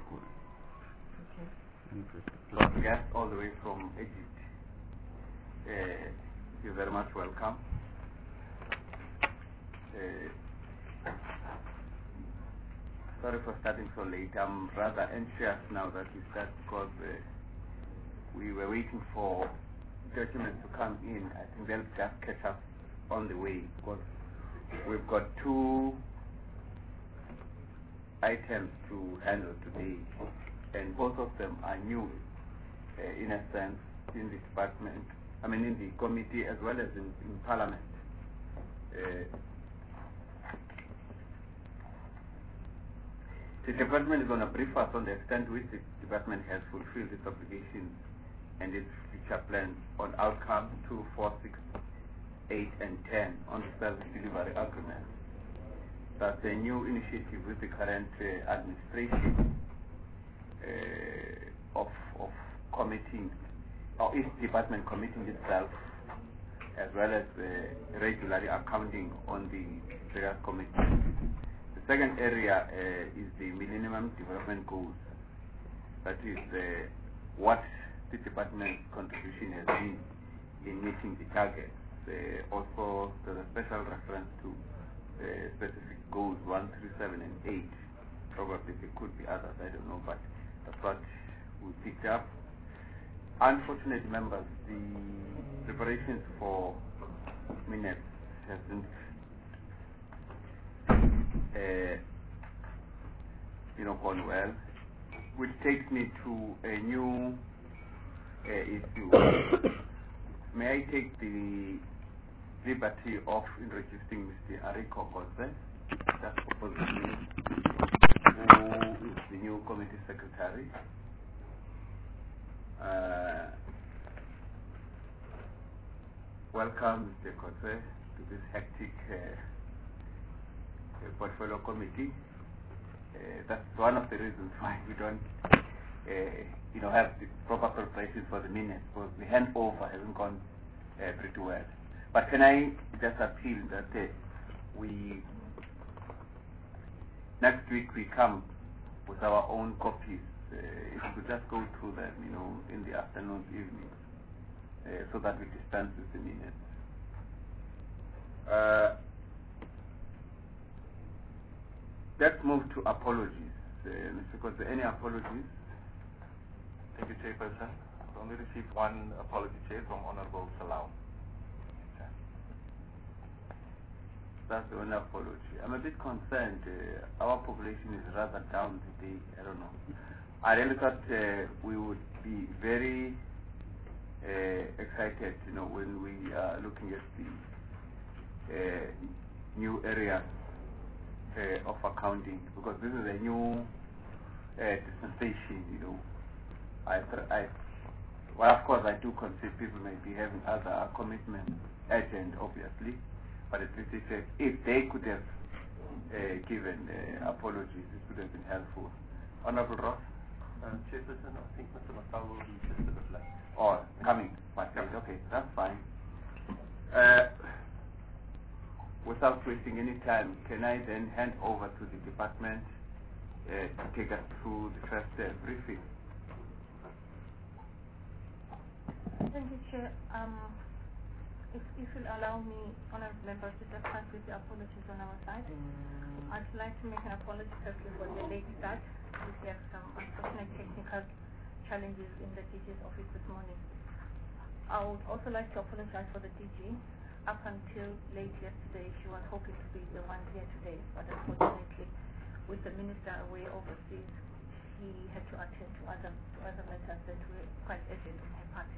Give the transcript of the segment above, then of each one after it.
School. Okay. So guests all the way from Egypt. You're very much welcome. Sorry for starting so late. I'm rather anxious now that we start because we were waiting for documents to come in. I think they'll just catch us on the way because we've got 2 items to handle today, and both of them are new in a sense in the department, in the committee as well as in Parliament. The department is going to brief us on the extent to which the department has fulfilled its obligations and its future plans on outcomes 2, 4, 6, 8, and 10 on the service delivery agreement. That's a new initiative with the current administration of committing, or each department committing itself, as well as regularly accounting on the various committees. The second area is the Millennium Development Goals. That is what the department's contribution has been in meeting the targets. Also, there's a special reference to specific goals 1, 3, 7, and 8. Probably there could be others, I don't know, but that's what we picked up. Unfortunately, members, the preparations for minutes hasn't gone well, which takes me to a new issue. May I take the liberty of introducing Mr. Ariko Kose, that's opposition, who is the new committee secretary. Welcome, Mr. Kose, to this hectic portfolio committee. That's one of the reasons why we don't have the proper preparations for the minutes, because the handover hasn't gone pretty well. But can I just appeal that we next week we come with our own copies. If we could just go through them, in the afternoon, evening, so that we dispense with the minutes. Let's move to apologies. Mr. Kose, any apologies? Thank you, Chairperson. I've only received one apology, Chair, from Honorable Salau. That's the only apology. I'm a bit concerned. Our population is rather down today. I don't know. I really thought we would be very excited, when we are looking at the new area of accounting, because this is a new dispensation. Well, of course, I do concede people may be having other commitments, urgent, obviously, but at least if they could have given apologies, it would have been helpful. Honorable Ross? Chairperson, I think Mr. Masal will be just a bit late. Or coming, but okay, that's fine. Without wasting any time, can I then hand over to the department to take us through the first briefing? Thank you, Chair. If you'll allow me, honourable members, to just start with the apologies on our side. I'd like to make an apology firstly for the late start. We have some unfortunate technical challenges in the DG's office this morning. I would also like to apologize for the DG. Up until late yesterday, she was hoping to be the one here today, but unfortunately, with the minister away overseas, he had to attend to other matters that were quite urgent on her part.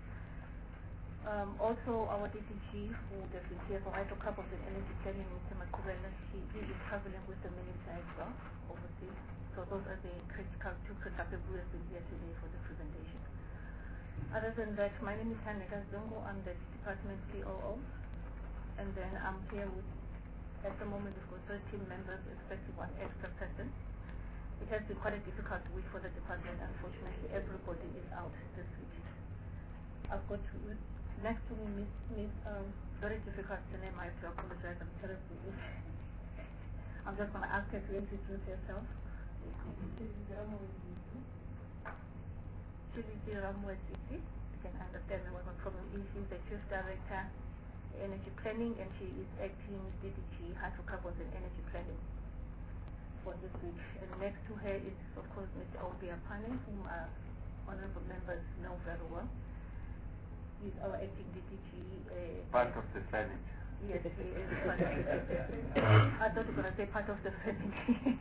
Also, our DCG, who would have been here for hydrocarbons and energy planning, Mr. Makurela, he is traveling with the minister as well overseas. So those are the two critical who have been here today for the presentation. Other than that, my name is Haneka Zungu. I'm the department COO. And then I'm here with, at the moment, we've got 13 members, expecting one extra person. It has been quite a difficult week for the department. Unfortunately, everybody is out this week. I've got next to me, Miss very difficult to name. I have to apologize. I'm terrible. I'm just going to ask her to introduce herself. Chilisi Ramwesisi, you can understand what my problem is. She's the Chief Director, Energy Planning, and she is acting DDG, Hydrocarbons and Energy Planning for this week. And next to her is, of course, Mr. Obia Pane, whom our honorable members know very well. He's our acting DDG. Part of the family. Yes, he is part of the family. I thought you were going to say part of the family.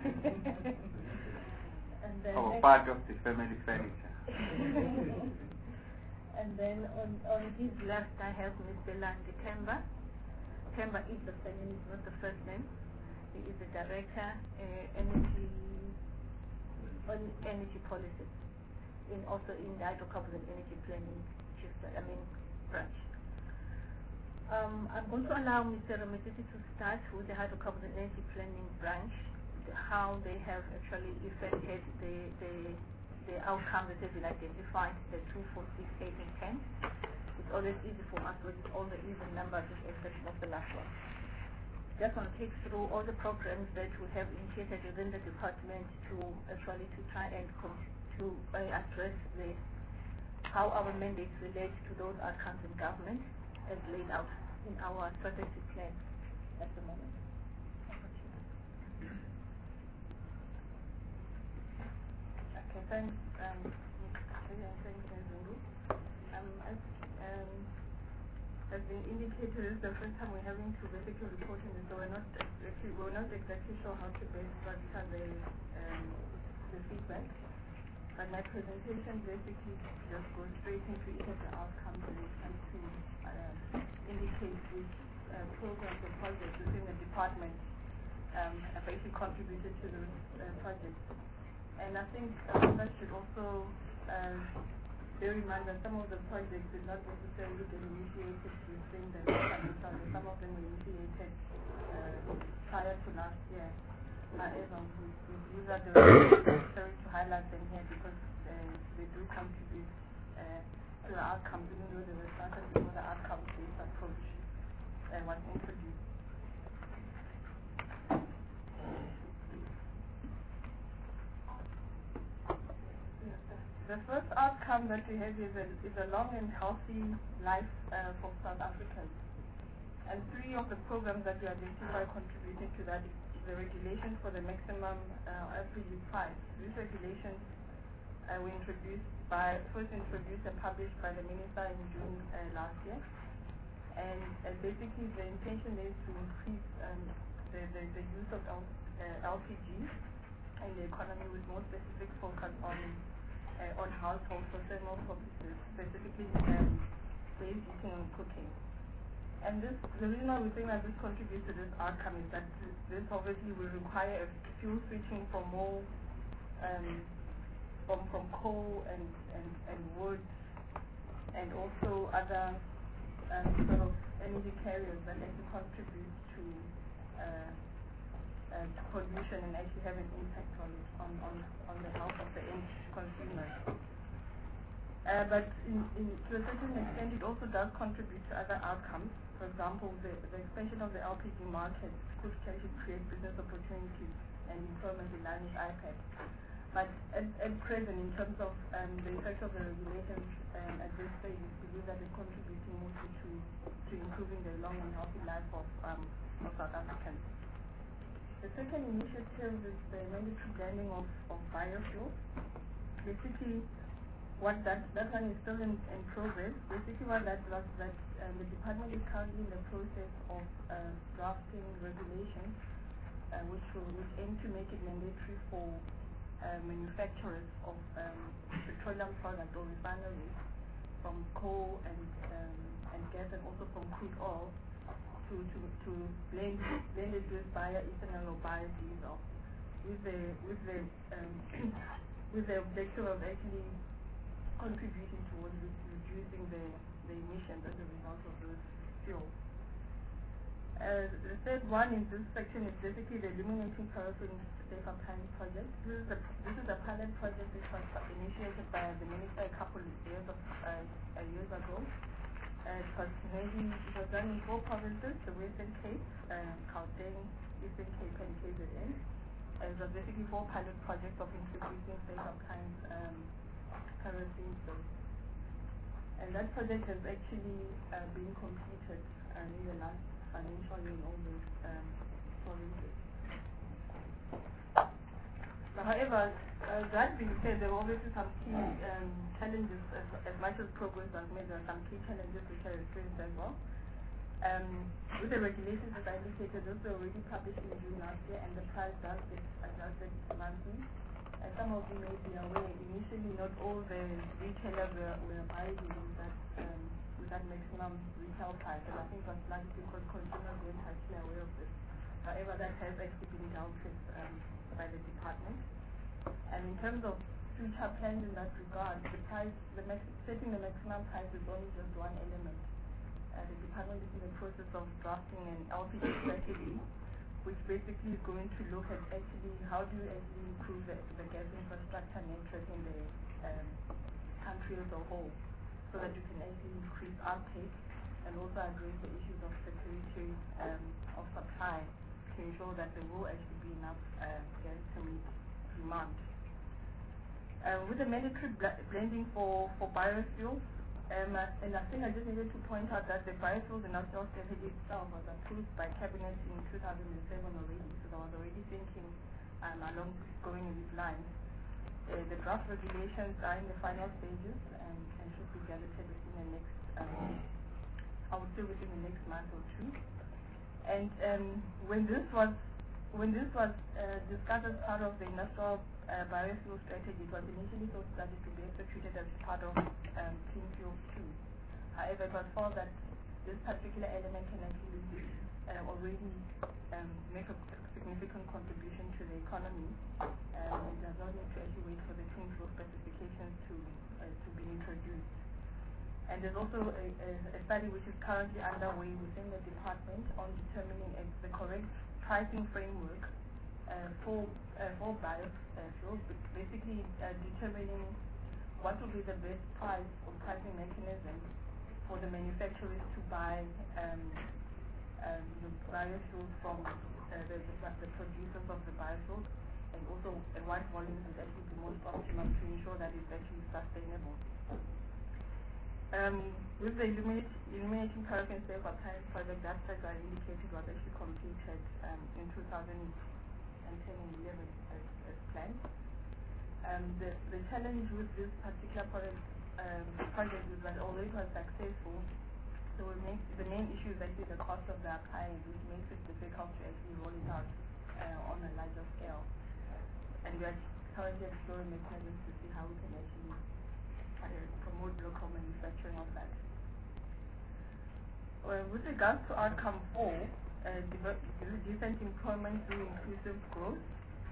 And then part of the family furniture. And then on his left, I have Mr. Landi Temba. Temba is the surname, is not the first name. He is the Director, Energy Policy, also in the Hydrocarbons and Energy Planning branch. I'm going to allow Mr. Ramesisi to start with the Hydrocarbons and Energy Planning branch, how they have actually effected the outcomes that have been identified, the 2, 4, 6, 8, and 10. It's always easy for us with all the even numbers with the exception of the last one. Just want to take through all the programs that we have initiated within the department to try and address how our mandates relate to those outcomes in government as laid out in our strategic plan at the moment. Okay, thanks, thanks, Zungu. As been indicated, this is the first time we're having to basically report on this, so we're not exactly sure how to best structure the feedback. But my presentation basically just goes straight into each of the outcomes and tries to indicate which programs or projects within the department have basically contributed to those projects. And I think that should also bear in mind that some of the projects did not necessarily get initiated within the last some of them were initiated prior to last year. However, these are the necessary to highlight them here because they do contribute to the outcomes, even though they were started before the outcomes-based approach was introduced. The first outcome that we have is a long and healthy life for South Africans. And 3 of the programs that we identify contributing to that is the regulations for the maximum LPG price. These regulations were first introduced and published by the Minister in June last year. And basically the intention is to increase the use of LPG in the economy with more specific focus on households for thermal purposes, specifically base heating and cooking. And the reason why we think that this contributes to this outcome is that this obviously will require a fuel switching from more from coal and wood and also other sort of energy carriers that actually contribute to pollution and actually have an impact on the health of the end consumers. But to a certain extent, it also does contribute to other outcomes. For example, the expansion of the LPG market could actually create business opportunities and employment in line with IPAC. But at present, in terms of the effect of the regulations, at this stage, we believe that it's contributing mostly to improving the long and healthy life of South Africans. The second initiative is the mandatory blending of biofuels. Basically, what that one is still in progress. Basically, what that was that the department is currently in the process of drafting regulations which aim to make it mandatory for manufacturers of petroleum products or refineries from coal and gas and also from crude oil to blend it with bioethanol or biodiesel with the objective of actually contributing towards reducing the emissions as a result of those fuels. The third one in this section is basically the illuminating paraffin safer pilot project. This is a pilot project that was initiated by the minister a couple of years ago. It was done in 4 provinces, the Western Cape, Gauteng, Eastern Cape, and KZN. It was basically 4 pilot projects of introducing state of kind kerosene stove. And that project has actually been completed in the last financial year in all those provinces. However, that being said, there are obviously some key challenges. As much as progress was made, there are some key challenges which are experienced as well. With the regulations as I indicated, those were already published in June last year, and the price does get adjusted monthly. As some of you may be aware, initially not all the retailers were abiding with that maximum retail price, and I think it was largely because consumers weren't actually aware of this. However, that has actually been dealt with by the department. And in terms of future plans in that regard, setting the maximum price is only just one element. The department is in the process of drafting an LPG strategy, which basically is going to look at actually how do you actually improve the gas infrastructure network in the country as a whole, so that you can actually increase uptake and also address the issues of security of supply to ensure that there will actually be enough gas to meet demand. With the mandatory blending for biofuels, and I think I just needed to point out that the biofuels industrial strategy itself was approved by Cabinet in 2007 already, so there was already thinking along going in these lines. The draft regulations are in the final stages and should be gazetted within the next, I would say within the next month or two. And when this was discussed as part of the industrial biofuel strategy, it was initially thought that it would be executed as part of Clean Fuels 2. However, it was found that this particular element can actually already make a significant contribution to the economy. It does not need to actually wait for the Clean Fuel specifications to be introduced. And there's also a study which is currently underway within the department on determining the correct pricing framework for biofuels, basically determining what will be the best price or pricing mechanism for the manufacturers to buy biofuels from the producers of the biofuels, and also at what volumes would actually be most optimum to ensure that it's actually sustainable. With the Illuminating Kerosene Safe Appliance project, that as I indicated was actually completed in 2010 and 11 as planned. The challenge with this particular project is that although it was successful, the main issue is actually the cost of the appliance, which makes it difficult to actually roll it out on a larger scale. And we are currently exploring mechanisms to see how we can actually promote local manufacturing of that. With regards to outcome 4, decent employment through inclusive growth,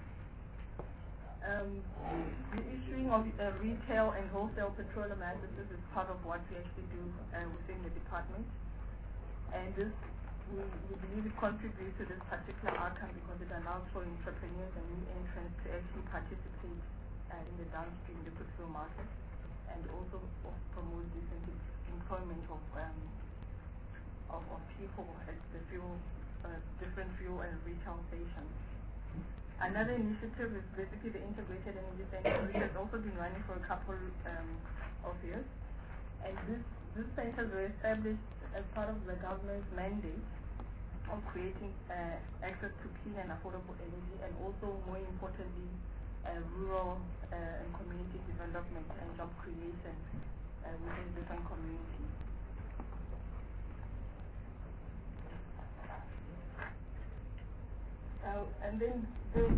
the issuing of retail and wholesale petroleum licenses is part of what we actually do within the department. And this, we believe it contributes to this particular outcome because it allows for entrepreneurs and new entrants to actually participate in the downstream liquid fuel market, and also promote decent employment of people at the different fuel and retail stations. Another initiative is basically the Integrated Energy Center, which has also been running for a couple of years. And these centers were established as part of the government's mandate of creating access to clean and affordable energy, and also, more importantly, rural and community development and job creation within different communities. And then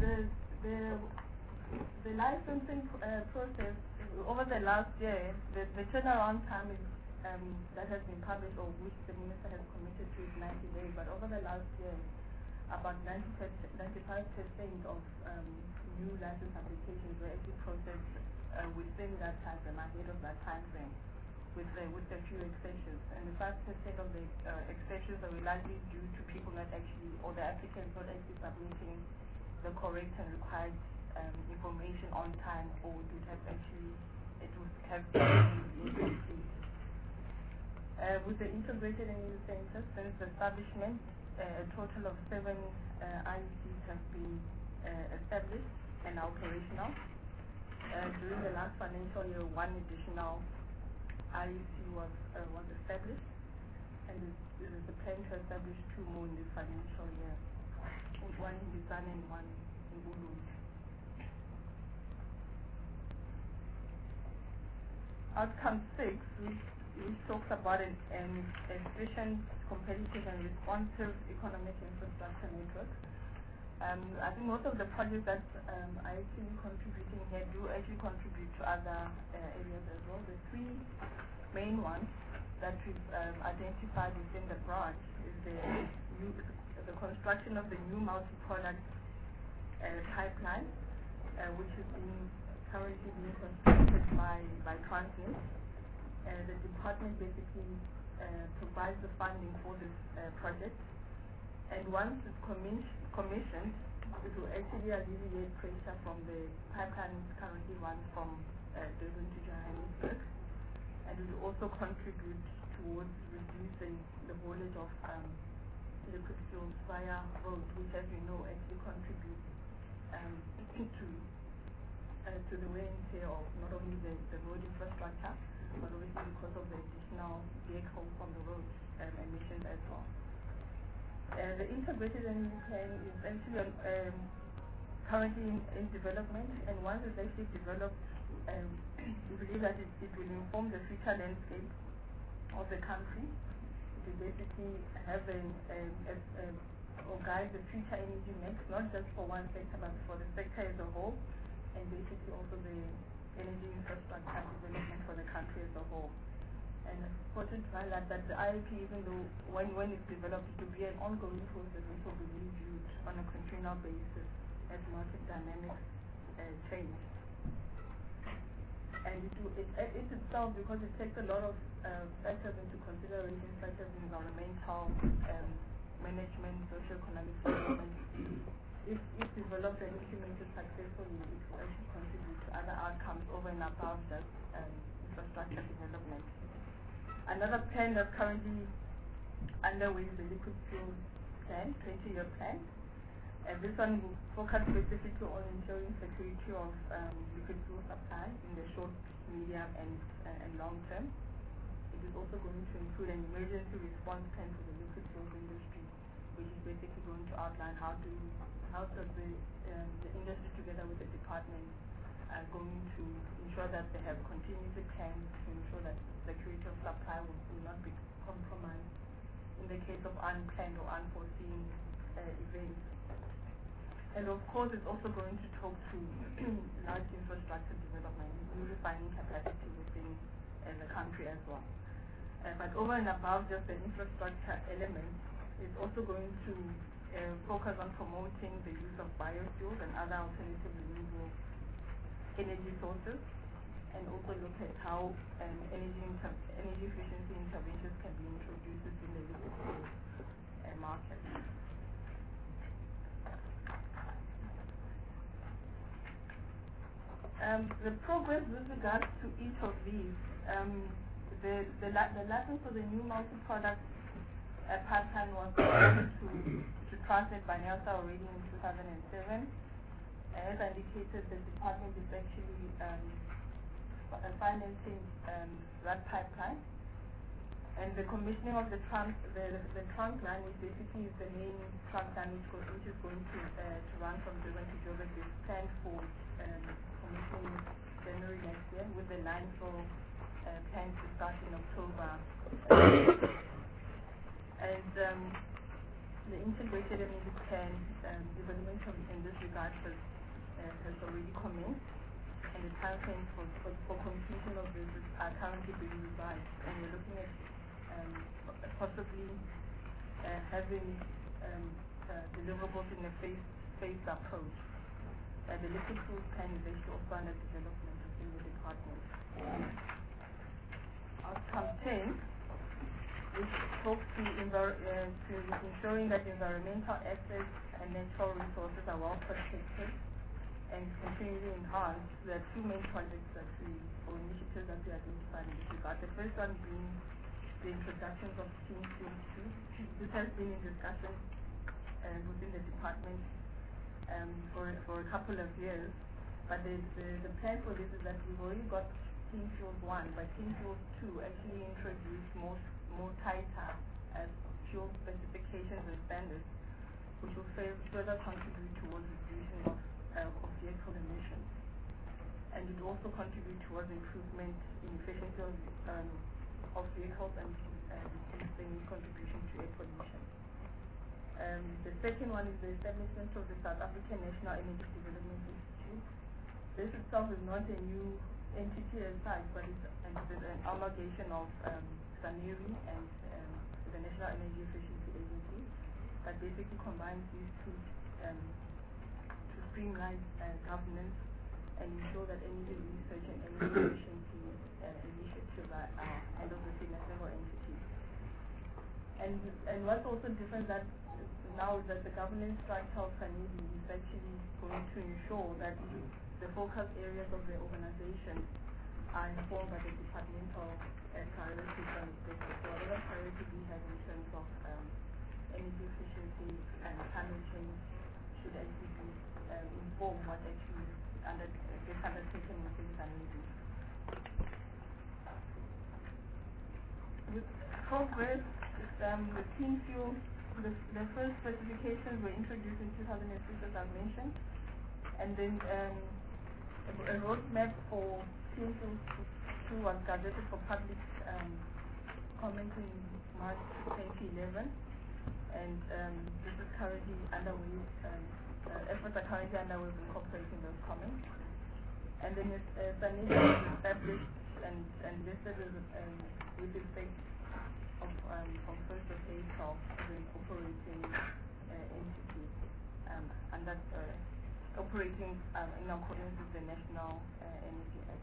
the licensing process over the last year, the turnaround time is that has been published, or which the minister has committed to, is 90 days. But over the last year, about 95% of new license applications were actually processed within that time frame, ahead of that time frame, with a few exceptions. And the 5% of the exceptions are largely due to people not actually, or the applicants not actually submitting the correct and required information on time, or would have actually, it would have been incomplete. With the Integrated Energy Center, since the establishment, a total of 7 IECs have been established and operational. During the last financial year, one additional IEC was established, and there is a plan to establish two more in this financial year, one in Bizana and one in Uludi. Outcome 6, which talks about an efficient, competitive, and responsive economic infrastructure network. I think most of the projects that I see contributing here do actually contribute to other areas as well. The three main ones that we've identified within the branch is the construction of the new multi-product pipeline, which is currently being constructed by Transnet. The department basically provides the funding for this project, and once it's commissioned, it will actually alleviate pressure from the pipeline currently run from Durban to Johannesburg, and it will also contribute towards reducing the haulage of liquid fuels via road, which, as we know, actually contributes to the wear and tear of not only the road infrastructure, but obviously because of the additional vehicles on the road emissions as well. The integrated energy plan is actually currently in development, and once it's actually developed, we believe that it will inform the future landscape of the country. It will basically have or guide the future energy mix, not just for one sector, but for the sector as a whole, and basically also the energy infrastructure development for the country as a whole. And it's important to highlight that the IEP, even though when it's developed, it will be an ongoing process which will be reviewed on a continual basis as market dynamics change. And it itself, because it takes a lot of factors into consideration, such as environmental management, socio-economic development, if developed and implemented successfully, it will actually contribute to other outcomes over and above just infrastructure development. Another plan that's currently underway is the liquid fuel plan, 20-year plan. And this one will focus specifically on ensuring security of liquid fuel supply in the short, medium, and long term. It is also going to include an emergency response plan for the liquid fuels industry, which is basically going to outline how does the industry together with the department are going to ensure that they have continuity plans to ensure that security of supply will not be compromised in the case of unplanned or unforeseen events. And of course, it's also going to talk to large infrastructure development, new refining capacity within the country as well. But over and above just the infrastructure element, it's also going to focus on promoting the use of biofuels and other alternative renewable energy sources, and also look at how energy efficiency interventions can be introduced within the liquid fuel market. The progress with regards to each of these, the license for the new multi-product pipeline was awarded to Transnet by NELSA already in 2007. As indicated, the department is actually financing that pipeline, and the commissioning of the trunk line, which basically is the main trunk line which is going to run from Durban to Joburg, is planned for commissioning January next year, with the line for planned to start in October. And the integrated energy plan development in this regard has already commenced, and the timeframes for completion of this are currently being revised, and we're looking at possibly having deliverables in a phased approach. The liquid fuels plan is actually also under development within the department. Outcome 10, which talks to ensuring that environmental assets and natural resources are well protected and continually enhanced. There are two main projects or initiatives that we identified in this regard. The first one being the introduction of Steam Fuel 2. This has been in discussion within the department for a couple of years. But the plan for this is that we've already got Clean Fuels 1, but Clean Fuels 2 actually introduced more tighter fuel specifications and standards, which will further contribute towards reducing of vehicle emissions. And it also contribute towards improvement in efficiency of vehicles and reducing contribution to air pollution. The second one is the establishment of the South African National Energy Development Institute. This itself is not a new entity as such, but it's an amalgamation of SANERI and the National Energy Efficiency Agency that basically combines these two to streamline governance and ensure that energy research and energy efficiency initiatives are handled within a single entity. And what's also different now is that the governance structure of SANERI is actually going to ensure that the focus areas of the organization are informed by the departmental priorities and objectives. So whatever priority we have in terms of energy efficiency and climate change should actually inform what actually gets undertaken within SANERI. With progress, the Clean Fuel, the first specifications were introduced in 2006, as I mentioned, and then a roadmap for Clean Fuel 2 was gazetted for public comment in March 2011, and this is currently underway. Efforts are currently underway of incorporating those comments. And then SANERI was established and listed with effect from 1st of April as an operating entity under operating in accordance with the National Energy Act.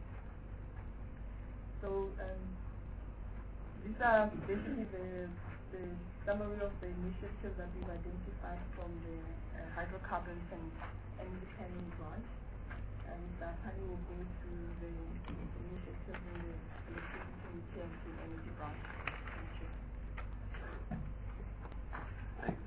So these are basically the summary of the initiatives that we've identified from the hydrocarbons and energy planning branch. And Hani will go through the initiatives in the electricity and clean energy branch. Thank you. Thanks,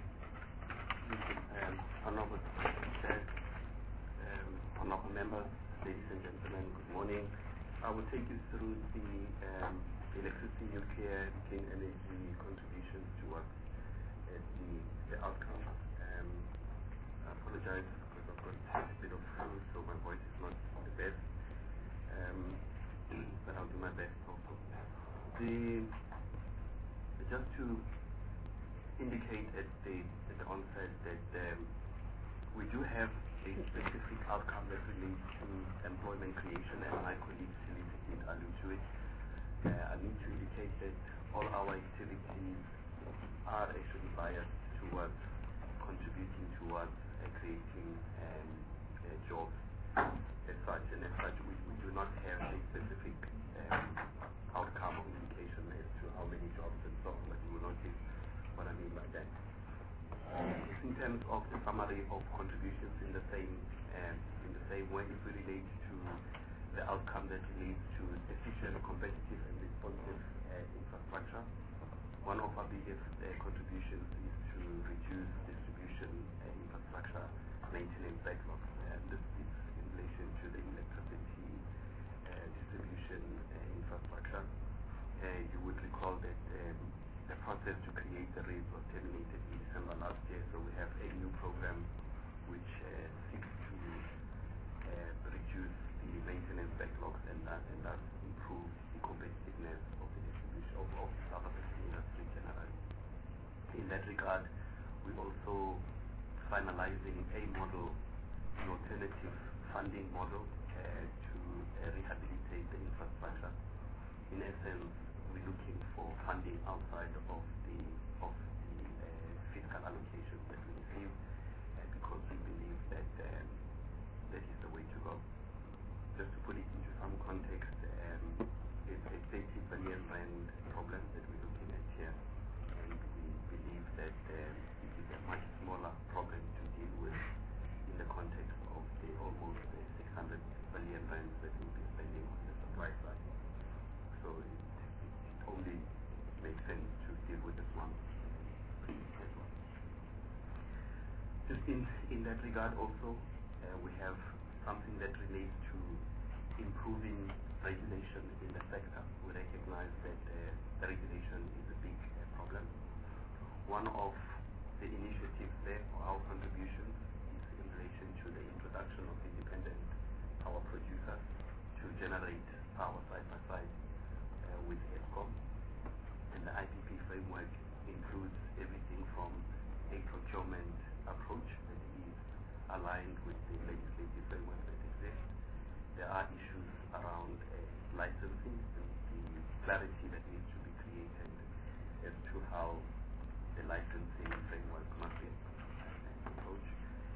Honorable Chair, honorable members, ladies and gentlemen, good morning. I will take you through the electricity, nuclear, clean energy contributions towards the outcome. I apologize because I've got a bit of flu, so my voice is not the best, but I'll do my best also. Just to indicate at the onset that we do have a specific outcome that relates to employment creation, and my colleague Philip did allude to it. I need to indicate that all our activities are actually biased towards contributing towards creating jobs as such, and as such we do not have a specific outcome or indication as to how many jobs and so on, but you will notice what I mean by that. In terms of the summary of contributions in the same way, if we relate to the outcome that relates to efficient, competitive and responsive infrastructure, one of our biggest contributions is to reduce distribution infrastructure maintenance backlogs. This is in relation to the electricity distribution infrastructure. You would recall that the process to create the rates was terminated in December last year, so we have a new program which seeks to reduce the maintenance backlogs and thus improve the competitiveness of the distribution of the South African industry generally. In that regard, we're also finalizing a model, an alternative funding model to rehabilitate the infrastructure. In essence, we're looking for funding outside of the fiscal allocations that we receive, because we believe that that is the way to go. Just to put it into some context, it's a 30 billion rand problem that we're looking at here, and we believe that it is a much smaller problem to deal with in the context of the almost 600 billion rand that we'll be spending on the supply side. So it only makes sense to deal with this one as well. Just in that regard also, we have something that relates to improving regulation in the sector. We recognize that the regulation is a big problem. One of the initiatives there, or our contributions, is in relation to the introduction of independent power producers to generate power side by side with Eskom. And the IPP framework includes everything from a procurement approach that is aligned with the legislative framework that exists. There are issues around licensing and the clarity that needs to be created as to how the licensing framework must be approached.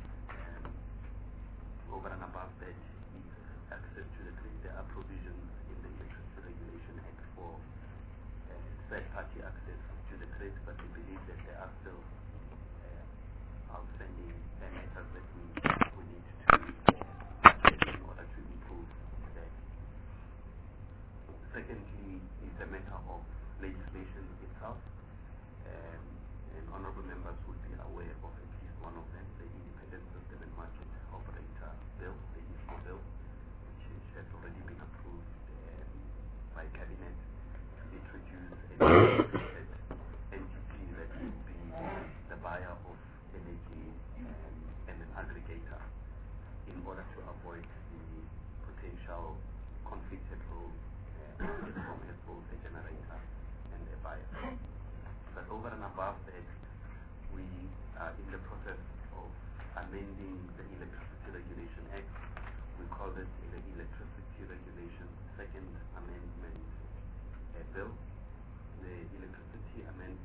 Over and above that is access to the grid. There are provisions in the Electricity Regulation Act for third-party access to the grid, but we believe that there are still outstanding matters that we need to address in order to improve that. Secondly is the matter of legislation itself. And honorable members would be aware of at least one of them, the Independent System and Market Operator Bill, the ISMO Bill, which has already been approved by Cabinet to introduce a dedicated entity that will be the buyer of energy and an aggregator in order to avoid the potential conflicted role from as both a generator and a buyer. But over and above that, we are in the process of amending the Electricity Regulation Act. We call it the Electricity Regulation Second Amendment Bill. The Electricity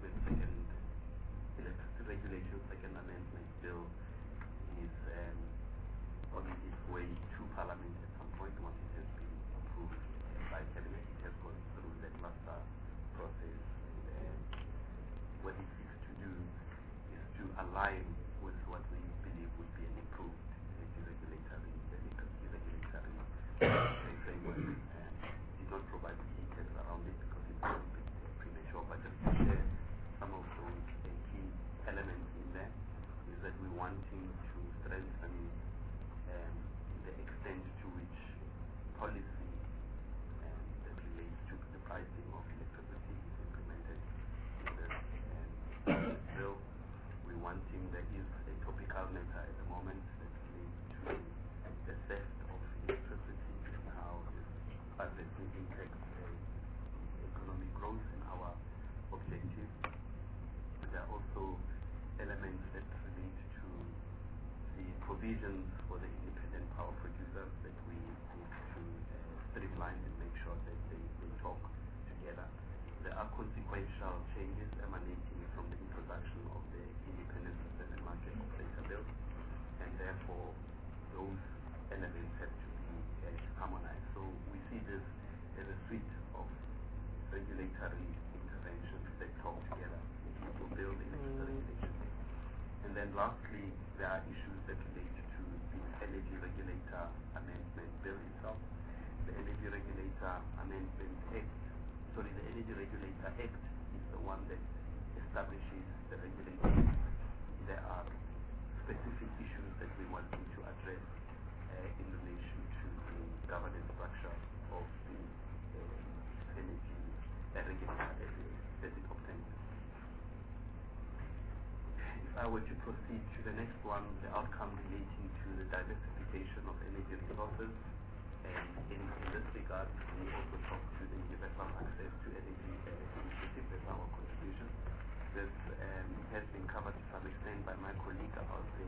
Regulation Second Amendment Bill is on its way to Parliament at some point once it has been approved by Cabinet. It has gone through that master process. What it seeks to do is to align with what we believe would be an improved regulatory framework. Did not provide details around it because it's a bit premature, but just to share some of those key elements in there is that we're wanting to strengthen the extent to which policy that relates to the pricing of electricity is implemented in this bill. We're wanting, there is a topical matter at the moment that relates to the theft of electricity and how this adversely impacts economic growth and our objectives. There are also elements that relate to the provisions for the independent power producers that we need to streamline and make sure that they talk together. There are consequential changes emanating from the introduction of the Independent System and Market Operator Bill, and therefore those elements have to be harmonized. So we see this as a suite of regulatory interventions that talk together to build electricity regulation. And then lastly, there are issues that relate to the Energy Regulator Amendment Bill itself. The Energy Regulator Amendment Act, the Energy Regulator Act is the one that establishes the regulation. There are specific issues that we want to address in relation to the governance structure of the energy regulator as it obtains. If I were to proceed to the next one, the outcome relating to the diversification of energy resources, and in this regard, we also talk to the universal access to energy initiative as our contribution. This has been covered to some extent by my colleague about the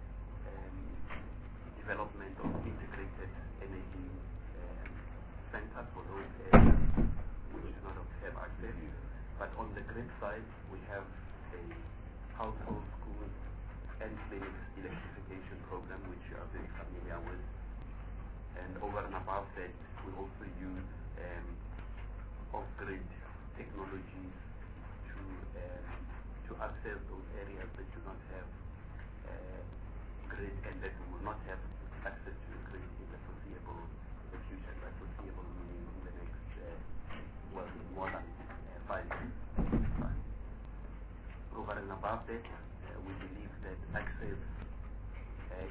development of integrated energy centers for those areas which do not have access. But on the grid side, we have a household, schools, and clinics electrification program, which you are very familiar with. And over and above that, we also use off-grid technologies to access those areas that do not have grid and that will not have access to the grid in the foreseeable future. By foreseeable meaning in the next, more than 5 years. Over and above that, we believe that access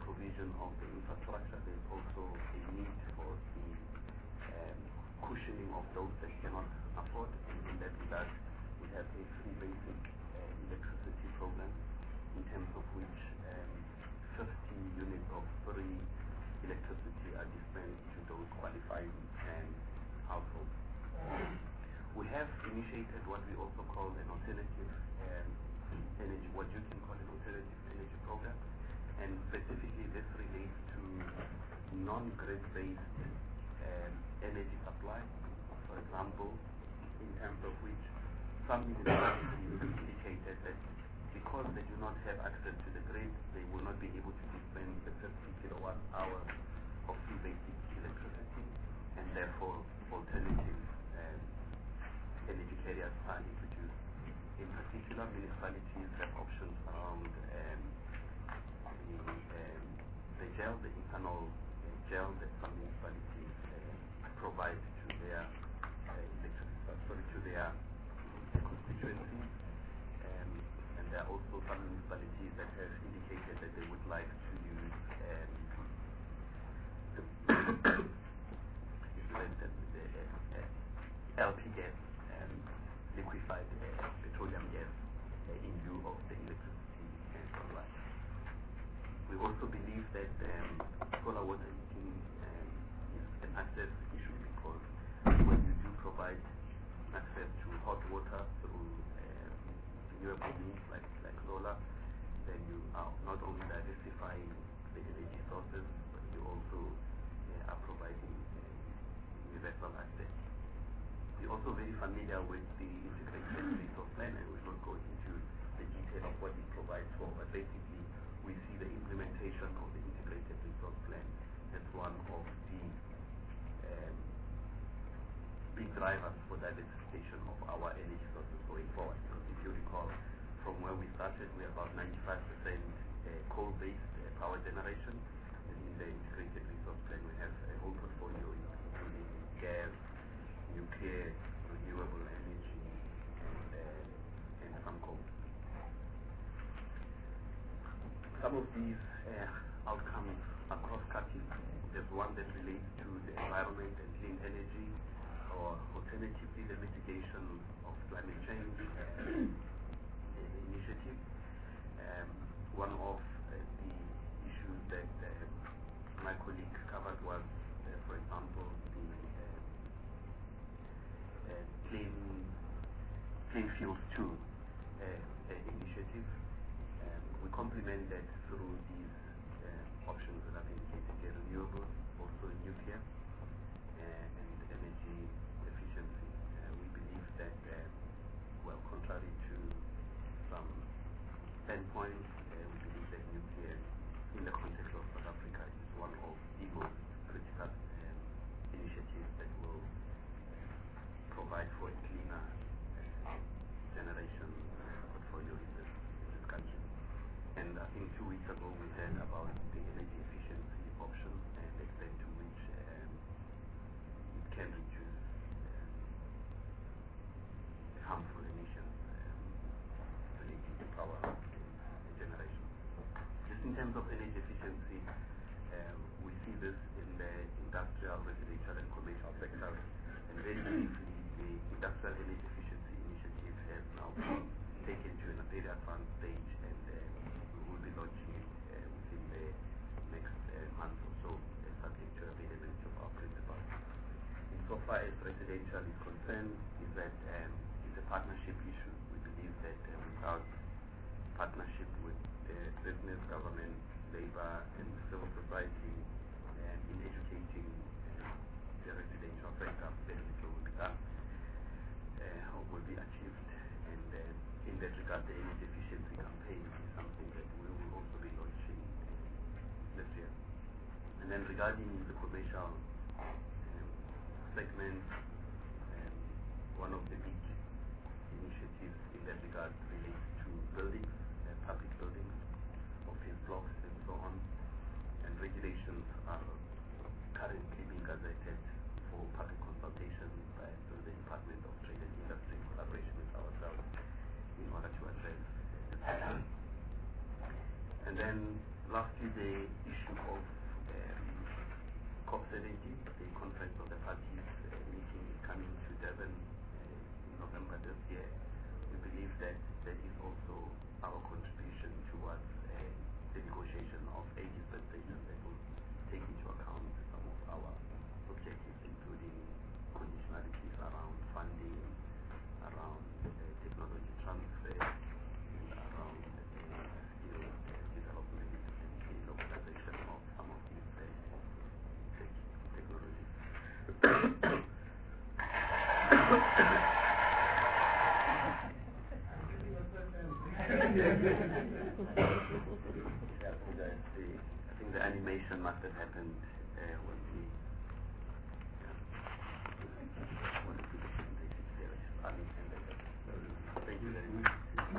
provision of the infrastructure, there's also a need for the cushioning of those that cannot afford. In that regard, we have a free basic electricity program, in terms of which 50 units of free electricity are dispensed to those qualifying households. We have initiated what we also call an alternative energy, what you can call an alternative energy program, and specifically this relates to non-grid-based energy supply. For example, in terms of which some municipalities have indicated that because they do not have access to the grid, they will not be able to dispense the 50 kilowatt hours of free basic electricity, and therefore alternative energy carriers are introduced. In particular, municipalities have options around the gel, the internal gel that some municipalities provide to their to their constituencies, and there are also some municipalities that have indicated that they would like to use the LP gas, liquefied petroleum gas, in lieu of the electricity supply. We also believe that solar water heating is an access issue, because when you do provide access to hot water through renewable means like solar, then you are not only diversifying the energy sources, but you also are providing universal access. We're also very familiar with the integrated resource plan, and we will not go into the detail of what it provides for, but basically we see the implementation of the integrated resource plan as one of the big drivers for diversification of our energy sources going forward. Because if you recall, from where we started, we're about 95% coal-based power generation, and in the integrated resource plan we have a whole portfolio including gas, nuclear, renewable energy, and some coal. Some of these outcomes are cross-cutting. There's one that relates to the environment and clean energy, or alternatively the mitigation of climate change initiative. One of the issues that my colleague covered was, for example, the Clean Fuels 2 initiative. We complement that through these options that I've indicated, renewables, also nuclear, and energy efficiency. We believe that, well, contrary to some standpoints, we believe that nuclear, in the context of South Africa, is one of the most critical initiatives that will provide for a cleaner generation portfolio in this country. And I think 2 weeks ago we heard about the energy efficiency options and the extent to which it can reduce harmful emissions relating to power generation. Just in terms of energy efficiency, we see this in the industrial, residential, and commercial sectors. And very briefly, the industrial energy efficiency initiative has now been taken to a very advanced stage, and we will be launching it within the next month or so, subject to availability of our principals. Insofar as residential is concerned, is that it's a partnership issue. We believe that without partnership with business, government, labor, and civil society in educating the residential sector, very little will be done or will be achieved. And in that regard, the energy efficiency campaign is something that we will also be launching this year. And then regarding the commercial segment, one of the big initiatives in that regard relates to buildings, public buildings, office blocks, and so on. And regulations are currently being gazetted for public consultation through the Department of Trade and Industry in collaboration with ourselves in order to address this issue. And then lastly, the issue Synergy, the Conference of the Parties meeting is coming to Durban in November this year. We believe that that is also our contribution towards the negotiation of a dispensation that will take into account some of our objectives, including conditionalities around funding, around technology transfer, and around skill development and localization of some of these technologies. I think the animation must have happened when we want to put the presentation together. Thank you very much.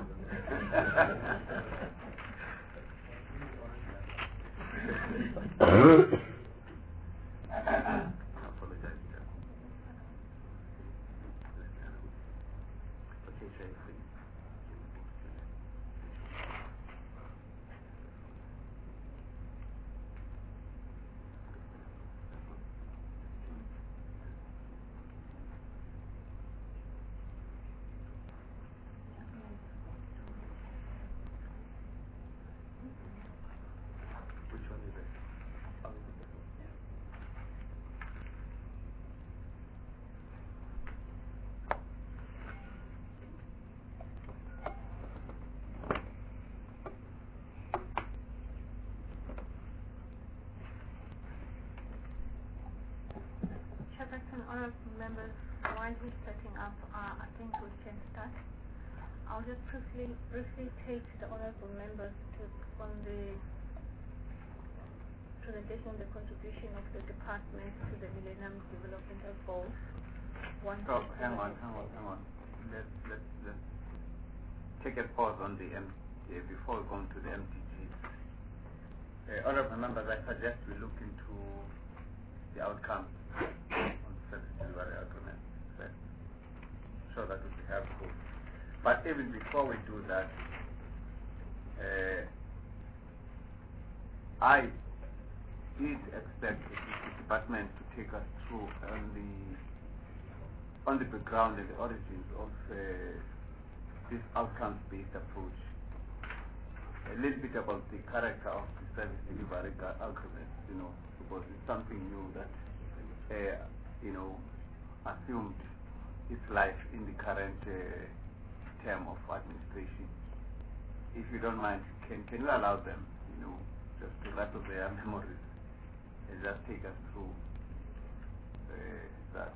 I apologize. Okay, Chair, please. Which one is it? Chairperson, honorable members, while we're setting up, I think we can start. I'll just briefly take the honorable members on the presentation of the contribution of the department to the Millennium Development Goals. Hang on. Let's take a pause on the before we go into the MDGs. Honorable members, I suggest we look into the outcomes on service delivery agreement first. Sure, that would be helpful. But even before we do that, I did expect the department to take us through on the background and the origins of this outcomes-based approach. A little bit about the character of the service delivery agreement, because it's something new that, assumed its life in the current term of administration. If you don't mind, can you allow them, just to rattle their memories and just take us through that?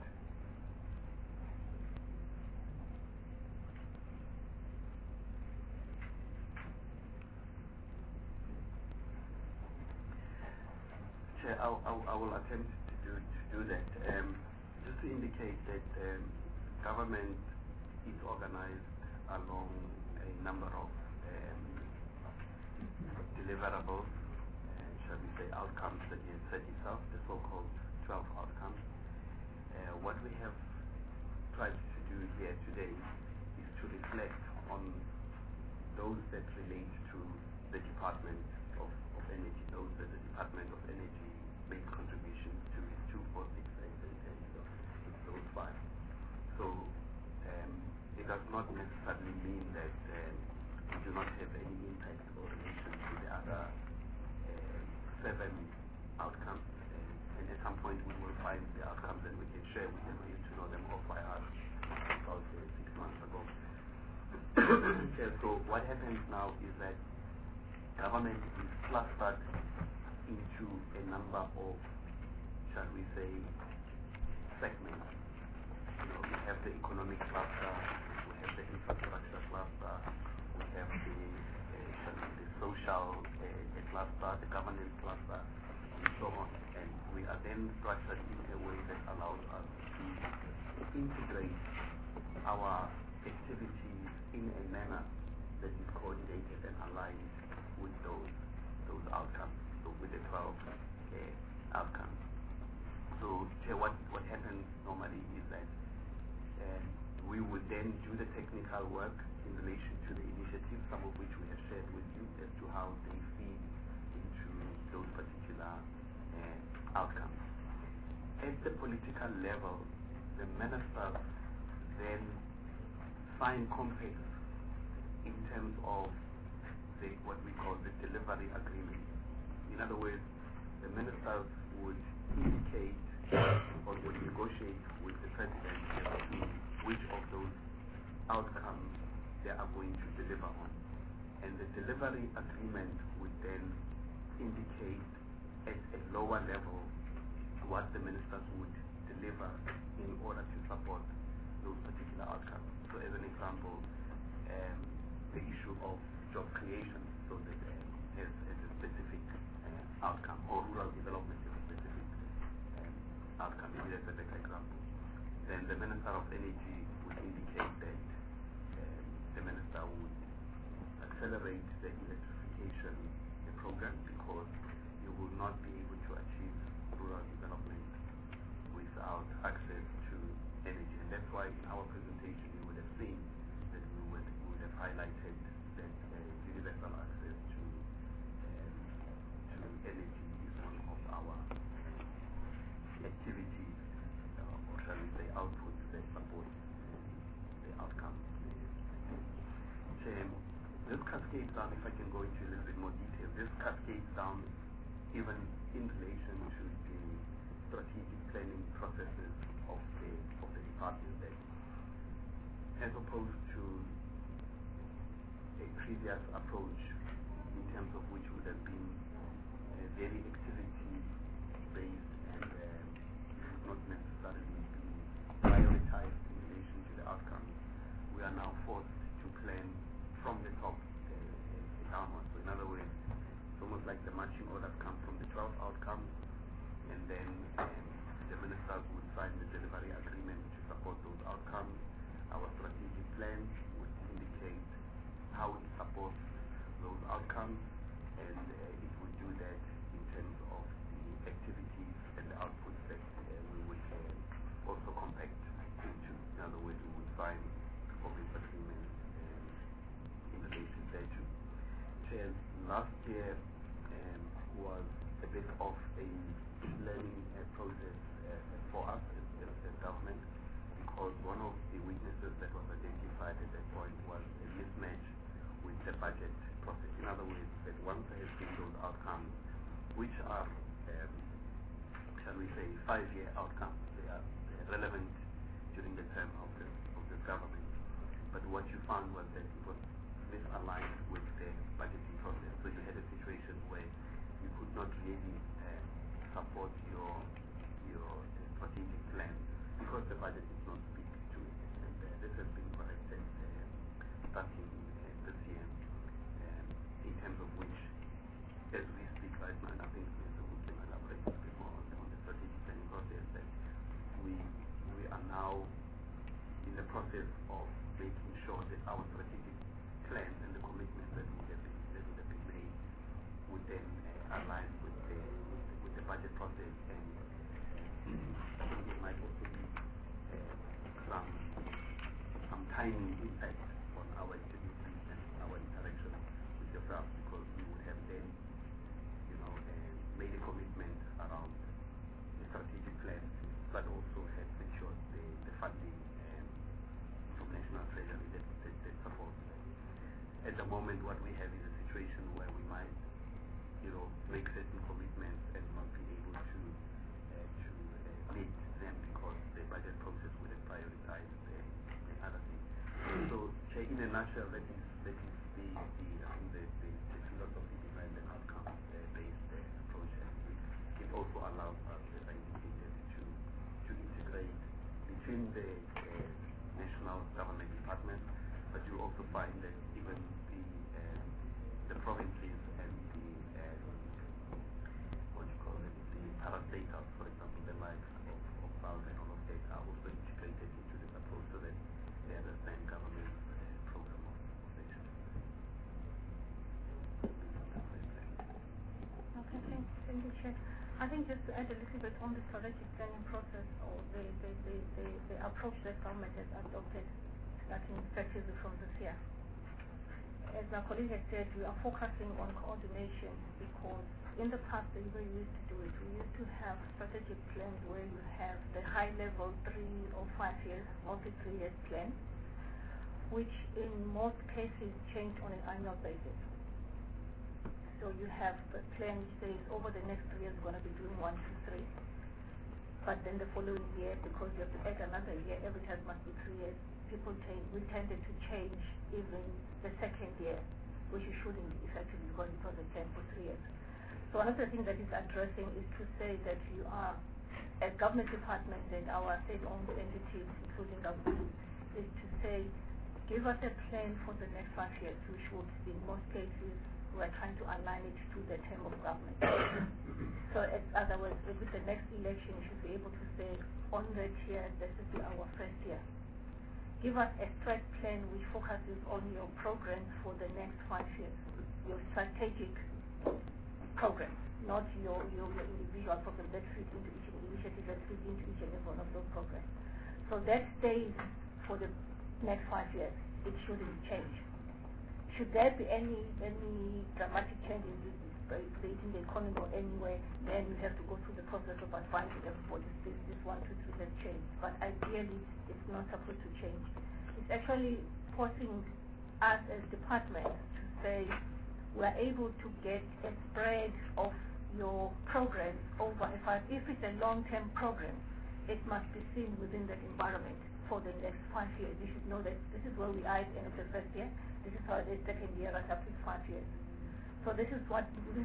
Chair, I will attempt to do that. Just to indicate that government is organized along a number of deliverables, shall we say, outcomes that you set itself, the so-called 12 outcomes. What we have tried to do here today is to reflect on those that relate to the Department of Energy, those that the Department of Energy made contributions to 2, 4, 6, 8, and 10. It's those 5. So it does not necessarily mean that we do not have any impact or relation to the other 7 outcomes. And at some point we will find the outcomes and we can share with them. I used to know them off by heart about 6 months ago. So what happens now is that government is clustered into a number of, shall we say, segments. We have the economic cluster, we have the infrastructure cluster, we have the social cluster, the governance cluster, and so on. And we are then structured in a way that allows us to integrate our activities in a manner that is coordinated and aligned with those outcomes, so with the 12 outcomes. So what happens normally is that we would then do the technical work in relation to the initiatives, some of which we have shared with you as to how they feed into those particular outcomes. at the political level, the ministers then sign compacts in terms of what we call the delivery agreement. In other words, the ministers would indicate or would negotiate with the president as to which of those outcomes they are going to deliver on. And the delivery agreement would then indicate at a lower level what the ministers would deliver in order to support those particular outcomes. So as an example, the issue of job creation, so that as a specific outcome, or rural development as a specific outcome, as a better example, then the Minister of Energy would indicate that the Minister would accelerate the electrification program because you will not be able to achieve rural development without access to energy. And that's why in our presentation you would have seen that we would have highlighted that universal access to energy is one of our activities, or shall we say outputs that support the outcomes. This cascades down, if I can go into a little bit more detail, this cascades down even in relation to the strategic planning processes of the department, that as opposed to a previous approach in terms of which would have been very activity-based and would not necessarily be prioritized in relation to the outcomes, we are now forced to plan from the top downwards. So in other words, it's almost like the marching orders come from the 12 outcomes, and then the ministers would sign the delivery agreement to support those outcomes. Our strategic plan would indicate how it supports those outcomes, and it would do that in terms of the activities and the outputs that we would also compact into. In other words, we would sign performance agreements in relation thereto. Last year was a bit of a learning process for us as government, because one of the weaknesses that was identified at that point was a mismatch with the budget process. In other words, that once there has been those outcomes, which are, shall we say, 5-year outcomes, they are relevant during the term of the government. But what you found was that it was misaligned with the budgeting process. So you had a situation where you could not really support your strategic plan because the budget did not speak to it. And this has been corrected starting this year, in terms of which, as we speak right now, and I think Mr. Wood can elaborate a bit more on the strategic planning process, that we are now in the process of making sure that our strategic plan and the commitments that would have been made would then align with the budget process, and it might also be some timing impact on our activities and our interaction with yourself, because we would have then, made a commitment around the strategic plan, but also had secured the funding from National Treasury that supports that. At the moment, what we have is a situation where we might, make certain commitments and not be able to meet them because the budget process would have prioritized the other things. So, in a nutshell, that is the philosophy behind the outcome-based approach. It also allows us, as I indicated, to integrate between the national government departments, but you also find that even the provinces and the the parastatals, for example, the likes of South and all of that, are also integrated into this approach so that they understand government's program of action. Okay, thank you, Chair. I think just to add a little bit on the strategic planning process, or the approach that government has adopted, starting strategy from this year. As my colleague has said, we are focusing on coordination because in the past, the way we used to do it, we used to have strategic plans where you have the high level 3 or 5 years, multi 3 years plan, which in most cases change on an annual basis. So you have a plan which says over the next 3 years we're going to be doing 1, 2, 3. But then the following year, because you have to add another year, every time must be 3 years, we tended to change even the second year, which you shouldn't effectively because it was a plan for 3 years. So another thing that is addressing is to say that you are, as government departments and our state-owned entities, including government, is to say, give us a plan for the next 5 years, which would, in most cases, we are trying to align it to the term of government. So, in other words, with the next election, you should be able to say, on that year, this will be our first year. Give us a strat plan which focuses on your programs for the next 5 years, your strategic program, not your individual program that fits into each initiative that fits into each and every one of those programs. So that stays for the next 5 years. It shouldn't change. Should there be any dramatic changes in the economy or anywhere, then we have to go through the process of advising everybody. This 1, 2, 3 has changed. But ideally, it's not supposed to change. It's actually forcing us as departments to say we are able to get a spread of your programs over a 5. If it's a long-term program, it must be seen within that environment for the next 5 years. You should know that this is where we are at the end of the first year. This is how the second year is up to 5 years. So this is what this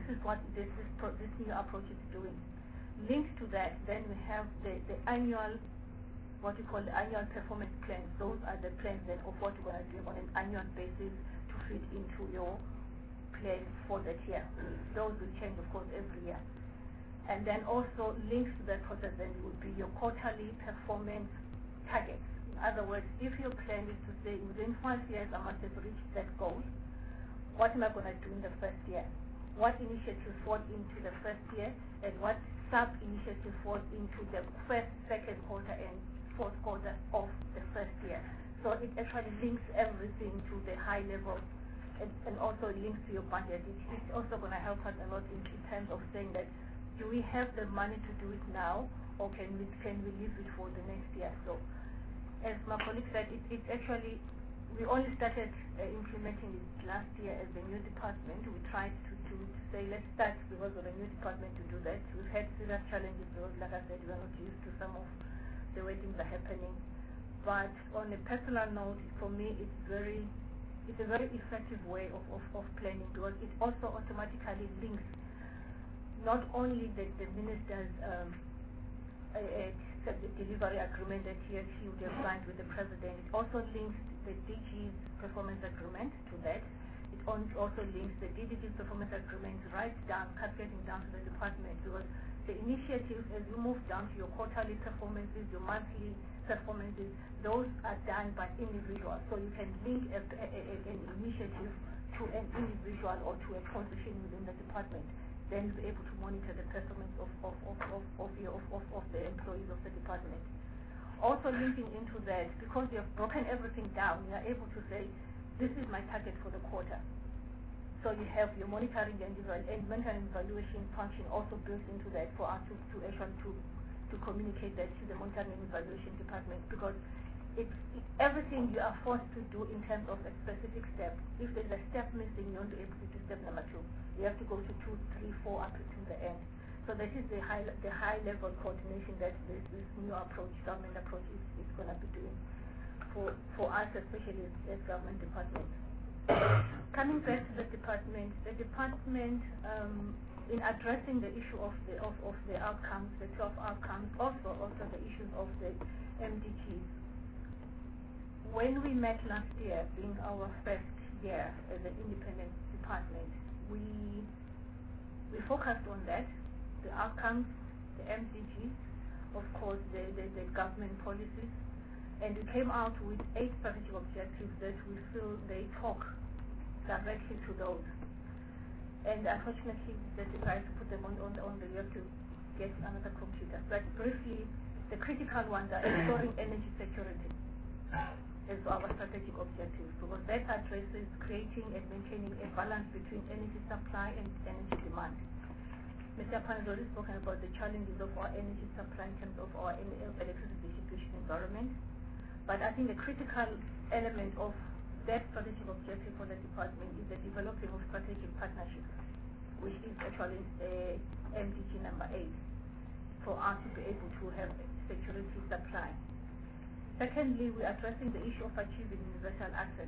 new approach is doing. Linked to that, then we have the annual, what you call the annual performance plans. Those are the plans then of what we're going to do on an annual basis to fit into your plan for that year. Those will change, of course, every year. And then also linked to that process then would be your quarterly performance targets. In other words, if your plan is to say within 5 years I must have reached that goal, what am I going to do in the first year? What initiatives fall into the first year, and what sub-initiatives fall into the first, second quarter, and fourth quarter of the first year? So it actually links everything to the high level, and also links to your budget. It's also going to help us a lot in terms of saying that, do we have the money to do it now, or can we leave it for the next year? So, as my colleague said, it's actually, we only started implementing it last year as a new department. We tried to say, let's start because of a new department to do that. We've had serious challenges because, like I said, we are not used to some of the way things are happening. But on a personal note, for me, it's a very effective way of planning because it also automatically links not only the minister's delivery agreement that he would have signed with the president, it also links the DG's performance agreement to that. It also links the DDG's performance agreement right down, cascading down to the department, because the initiatives, as you move down to your quarterly performances, your monthly performances, those are done by individuals. So you can link an initiative to an individual or to a position within the department. Then be able to monitor the performance of the employees of the department. Also linking into that, because you have broken everything down, you are able to say, this is my target for the quarter. So you have your monitoring and monitoring evaluation function also built into that for us to communicate that to the monitoring and evaluation department, because everything you are forced to do in terms of a specific step. If there's a step missing, you want to be able to do step number 2. You have to go to 2, 3, 4 up to the end. So this is the high level coordination that this new approach, government approach, is going to be doing for us, especially as government departments. Coming back to the department in addressing the issue of the outcomes, the 12 outcomes, also the issues of the MDGs. When we met last year, being our first year as an independent department, we focused on that, the outcomes, the MDGs, of course the government policies, and we came out with 8 strategic objectives that we feel they talk directly to those. And unfortunately, that is right to put them on the, you have to get another computer. But briefly, the critical ones are ensuring energy security as our strategic objective, because that addresses creating and maintaining a balance between energy supply and energy demand. Mr. Pan has already spoken about the challenges of our energy supply in terms of our electricity distribution environment. But I think the critical element of that strategic objective for the department is the developing of strategic partnerships, which is actually MDG number 8, for us to be able to have security supply. Secondly, we are addressing the issue of achieving universal access.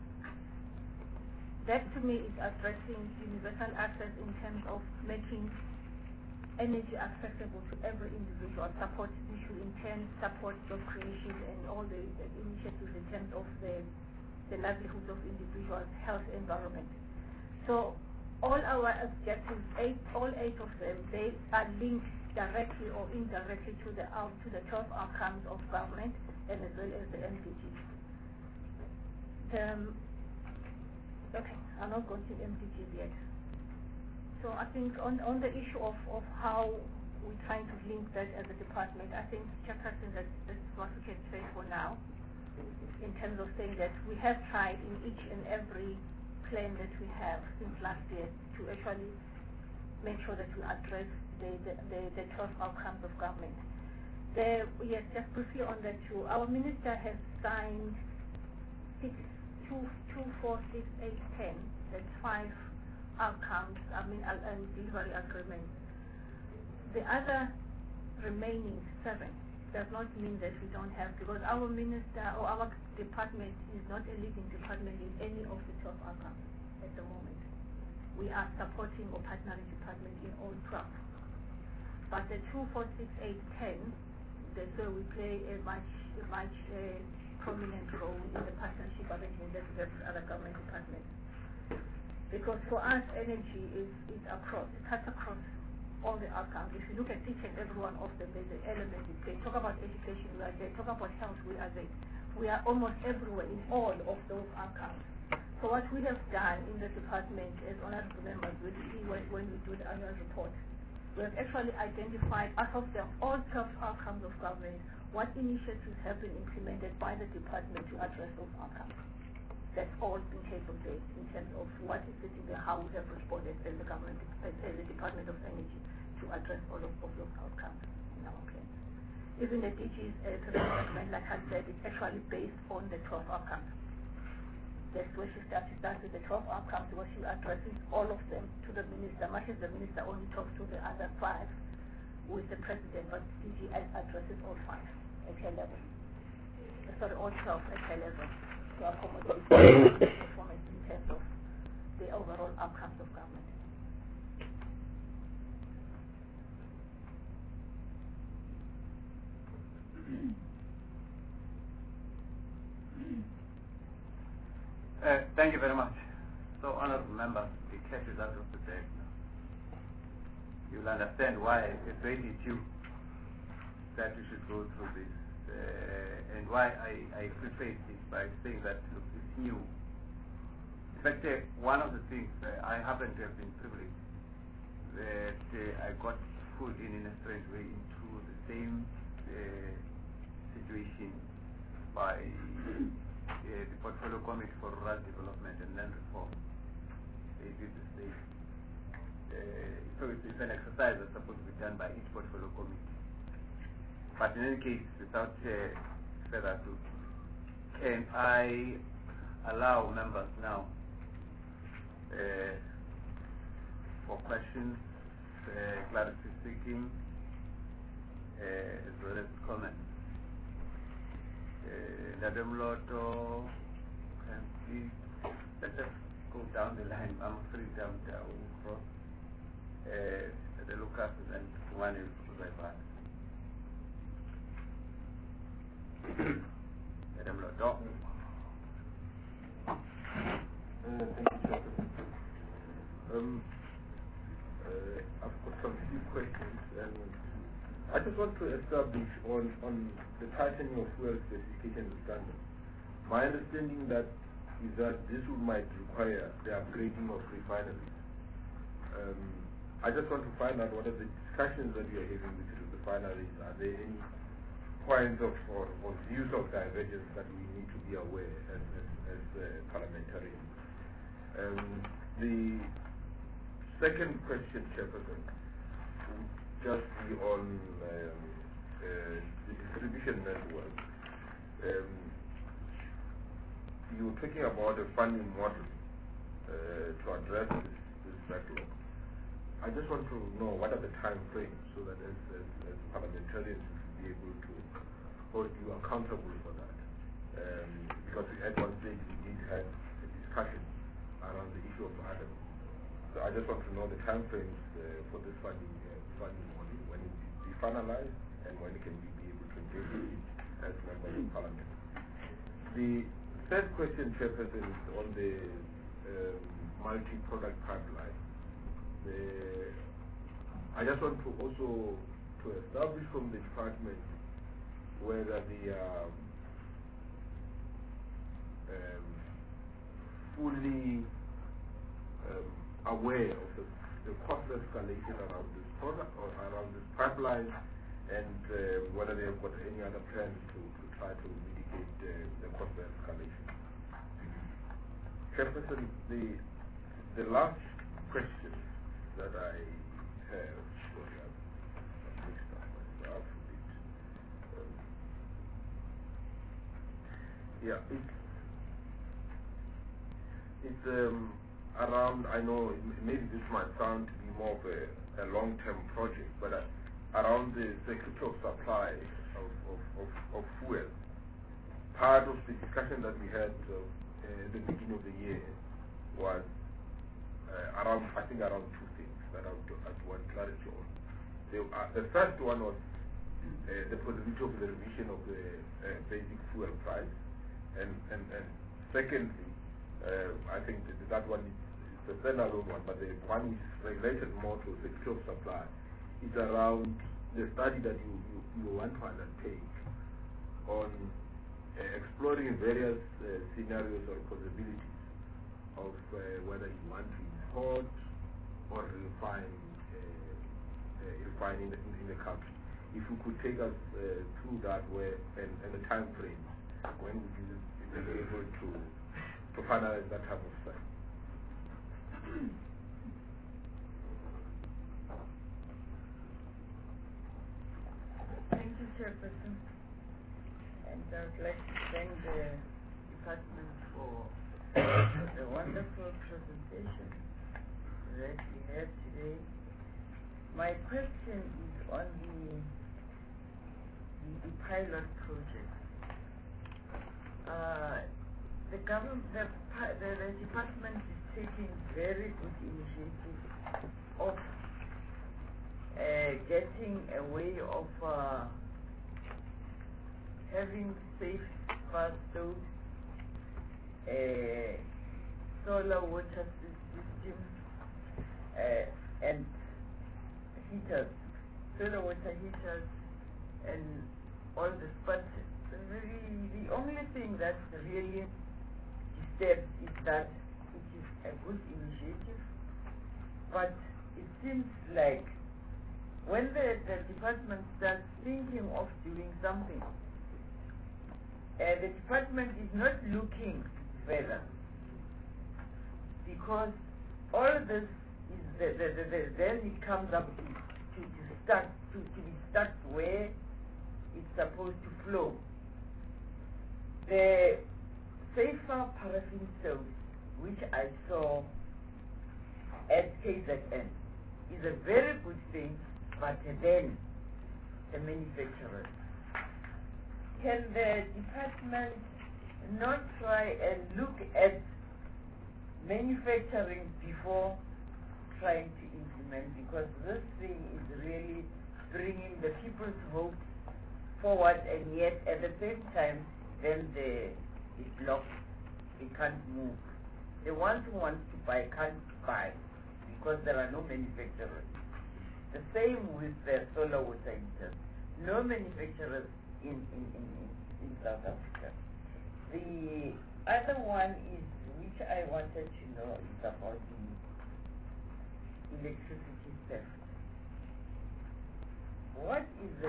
That to me is addressing universal access in terms of making energy accessible to every individual, support issue in terms, support job creation and all the initiatives in terms of the livelihoods of individuals, health, environment. So all our objectives, all eight of them, they are linked directly or indirectly to the 12 outcomes of government and as well as the MDGs. Okay, I'm not going to MDGs yet. So I think on the issue of how we're trying to link that as a department, I think Chairperson, that's what we can say for now, in terms of saying that we have tried in each and every plan that we have since last year to actually make sure that we address the 12 outcomes of government. Yes, just briefly on that too, our minister has signed 2, 4, 6, 8, 10, that's 5 outcomes, and delivery agreements. The other remaining 7 does not mean that we don't have, because our minister or our department is not a leading department in any of the 12 outcomes at the moment. We are supporting or partnering department in all 12. But the 2, 4, 6, 8, 10, that's where we play a much prominent role in the partnership arrangement that we have with other government departments. Because for us, energy is across, it cuts across all the outcomes. If you look at each and every one of them, there's an element. They talk about education, we are there. Talk about health, we are there. We are almost everywhere in all of those outcomes. So what we have done in the department, as honorable members will see when we do the annual report, we have actually identified out of the all 12 outcomes of government, what initiatives have been implemented by the department to address those outcomes. That's all been table-based in terms of what is sitting there, how we have responded as the government, as the Department of Energy to address all of those outcomes in our plans. Even the DG's document, like I said, is actually based on the 12 outcomes. That's where she starts with the 12 outcomes, where she addresses all of them to the minister, much as the minister only talks to the other 5 with the president, but DG addresses all 5 at her level. Sorry, all 12 at her level. To accommodate performance in terms of the overall outcomes of government. Thank you very much. So, honorable members, the cat is out of the bag now. You'll understand why it's 22 that we should go through this. And why I preface this by saying that, look, it's new. In fact, one of the things, I happen to have been privileged that I got pulled in a strange way into the same situation by the Portfolio Committee for Rural Development and Land Reform. They did the same. So it's an exercise that's supposed to be done by each Portfolio Committee. But in any case, without further ado, can I allow members now for questions, clarity seeking, as well as comments? Madam Lotto, can please let us go down the line. I'm free down there. The Lucas and one is Uzaibat. Madam Lotto. Thank you, Chairperson. I've got some few questions. I just want to establish on the tightening of fuel specification standards. My understanding is that this might require the upgrading of refineries. I just want to find out what are the discussions that you are having with the refineries. Are there any points of or views of divergence that we need to be aware as parliamentarians? The second question, Chairperson, just be on the distribution network. You were talking about a funding model to address this backlog. I just want to know what are the time frames so that as parliamentarians we should be able to hold you accountable for that. Because at one stage we did have a discussion around the issue of Adam. So I just want to know the time frames for this funding model, when it will be finalized and when can we be able to engage with it as members of parliament. The third question, Chairperson, is on the multi-product pipeline. I just want to also to establish from the department whether they are fully aware of the cost escalation around this product or around this pipeline, and whether they have got any other plans to try to mitigate the cost escalation. Chairperson, the last question that I have, sorry, I've mixed up myself a bit. It's around, I know maybe this might sound to be more of a long-term project, but around the security of supply of fuel. Part of the discussion that we had at the beginning of the year was around two things that I want clarity on. The first one was the possibility of the revision of the basic fuel price, and secondly, I think that one is the standalone one, but the one which is related more to security of supply is around the study that you want to undertake on exploring various scenarios or possibilities of whether you want to import or refine in the country. If you could take us through that way and the time frame, when would you be able to finalize that type of study? Thank you, Chairperson. And I would like to thank the department for the wonderful presentation that we had today. My question is on the pilot project. The department is taking very good initiative of getting a way of having safe, fast stove, solar water systems, and heaters, solar water heaters, and all this. But the only thing that really disturbs is that it is a good initiative, but it seems like when the department starts thinking of doing something, the department is not looking further, because all this is then it comes up to be stuck where it's supposed to flow. The safer paraffin stoves, which I saw at KZN, is a very good thing, but then the manufacturers. Can the department not try and look at manufacturing before trying to implement? Because this thing is really bringing the people's hopes forward, and yet at the same time, then it's blocked. They can't move. The ones who want to buy can't buy because there are no manufacturers. The same with the solar water heaters. No manufacturers in South Africa. The other one is, which I wanted to know, is about the electricity theft. What is the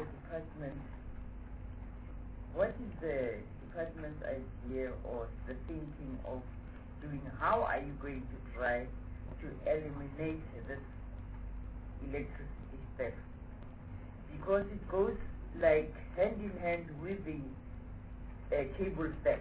department's idea or the thinking of doing? How are you going to try to eliminate this electricity theft? because it goes like hand in hand with the cable theft.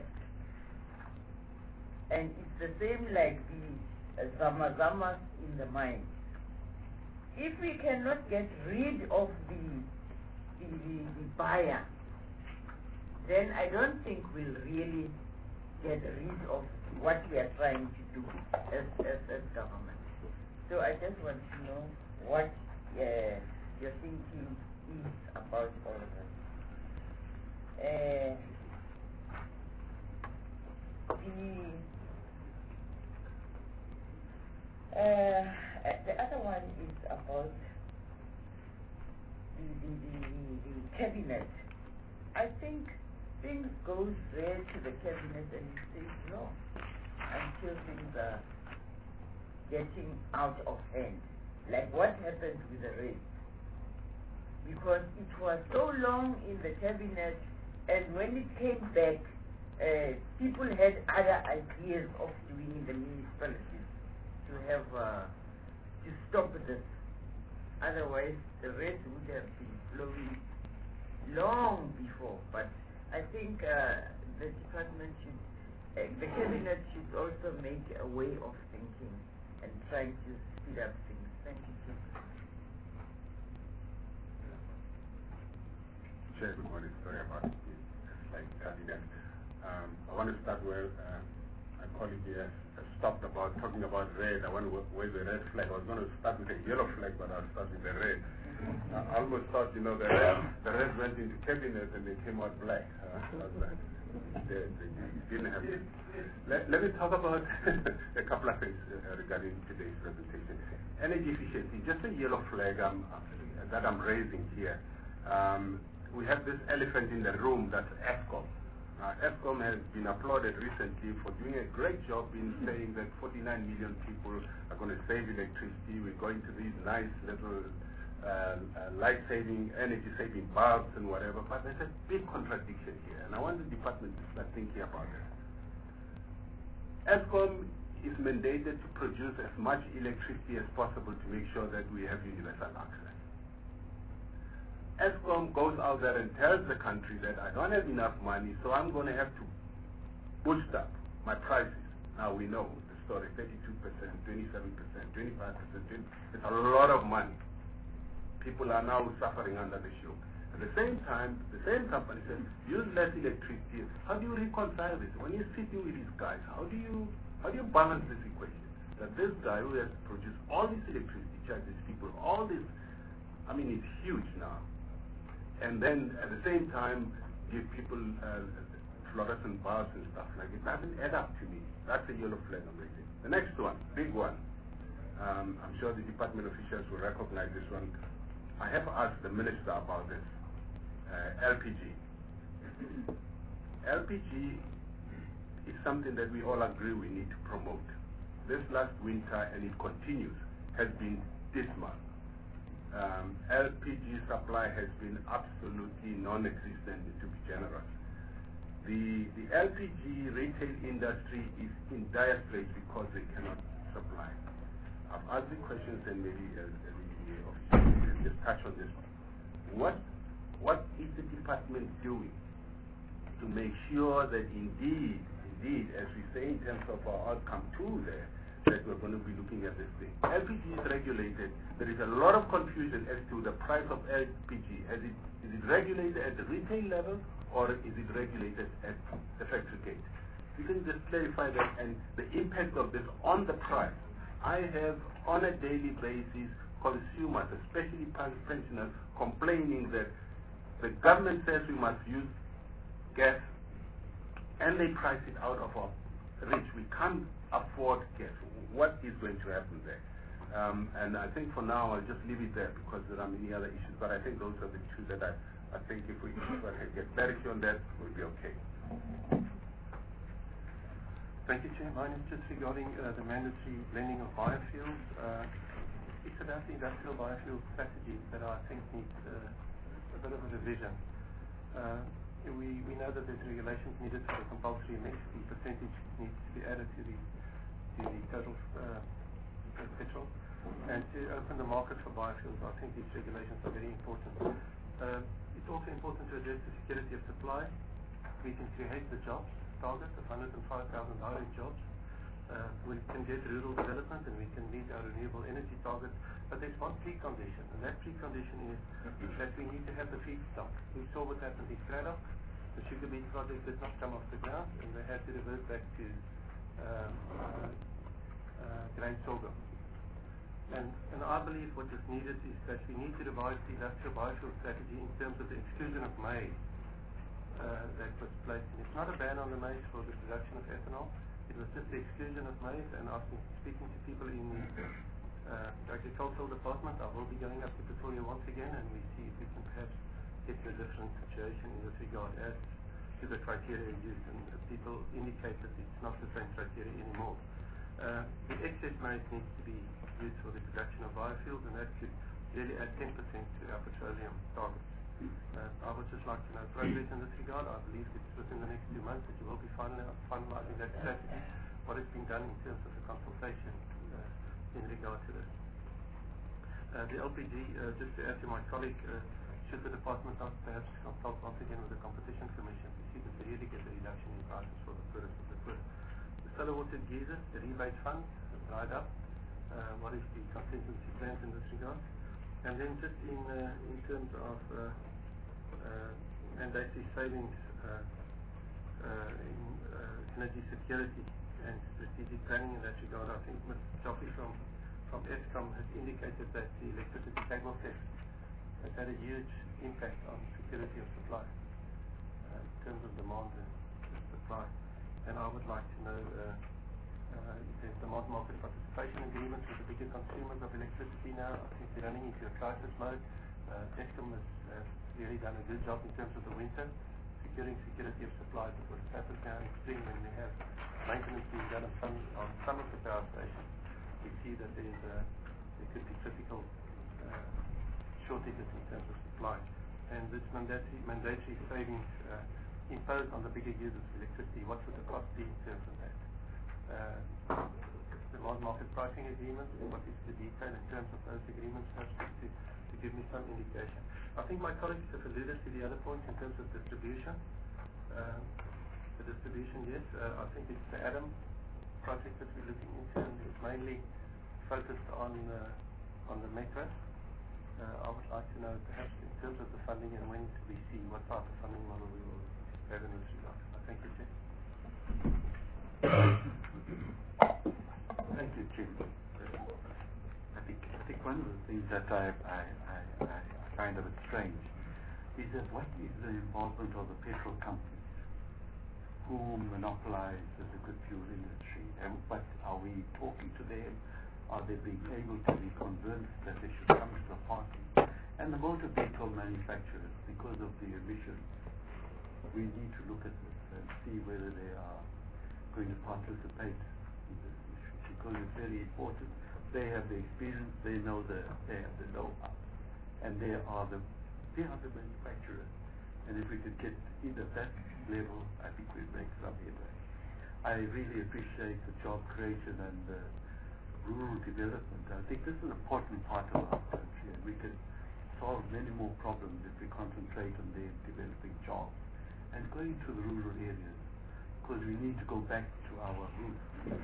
And it's the same like the zamazamas in the mine. If we cannot get rid of the buyer, then I don't think we'll really get rid of what we are trying to do as government. So I just want to know what your thinking is about all of that. The other one is about the cabinet. I think things go there to the cabinet and it stays no until things are getting out of hand. Like what happened with the race. Because it was so long in the cabinet, and when it came back, people had other ideas of doing in the municipalities to have to stop this. Otherwise, the race would have been flowing long before. But I think the department should, the cabinet should also make a way of thinking and trying to speed up things. Thank you, Chief. Chair, good morning. Sorry about the slight tardiness. I want to start where my colleague here has stopped about talking about red. I want to wave the red flag. I was going to start with a yellow flag, but I'll start with the red. I almost thought, the red went into cabinet and they came out black. They didn't have it. Let me talk about a couple of things regarding today's presentation. Energy efficiency, just a yellow flag that I'm raising here. We have this elephant in the room, that's Eskom. Eskom has been applauded recently for doing a great job in saying that 49 million people are going to save electricity. We're going to these nice little light-saving, energy-saving bulbs and whatever. But there's a big contradiction here, and I want the department to start thinking about it. Eskom is mandated to produce as much electricity as possible to make sure that we have universal access. Eskom goes out there and tells the country that I don't have enough money, so I'm going to have to boost up my prices. Now we know the story, 32%, 27%, 25%. It's a lot of money. People are now suffering under the shock. At the same time, the same company says, use less electricity. How do you reconcile this? When you're sitting with these guys, how do you balance this equation? That this guy who has produced all this electricity charges people all this, it's huge now. And then at the same time give people fluorescent bulbs and stuff like it. It doesn't add up to me. That's a yellow flag I'm raising. The next one, big one. I'm sure the department officials will recognize this one. I have asked the minister about this. LPG. LPG is something that we all agree we need to promote. This last winter, and it continues, has been dismal. LPG supply has been absolutely non-existent, to be generous. The LPG retail industry is in dire straits because they cannot supply. I've asked the questions, and maybe the officials can just touch on this one. What is the department doing to make sure that indeed, as we say in terms of our outcome 2 there, that we're going to be looking at this thing. LPG is regulated. There is a lot of confusion as to the price of LPG. Is it regulated at the retail level, or is it regulated at the factory gate? You can just clarify that, and the impact of this on the price. I have, on a daily basis, consumers, especially pensioners, complaining that the government says we must use gas, and they price it out of our reach. We can't afford gas. What is going to happen there? And I think for now I'll just leave it there because there are many other issues. But I think those are the two that I think if we can get clarity on that, we'll be okay. Thank you, Chair. Mine is just regarding the mandatory blending of biofuels. It's about the industrial biofuel strategy that I think needs a bit of a revision. We know that there's regulations needed for the compulsory mix. The percentage needs to be added to the total petrol. And to open the market for biofuels, I think these regulations are very important. It's also important to address the security of supply. We can create the jobs target of 105,000 direct jobs. We can get rural development and we can meet our renewable energy target. But there's one precondition, and that precondition is that we need to have the feedstock. We saw what happened in Cradock. The sugar beet project did not come off the ground, and they had to revert back to grain sorghum. And I believe what is needed is that we need to revise the industrial biofuel strategy in terms of the exclusion of maize that was placed in. It's not a ban on the maize for the production of ethanol. It was just the exclusion of maize, and I've been speaking to people in the agricultural department. I will be going up to Pretoria once again, and we see if we can perhaps get to a different situation in this regard as to the criteria used, and people indicate that it's not the same criteria anymore. The excess maize needs to be used for the production of biofuels, and that could really add 10% to our petroleum targets. I would just like to know progress in this regard. I believe it's within the next 2 months that you will be finalizing that strategy. What has been done in terms of the consultation in regard to this? The LPG, just to add to my colleague, should the department not perhaps consult once again with the Competition Commission to see that they really get a reduction in prices for the poorest of the poor? The solar water geysers, the rebate funds have dried up. What is the contingency plans in this regard? And then just in terms of mandatory savings in energy security and strategic planning in that regard, I think Ms. Joffe from Eskom has indicated that the electricity cable theft has had a huge impact on security of supply in terms of demand and supply. And I would like to know if there's demand market participation agreements with the bigger consumers of electricity now. I think we're running into a crisis mode. Eskom has really done a good job in terms of the winter, securing security of supply, but with Africa and spring, when we have maintenance being done on some of the power stations, we see that there could be critical shortages in terms of supply. And this mandatory savings imposed on the bigger users of electricity, what would the cost be in terms of that? Demand market pricing agreements, what is the detail in terms of those agreements, perhaps to give me some indication. I think my colleagues have alluded to the other points in terms of distribution. The distribution, yes, I think it's the ADAM project that we're looking into, and it's mainly focused on the metro. I would like to know perhaps in terms of the funding and when to we see what type of funding model we will have in this regard. Thank you, Chair. Thank you, Jim. I think one of the things that I find a bit strange is that what is the involvement of the petrol companies who monopolize the liquid fuel industry? And what are we talking to them? Are they being able to be convinced that they should come to the party? And the motor vehicle manufacturers, because of the emissions, we need to look at this and see whether they are going to participate in this issue, because it's very important. They have the experience, they know they have the know-how, and they are the manufacturers. And if we could get in at that level, I think we'd make some headway. I really appreciate the job creation and the rural development. I think this is an important part of our country, and we can solve many more problems if we concentrate on them developing jobs and going to the rural areas, because we need to go back to our roots.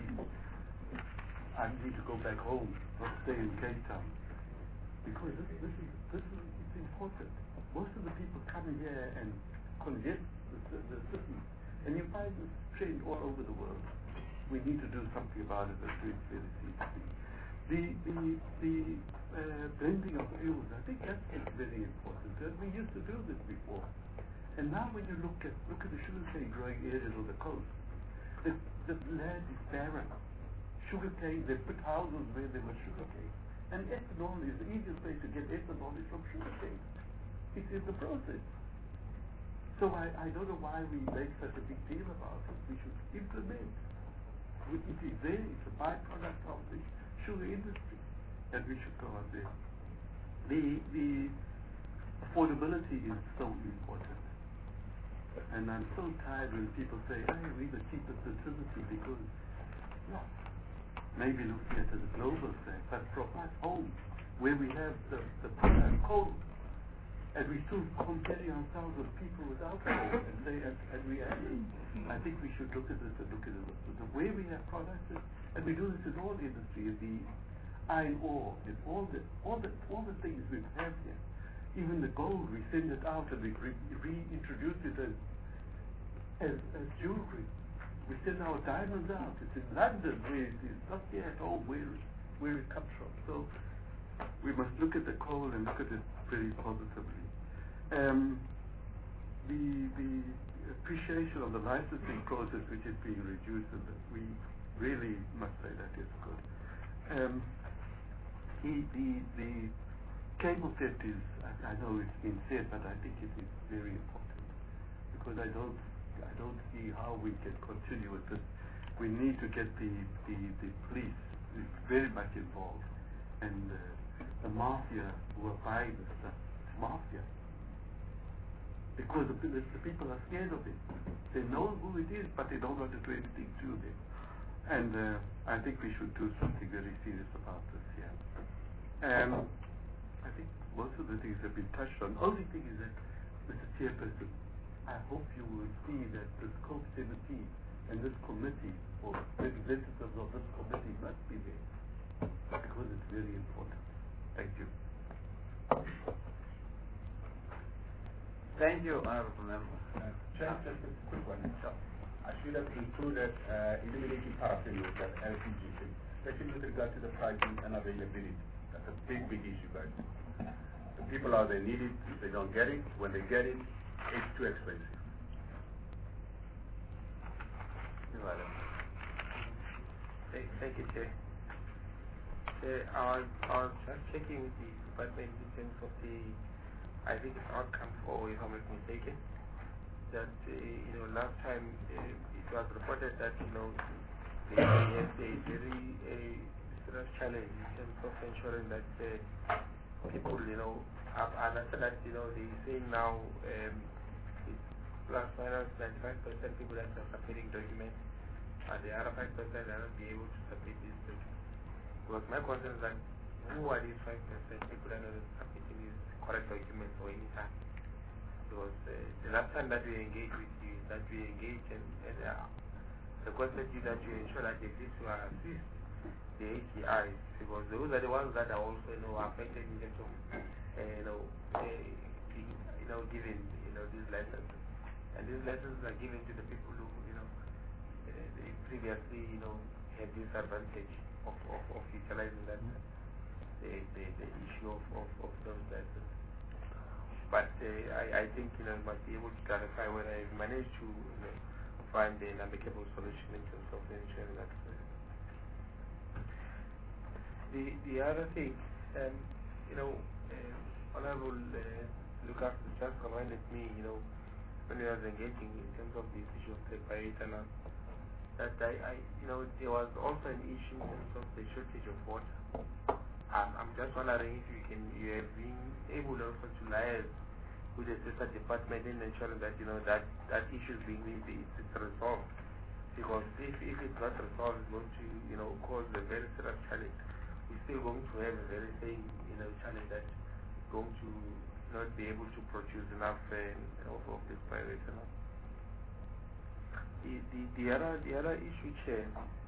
I need to go back home, not stay in Cape Town, because this is it's important. Most of the people come here and congest the cities, and you find this trend all over the world. We need to do something about it and do it very seriously. The blending of fuels, I think that's very important. We used to do this before, and now when you look at the sugarcane growing areas of the coast, the land is barren. Sugarcane, they put houses where there was sugarcane, and ethanol is the easiest way to get ethanol is from sugarcane. It's in the process. So I don't know why we make such a big deal about it. We should implement. It is there, it's a byproduct of the sugar industry, and we should go on there. The affordability is so important. And I'm so tired when people say, hey, we're the cheapest electricity, because, yeah, maybe looking at it as a global thing, but from us home, where we have the coal, And we still comparing ourselves with people without coal and say, and we actually, I think we should look at this and look at it. The way we have products, and we do this in all industry, the iron ore, and all the things we have here. Even the gold, we send it out and we reintroduce it as jewelry. We send our diamonds out. It's in London where it is not here at home where it comes from. So we must look at the coal and look at it very positively. The appreciation of the licensing process which is being reduced, and we really must say that is good. The cable theft is, I know it's been said, but I think it is very important because I don't see how we can continue with this. We need to get the police very much involved, and the mafia who are buying this stuff. It's mafia because the people are scared of it. They know who it is, but they don't want to do anything to them. And I think we should do something very serious about this here. I think most of the things have been touched on. Only thing is that, Mr. Chairperson, I hope you will see that this COPE 17 and this committee, or representatives of this committee must be there, because it's very important. Thank you. Thank you, Honorable Member. Just a quick one. I should have included eliminating paraffin with that LPG, especially with regard to the pricing and availability. That's a big issue, guys. The people out there need it. If they don't get it, when they get it, it's too expensive. You're welcome. Thank you, Chair. I was just checking with the department in terms of I think it's outcome 4, if I'm not mistaken, that, last time it was reported that, they have a very serious challenge in terms of ensuring that people, I understand that, they're saying now it's plus minus 95% people that are submitting documents, and the other 5% are not be able to submit these documents. Because my concern is that who are these 5% people that are not submitting these correct documents or any time? Because the last time that we engaged with you, that we engaged and requested you that you ensure that at least you assist the ATIs, because those are the ones that are also affected in terms of giving these licenses, and these licenses are given to the people who they previously had this advantage of utilizing that the issue of those licenses. But I think you must be able to clarify whether I've managed to find an amicable solution in terms of ensuring that. The other thing, Honorable Lucas just reminded me, when I was engaging in terms of this issue of the bioethanol, that there was also an issue in terms of the shortage of water. I'm just wondering if you have been able also to liaise with the sister department in ensuring that that issue is being resolved. Because if it's not resolved, it's going to cause a very serious challenge. We're still going to have a very same challenge that's going to not be able to produce enough of this bioethanol. The other issue, Chair,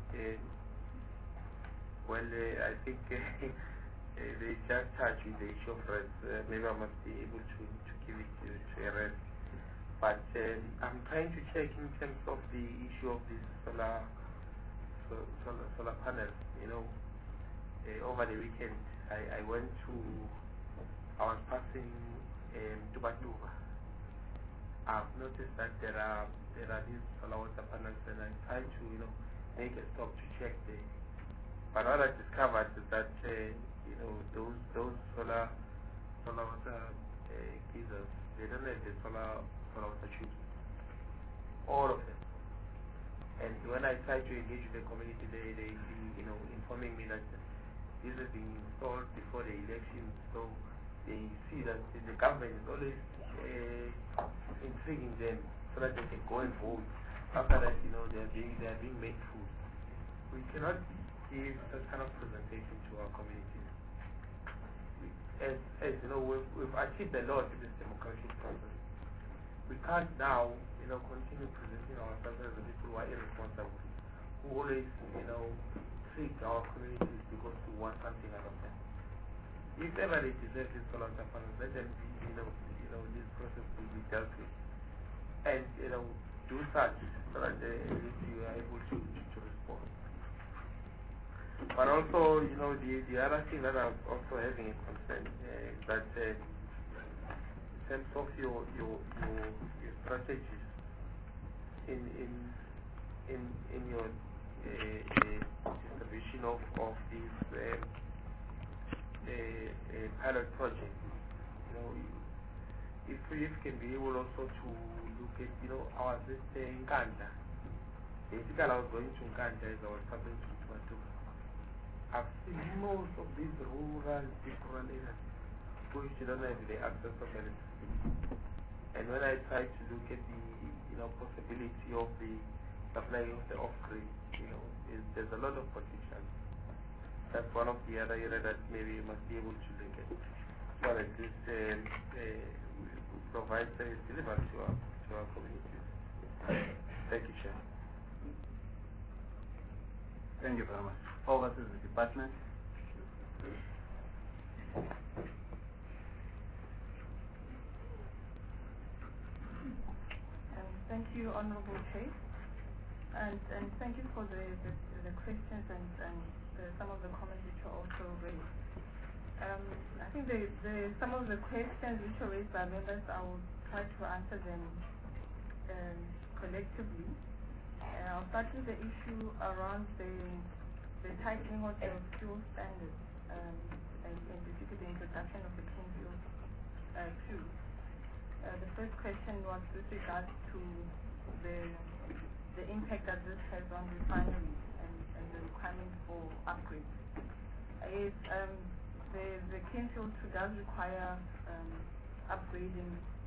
I think they just touched with the issue of rest. Maybe I must be able to give it to a rest. But I'm trying to check in terms of the issue of this solar panels. Over the weekend, I was passing Tubatuba. I've noticed that there are these solar water panels, and I tried to make a stop to check there. But what I discovered is that those solar water geysers, they don't have the solar water tubes, all of them. And when I tried to engage with the community, they informing me that this is being installed before the election, so they see that the government is always intriguing them so that they can go and vote. After that, they are being made food. We cannot give that kind of presentation to our communities. as you know, we've achieved a lot in this democratic process. We can't now, continue presenting ourselves as the people who are irresponsible, who always, treat our communities because we want something out of them. If ever they deserve this solar funds, let them be, this process will be dealt with, and do such so that you are able to respond. But also, the other thing that I'm also having a concern is that in terms of your strategies in your distribution of these pilot projects, if we can be able also to look at, our sister in Nkandla. Basically, I was going to Nkandla as I was traveling to Matuka. I've seen most of these rural areas which don't have the access of electricity. And when I try to look at the possibility of the supply of the off-grid, there's a lot of potential. That's one of the other areas that maybe you must be able to look at. So that this provides service delivered to our communities. Thank you, Chair. Thank you very much. Over to the department. Thank you, Honorable Chair, and thank you for the questions and some of the comments which are also raised. I think some of the questions which are raised by members, I will try to answer them collectively. I'll start with the issue around the tightening of the fuel standards, and specifically the introduction of the clean fuel fuel. The first question was with regards to the impact that this has on refineries and the requirements for upgrades. The clean fuel does require upgrading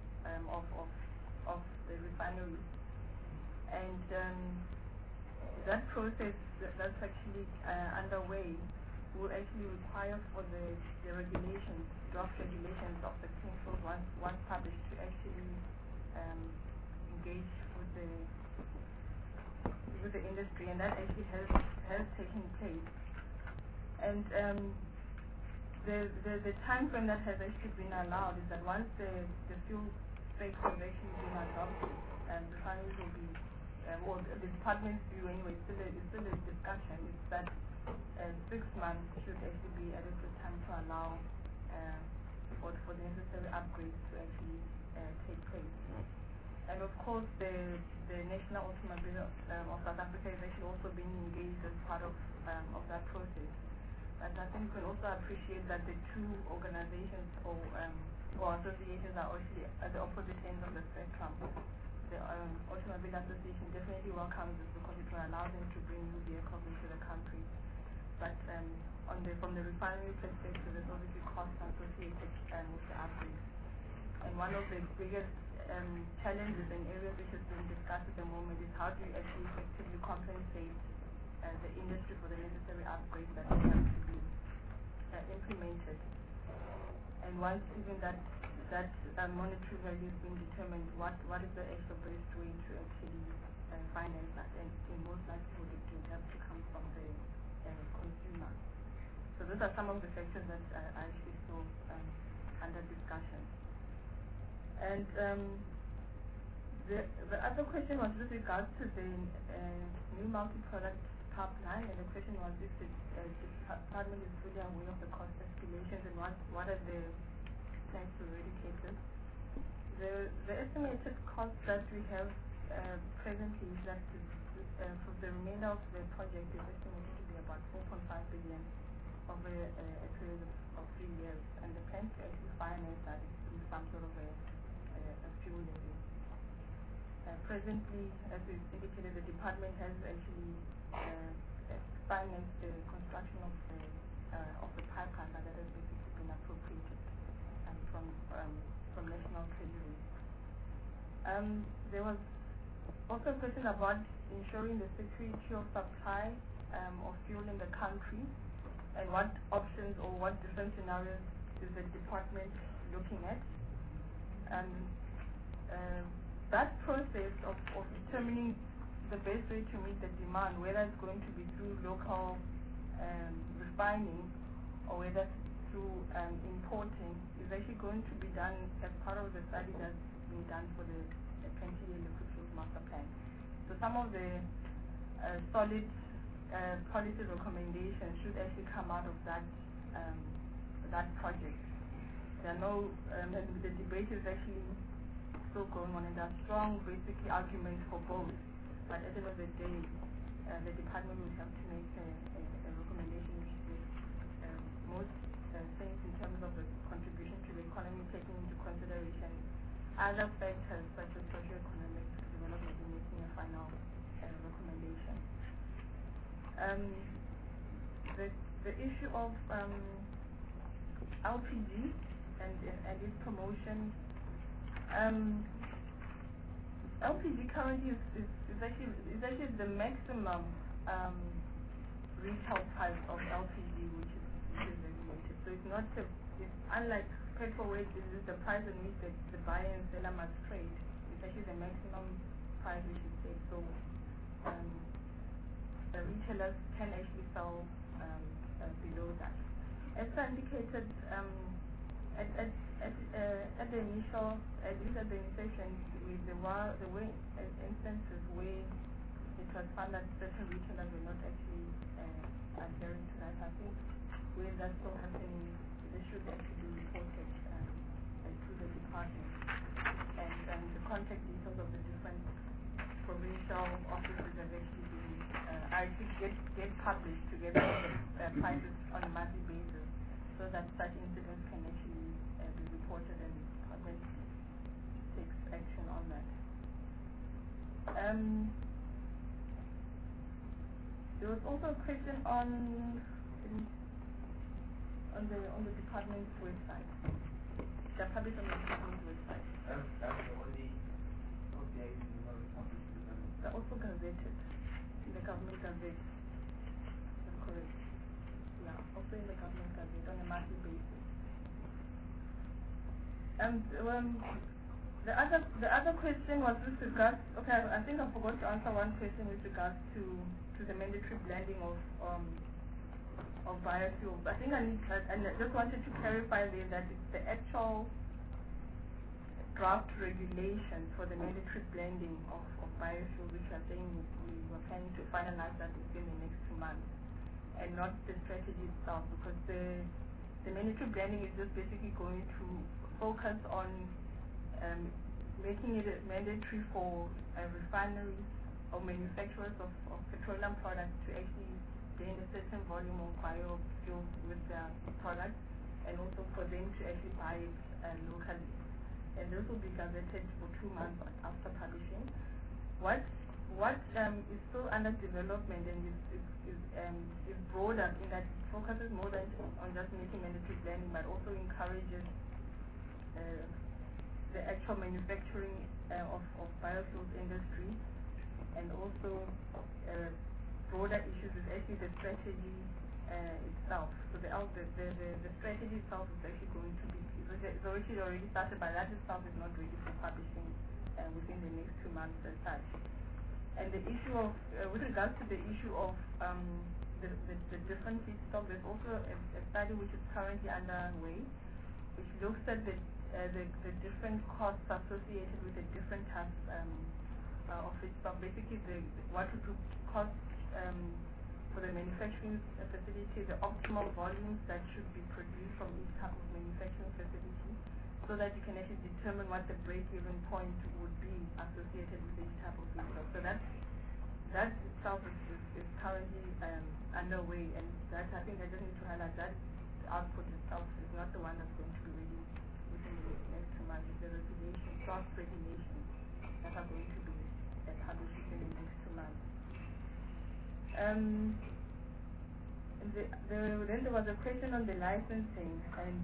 of the refineries, and that process that's actually underway will actually require for the regulations, draft regulations of the clean fuel once published, to actually engage with the industry, and that actually has taken place. And the time frame that has actually been allowed is that once the fuel spec has actually been adopted, refineries will be, or the department's view anyway, it's still a discussion, is that 6 months should actually be adequate time to allow for the necessary upgrades to actually take place. And of course, the National Automobile of South Africa is actually also being engaged as part of that process. And I think we can also appreciate that the two organizations or associations are actually at the opposite ends of the spectrum. The Automobile Association definitely welcomes this because it will allow them to bring new vehicles into the country. But from the refinery perspective, there's obviously costs associated with the upgrades. And one of the biggest challenges and areas which is being discussed at the moment is how do you actually effectively compensate the industry for the necessary upgrades that have to be implemented. And once even that monetary value is being determined, what is the actual best way to actually finance that? And most likely it would have to come from the consumer. So those are some of the factors that are actually still under discussion. And the other question was with regards to the new multi-product pipeline, and the question was if the department is fully aware of the cost escalations and what are the plans to eradicate this. The estimated cost that we have presently is that for the remainder of the project is estimated to be about 4.5 billion over a period of 3 years, and the plan to actually finance that is through some sort of a fuel levy. Presently, as we've indicated, the department has actually financed the construction of the pipeline that has basically been appropriated from National Treasury. There was also a question about ensuring the security of supply of fuel in the country, and what options or what different scenarios the department looking at. That process of determining the best way to meet the demand, whether it's going to be through local refining or whether it's through importing, is actually going to be done as part of the study that's been done for the 20-year liquid fuels master plan. So some of the solid policy recommendations should actually come out of that project. There are no, the debate is actually still going on, and there are strong, basically, arguments for both. But at the end of the day, the department will have to make a recommendation which is most things in terms of the contribution to the economy, taking into consideration other factors such as socio-economic development in making a final recommendation. The issue of LPG and its promotion. LPG currently is actually the maximum retail price of LPG, which is regulated. So it's not it's unlike petrol, where this is the price in which the buyer and seller must trade. It's actually the maximum price which is set. So the retailers can actually sell below that. As I indicated at the initial, at least at the inception, there were instances where it was found that certain retailers were not actually adhering to that. I think where that's still happening, they should actually be reported to the department, and the contact details of the different provincial offices have actually been get published together with the prices on a monthly basis, so that such incidents can actually be reported and the department takes action on that. There was also a question on the department's website. They're published on the department's website. That's the only ODIs you know published. They're also gazetted in the government gazette. That's correct. Yeah, also in the government gazette on a monthly basis. And the other question was with regards. Okay, I think I forgot to answer one question with regards to the mandatory blending of biofuels. I think I just wanted to clarify there that it's the actual draft regulations for the mandatory blending of biofuels, which are saying we were planning to finalize that within the next 2 months, and not the strategy itself, because the mandatory blending is just basically going to focus on making it mandatory for refineries or manufacturers of petroleum products to actually gain a certain volume of biofuels with their products, and also for them to actually buy it locally. And those will be gazetted for 2 months after publishing. What is still under development and is broader in that it focuses more than on just making mandatory blending, but also encourages the actual manufacturing of biofuels industry, and also broader issues is actually the strategy itself. So the strategy itself is actually going to be, it's already started, but that itself is not ready for publishing within the next 2 months as such. And the issue of, with regards to the issue of the different feedstock, there's also a study which is currently underway, which looks at the different costs associated with the different types of feedstock. Basically, what it would cost for the manufacturing facility, the optimal volumes that should be produced from each type of manufacturing facility, so that you can actually determine what the break-even point would be associated with each type of feedstock. So that itself is currently underway, and that, I think I just need to highlight that the output itself is not the one that's going to be ready within the next 2 months. It's the regulations, draft regulations that are going to be published within the next 2 months. And then there was a question on the licensing and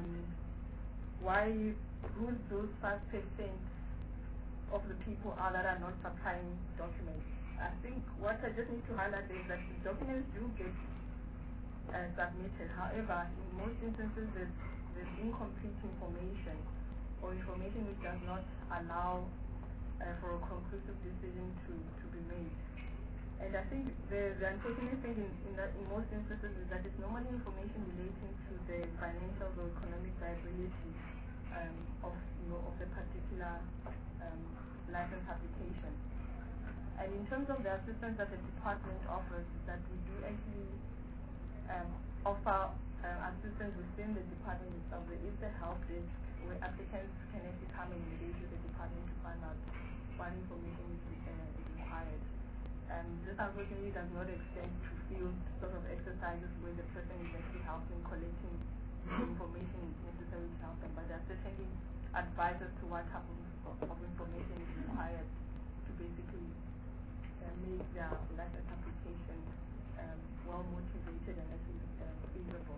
who's those 5% of the people that are not supplying documents. I think what I just need to highlight is that the documents do get submitted. However, in most instances, there's incomplete information or information which does not allow for a conclusive decision to be made. And I think the unfortunate thing in most instances is that it's normally information relating to the financial or economic viability of the particular license application. And in terms of the assistance that the department offers, is that we do actually offer assistance within the department itself. There is a help desk where applicants can actually come and engage with the department to find out what information is required. This unfortunately does not extend to field sort of exercises where the person is actually helping collecting the information necessary to help them, but there are certainly advisors to what type of information is required to basically make their license application well motivated and actually feasible.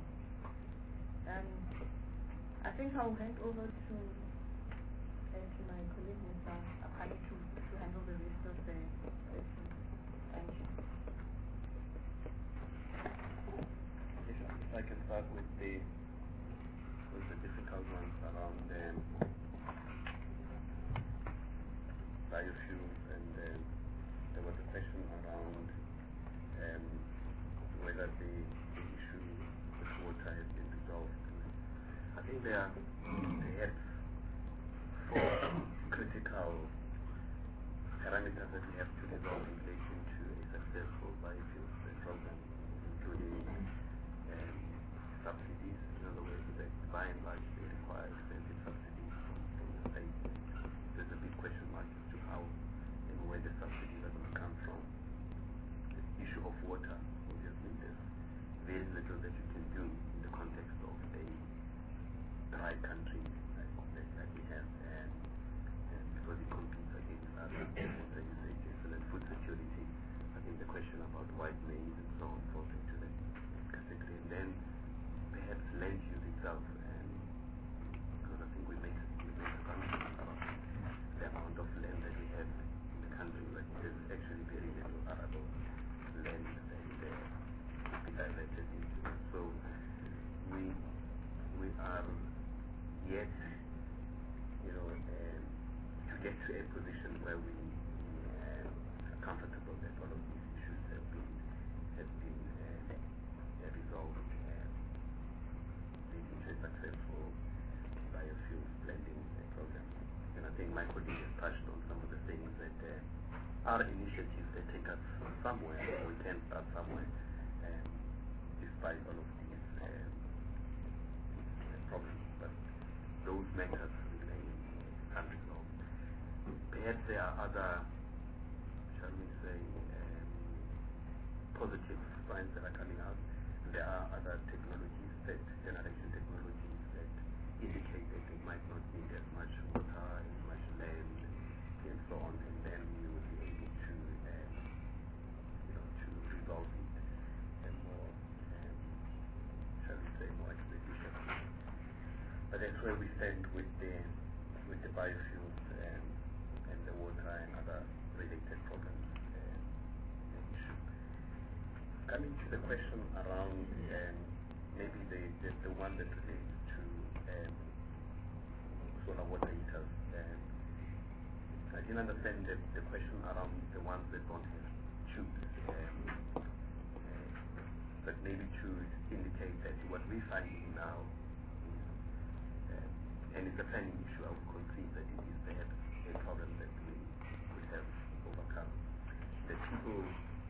I think I'll hand over to my colleague Mr. Apani to handle the rest of the questions. Thank you. If I can start with the difficult ones around biofuels, and there was a question around whether the issue with water has been resolved. I think there are perhaps 4 critical parameters that we have to resolve in relation to a successful biofuels program, including subsidies. In other words, that by and large they require extensive subsidies from the state. There's a big question mark as to how and where the subsidies are going to come from. The issue of water, obviously, there's very little that you can do in the context of a dry country like we have, and because it competes against other water usages. And then food security, I think the question about white maize and so on falls into that category. And then perhaps land use itself, and because I think we make assumptions about the amount of land that we have in the country, but there's actually very little arable land that is there to be diverted into. So we are yet, to get to a position where we are comfortable that all of these issues have been resolved, leading to a successful biofuels blending program. And I think my colleague has touched on some of the things that are initiatives that take us somewhere. We can start somewhere, despite all of these problems. But those matters remain unresolved. Perhaps there are other, shall we say, positive signs that are coming out. There are other technologies, generation technologies, that indicate that they might not need as much water, as much land, and so on, and then you will be able to, to resolve it more, shall we say, more expeditiously. But that's where we stand with the biofuels and the water and other related problems issue. Coming to the question around maybe the one that relates to solar water heaters. I didn't understand the question around the ones that don't have tubes, but maybe to indicate that what we're finding now is, and it's a planning issue, I would concede that it is perhaps a problem that we could have overcome. That people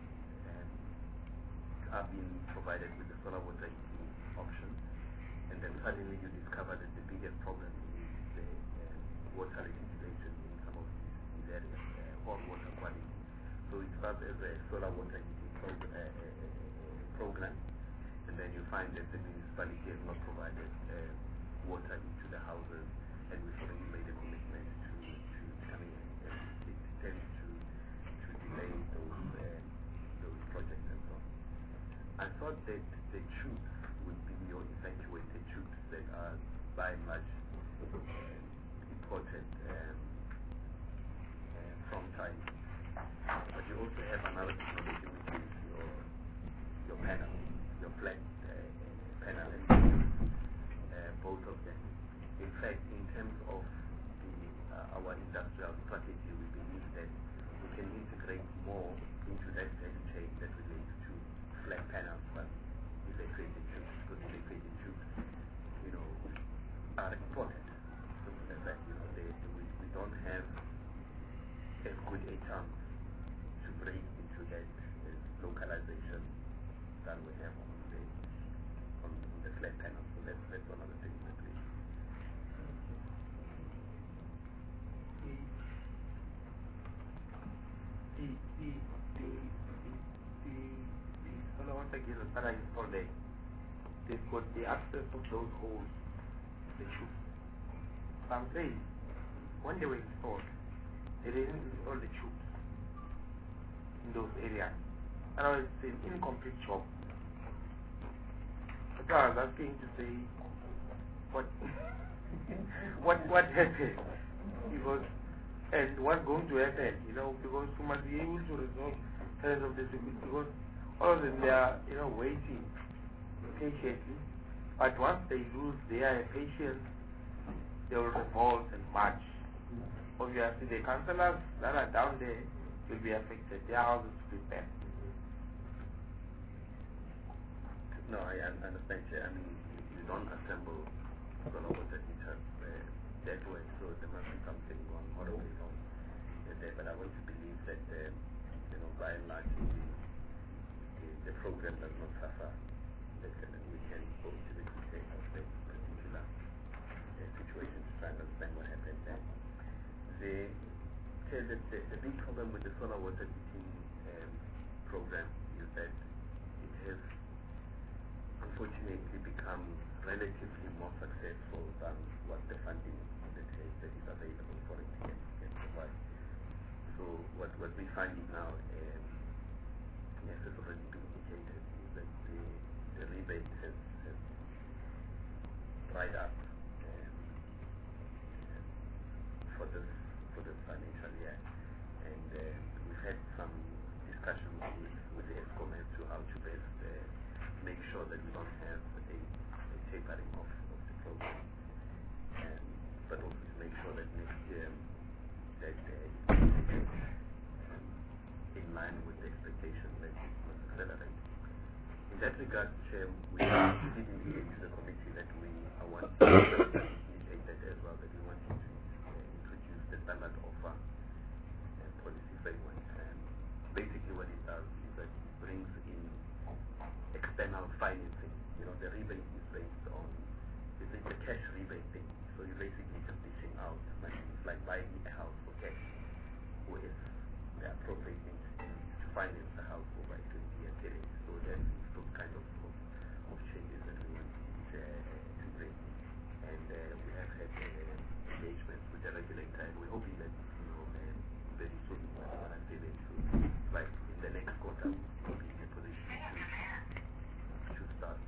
are being provided with the solar water heating option, and then suddenly you discover that the biggest problem is the water legislation in some of these areas, or water quality. So it starts as a solar water heating program, and then you find that the municipality has not provided water into the houses, and we've already made a commitment to coming in. It tends to delay those projects and so on. I thought that the tubes would be your evacuated tubes that are by and large imported from China. But you also have another technology, which is your panel, your flat panel, and both of integrate more into that value chain that relates to flat panels, but evacuated tubes, because evacuated tubes, are important. Simple as that, we don't have as good a chance to break into that localization than we have on the flat panel. So that's one of the things that we. The solar water geysers that are installed there, they've got the access of those holes, the tubes. So I'm saying, when they were installed, they didn't install the tubes in those areas. Otherwise, it's an incomplete job. That's why I was asking to say, what happened? Because, and what's going to happen, because we must be able to resolve terms of this, because all of them, they are, waiting patiently. But once they lose their patience, they will revolt and march. Obviously, the councillors that are down there will be affected. Their houses will be burned. No, I understand, Chair. I mean, you don't assemble solar water heaters that way, so there must be something wrong, horribly wrong there. But I want to believe that, by and large, the program does not suffer. That we can go into the details of that particular situation to try and understand what happened there. The big problem with the solar water heating program is that it has unfortunately become relatively more successful than what the funding that is available for it can provide. So what we're finding now, as has already been indicated, is that the rebate has dried up for this financial year, and we've had some discussions with the ESCOM as to how to best make sure that we don't have a tapering off of the program, but also to make sure that next year that in line with the expectation that it must accelerate. In that regard, Chair, we did indicate to the committee that we are wanting to indicate that as well, that we wanted to introduce the standard offer policy framework. Basically what it does is that it brings in external financing. The rebate is based on, it's a cash rebate thing. So you're basically just dishing out money. It's like buying a house for cash, with the appropriate thing to finance the house over a 20-year period. So that's those kind of changes that we want to bring. And we have had engagements with the regulator, and we're hoping that very soon, when I say very soon, like in the next quarter, we'll be in a position to start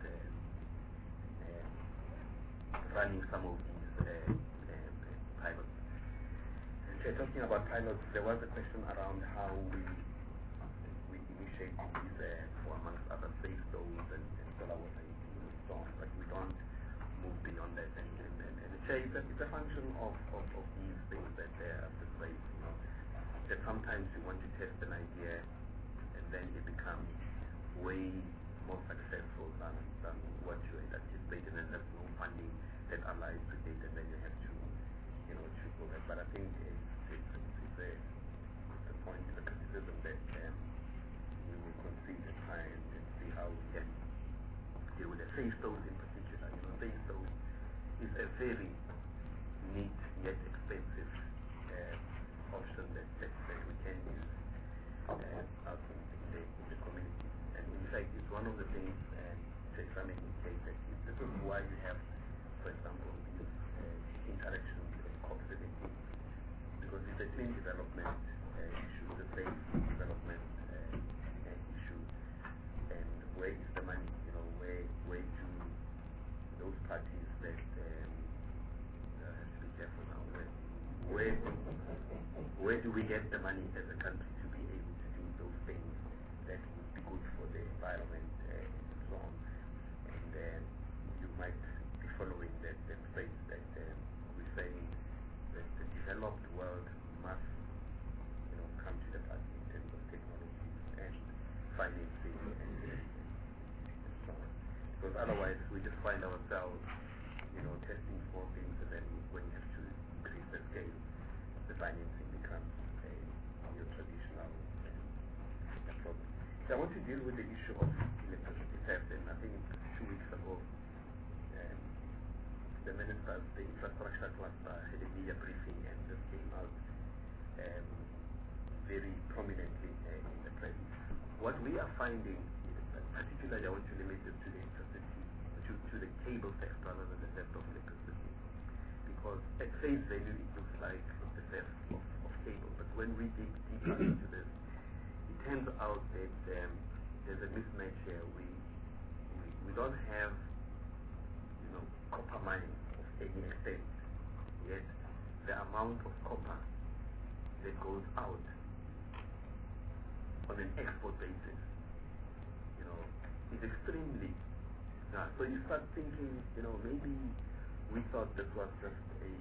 running some of these pilots. And so talking about pilots, there was a question around how we initiate these for, amongst other, safe zones and solar water heating and so on, but we don't move beyond that. And it's a function of these things that I've just raised, that sometimes you want to test an idea and then it becomes way more successful than what you had anticipated, and there's no funding that aligns with it, and then you have to go back. But I think it's a point, it's a criticism that we will concede and try and see how we can deal with the safe zones in particular. Safe zones is a very neat yet expensive option that we can use out in the community. And in fact, it's one of the things, to some indicate that this is why you have, for example, these interactions at COP17, because it's a twin development issue, the safe development issue, and where is the money? Where do those parties that to be careful now, where do we get the money as a country to be able to do those things that would be good for the environment and so on? And you might be following that phrase that we're saying that the developed world must come to the party in terms of otherwise we just find ourselves, testing small things, and then when you have to increase the scale, the financing becomes your traditional approach. So I want to deal with the issue of electricity theft, and I think 2 weeks ago, the minister, the infrastructure cluster, had a media briefing and just came out very prominently in the press. What we are finding, particularly I want to limit this to the electricity, to the cable theft rather than the theft of electricity, because at face value it looks like the theft of cable, but when we dig deeper into this, it turns out that there's a mismatch here. We don't have copper mines of any extent, yet the amount of copper that goes out on an export basis, is extremely. So you start thinking, maybe we thought this was just a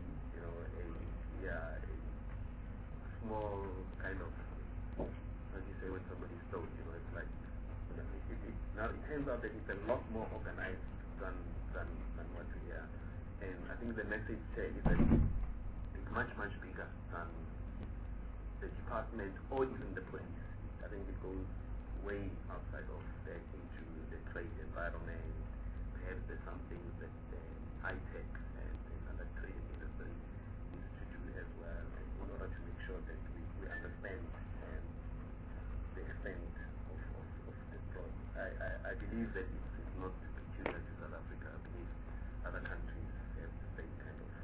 small kind of, as you say when somebody stole, it's like, now it turns out that it's a lot more organized than what we are. And I think the message here is that it's much, much bigger than the department or even the police. I think it goes way outside of that into the trade environment. Perhaps there's some things that high-tech and other trading industry needs to do as well, in order to make sure that we understand the extent of the fraud. I believe that it's not peculiar to South Africa. I believe other countries have the same kind of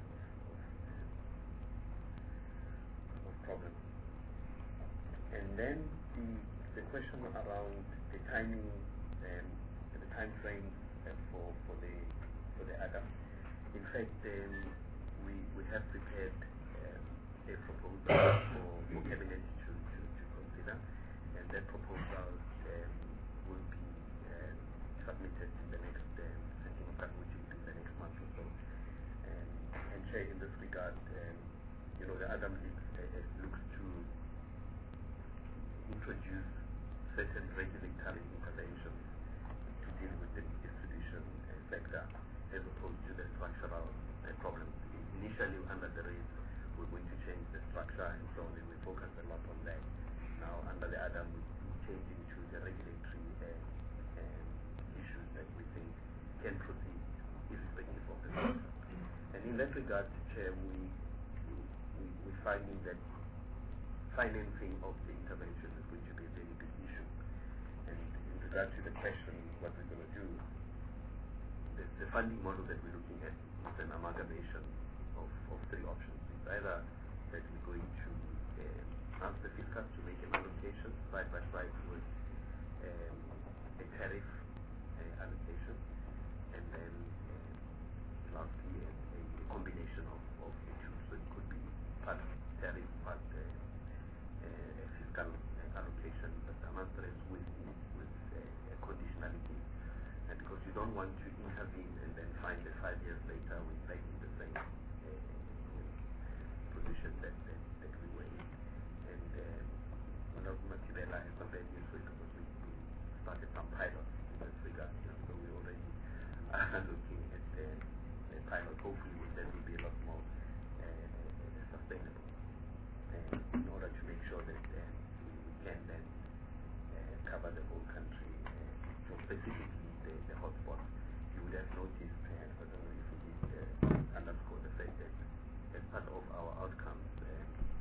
problem. And then the question around the timing and the time frame for the ADAM. In fact, we have prepared a proposal for Cabinet to consider, and that proposal will be submitted in the next, I think that will be in the next month or so. And Chair, in this regard, the ADAM looks to introduce certain regulatory interventions to deal with the distribution sector as opposed to the structural problems. Initially, under the rate, we're going to change the structure and so on, and we focus a lot on that. Now, under the ADAM, we change into the regulatory issues that we think can proceed irrespective of the structure. And in that regard, Chair, we're finding that financing of the intervention is going to be a very big issue. And in regard to the question, what we're going to do, the funding model that we're looking at is an amalgamation of three options. It's either that we're going to ask the fiscal to make an allocation side by side with a tariff allocation, and then lastly a combination of the two. So it could be part tariff, part a fiscal allocation, but the answer is with a conditionality. And because you don't want to intervene and then find that 5 years later we're back in the same position that we were in. And Honorable Mathibela has some bad news for you, because we started some pilots in this regard. So we already are looking at a pilot. Hopefully that will be a lot more sustainable, in order to make sure that we can then cover the whole country, specifically the hotspots. You would have noticed, I don't know if we did underscore the fact that as part of our outcomes, the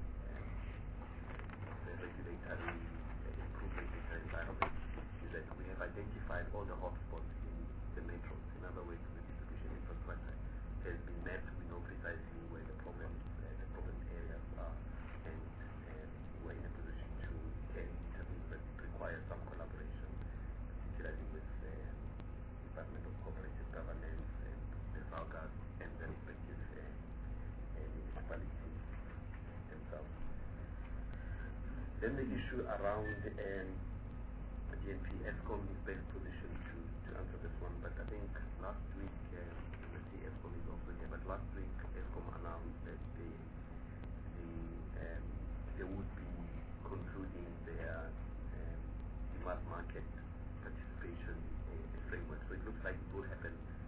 regulatory improvement in the environment, is that we have identified all the hotspots in the metros. In other words, the distribution infrastructure has been mapped. We know precisely where the problem areas are, and we're in a position to intervene, but it requires some collaboration, particularly with the Department of Cooperative Governance and the SALGAS and the respective municipalities themselves. Then the issue around DNP, ESCOM is best positioned to answer this one, but I think last week, let's see, ESCOM is also here, but last week ESCOM announced that they would be concluding their demand market participation framework. So it looks like it will happen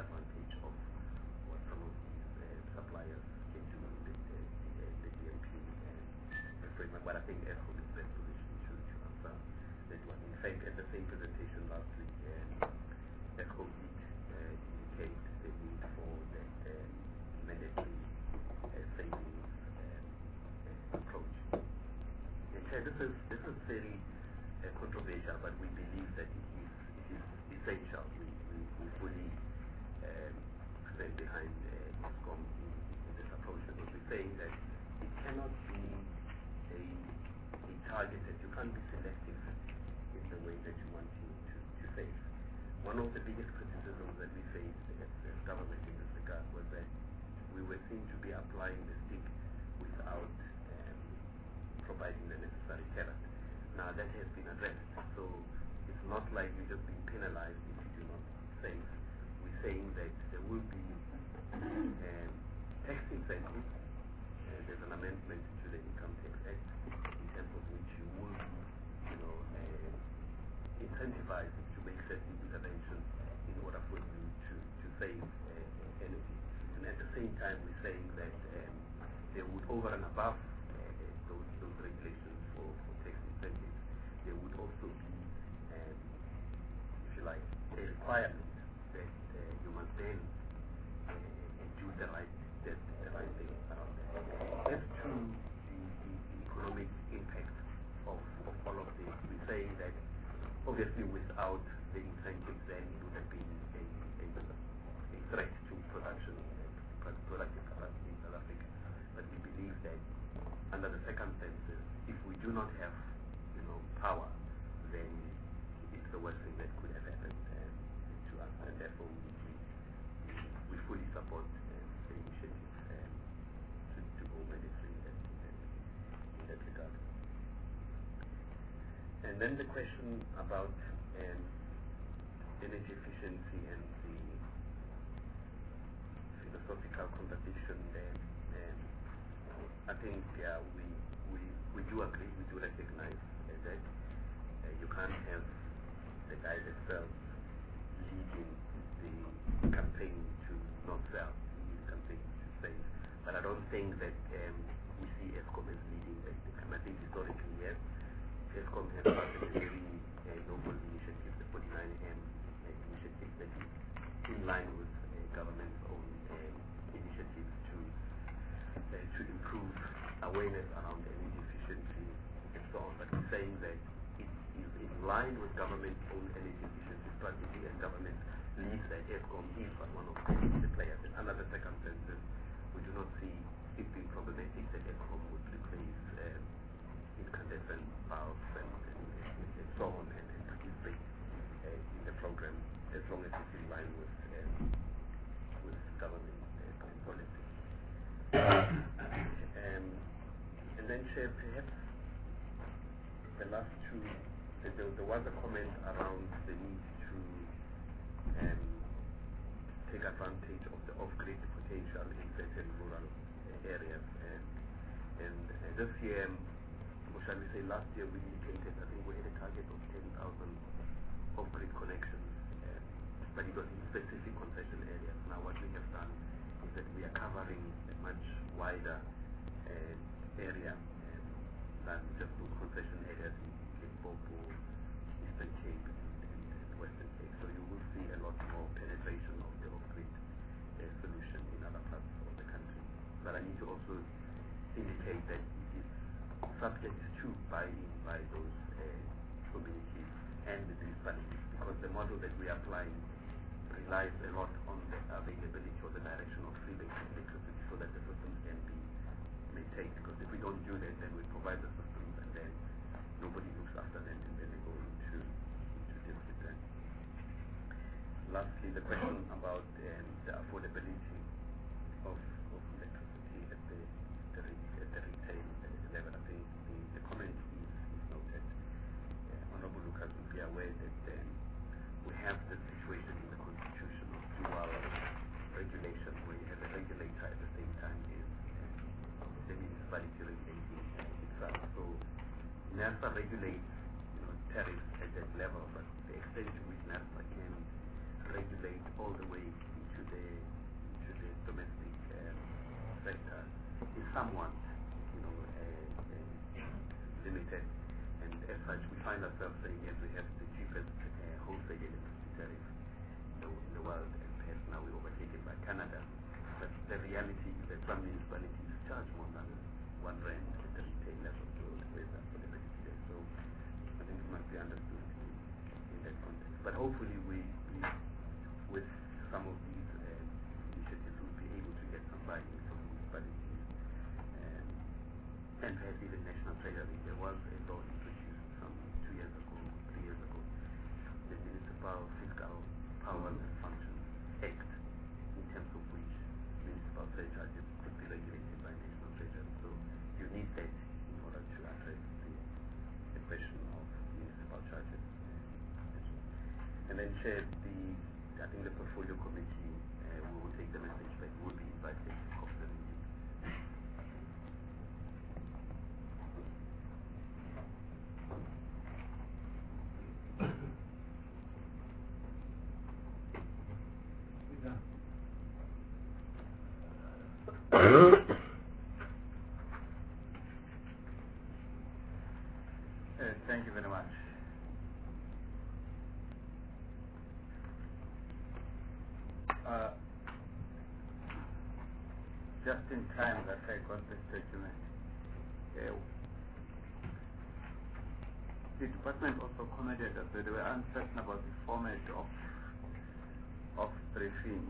advantage of what some of these suppliers can do in the DMP framework. But I think ESCOM is best positioned to answer that one. In fact, at the same presentation last week, ESCOM did indicate the need for that mandatory savings approach. And this is very controversial, but we believe that it is essential. We fully stand behind ESCOM in this approach, because we're saying that it cannot be a targeted. You can't be selective in the way that you want to save. One of the biggest criticisms that we faced as government in this regard was that we were seen to be applying the stick without providing the necessary carrot. Now that has been addressed, so it's not like you're just being penalized if you do not save. We're saying that there will be tax incentives. There's an amendment to the Income Tax Act in terms of which you will be, incentivized to make certain interventions in order for you to save energy. And at the same time, we're saying that there would, over and above those regulations for tax incentives, there would also be, if you like, a requirement that you must then do the right thing around it. As to the economic impact of all of this, we're saying that obviously without the incentives, then it would have been a threat to productive capacity in South Africa. But we believe that under the circumstances, if we do not have, power, then it's the worst thing that could have happened to us, and therefore we fully support the initiative to go mandatory in that regard. And then the question about energy efficiency and the philosophical contradiction there. I think we do agree, we do recognize that you can't have the guy themselves leading the campaign to not sell, the campaign to save. But I don't think that we see ESCOM as leading the campaign. I think historically, yes, ESCOM has started a very noble initiative, the 49M initiative, that is in line with government's own initiatives to improve awareness around energy efficiency and so on. But we're saying that it is in line with government's own energy efficiency strategy, and government believes that ESCOM is one of the players. And under the circumstances, we do not see it being problematic that ESCOM would replace incandescent bulbs and so on and participate in the program, as long as it's in line with government policy. And then, Chair, perhaps the last two, there was a comment around the need to take advantage of the off-grid potential in certain rural areas. And this year, or shall we say last year, we indicated, I think we had a target of 10,000 off-grid connections, but it was in specific concession areas. Now what we have done is that we are covering a much wider area than just those concession areas in Limpopo, Eastern Cape, and Western Cape. So you will see a lot more penetration of the off-grid solution in other parts of the country. But I need to also indicate that it is subject to buy-in by those communities and the municipalities, because the model that we are applying relies a lot on the availability or the direction of free basic electricity, so that the systems can be maintained. Because if we don't do that, then we provide the systems and then nobody looks after them, and then they go into deficit. And lastly, the question about the affordability of electricity at the retail level. I think the comment is noted. Honorable Lucas will be aware that we have the situation in the Constitution of dual regulation, where you have a regulator at the same time as the municipality regulating itself. So NERSA regulates tariffs at that level, but the extent to which NERSA can regulate all the way into domestic sector is somewhat, limited, and as such, we find ourselves saying, yes, we have the cheapest wholesale electricity tariff in the world, and perhaps now we're overtaken by Canada. But the reality is that some municipalities charge more than R1 at the retail level for the particular. So I think it must be understood in that context. But hopefully, we with some of these initiatives, we'll be able to get some buy-in from municipalities and perhaps even national treasury. There was a law introduced some 3 years ago, the Municipal Fiscal Powers and Functions Act, in terms of which municipal surcharges could be regulated by national treasury. So you need that in order to address the question of municipal charges. And then, Chair, I think the portfolio committee, we will take the message back, will be invited to come to the meeting. Thank you very much. Just in time that I got this document, the department also commented that they were uncertain about the format of briefing.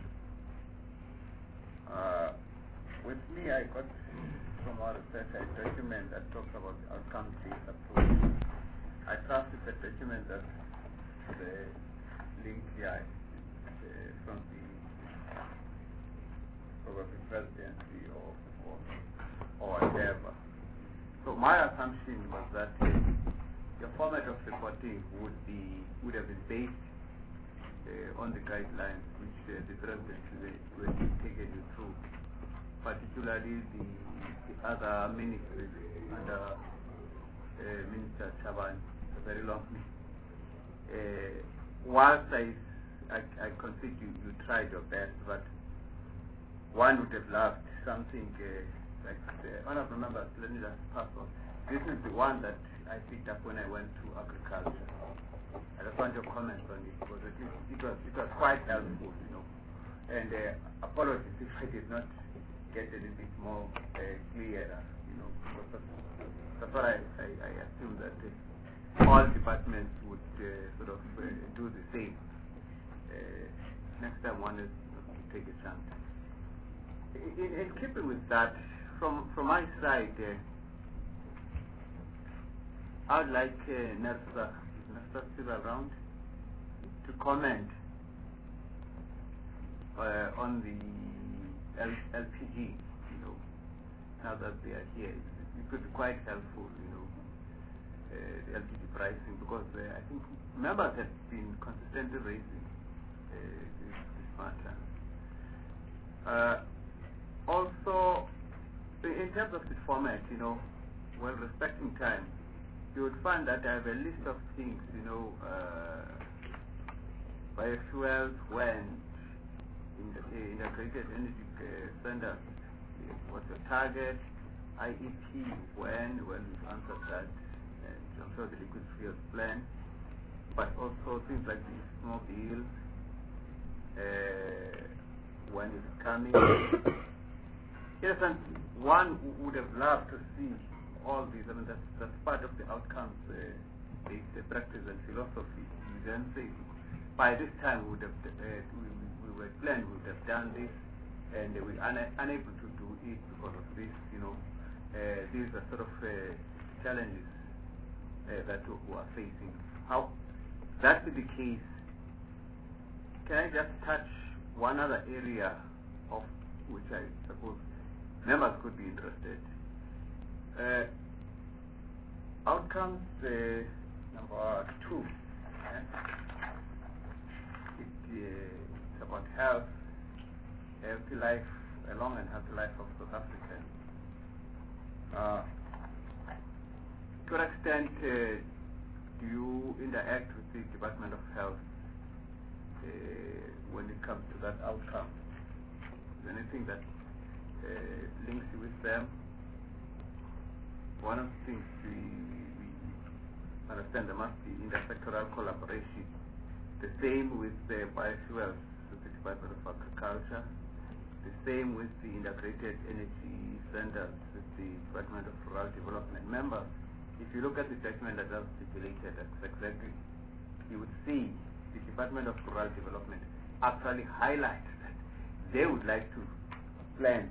With me, I got from our research a document that talks about the outcomes-based approach. I trust it's a document that the link here from the probably presidency or whatever. So my assumption was that the format of reporting would have been based on the guidelines which the presidency will be taken you through, particularly the other ministries under Minister Chaban, a very long name. Whilst I concede you tried your best, but one would have loved something like honorable members, let me just pass on. This is the one that I picked up when I went to agriculture. I just want your comments on it because it was quite helpful, And apologies if I did not get a little bit more clear, That's what I assume that all departments would sort of do the same. Next time one is to take a chance. In keeping with that, from my side, I would like Nersa still around to comment on the LPG. Now that they are here, it could be quite helpful. The LPG pricing, because I think members have been consistently raising this matter. Also, in terms of the format, while respecting time, you would find that I have a list of things, biofuels, when, integrated energy standards, what's your target, IEP, when we've answered that, and I'm sure the liquid fuels plan, but also things like the small bill, when it's coming. Yes, and one would have loved to see all these. I mean, that's part of the outcomes, the practice and philosophy. You then say, by this time we would have, we were planned, we would have done this, and we were unable to do it because of this. These are sort of challenges that we are facing. How that be the case? Can I just touch one other area of which I suppose members could be interested? Outcomes number 2. It's about healthy life, a long and healthy life of South Africans. To what extent do you interact with the Department of Health when it comes to that outcome? anything that links you with them. One of the things we understand there must be intersectoral collaboration. The same with the biofuels with the Department of Agriculture. The same with the integrated energy centers with the Department of Rural Development. Remember, if you look at the document that was stipulated exactly, you would see the Department of Rural Development actually highlight that they would like to plan,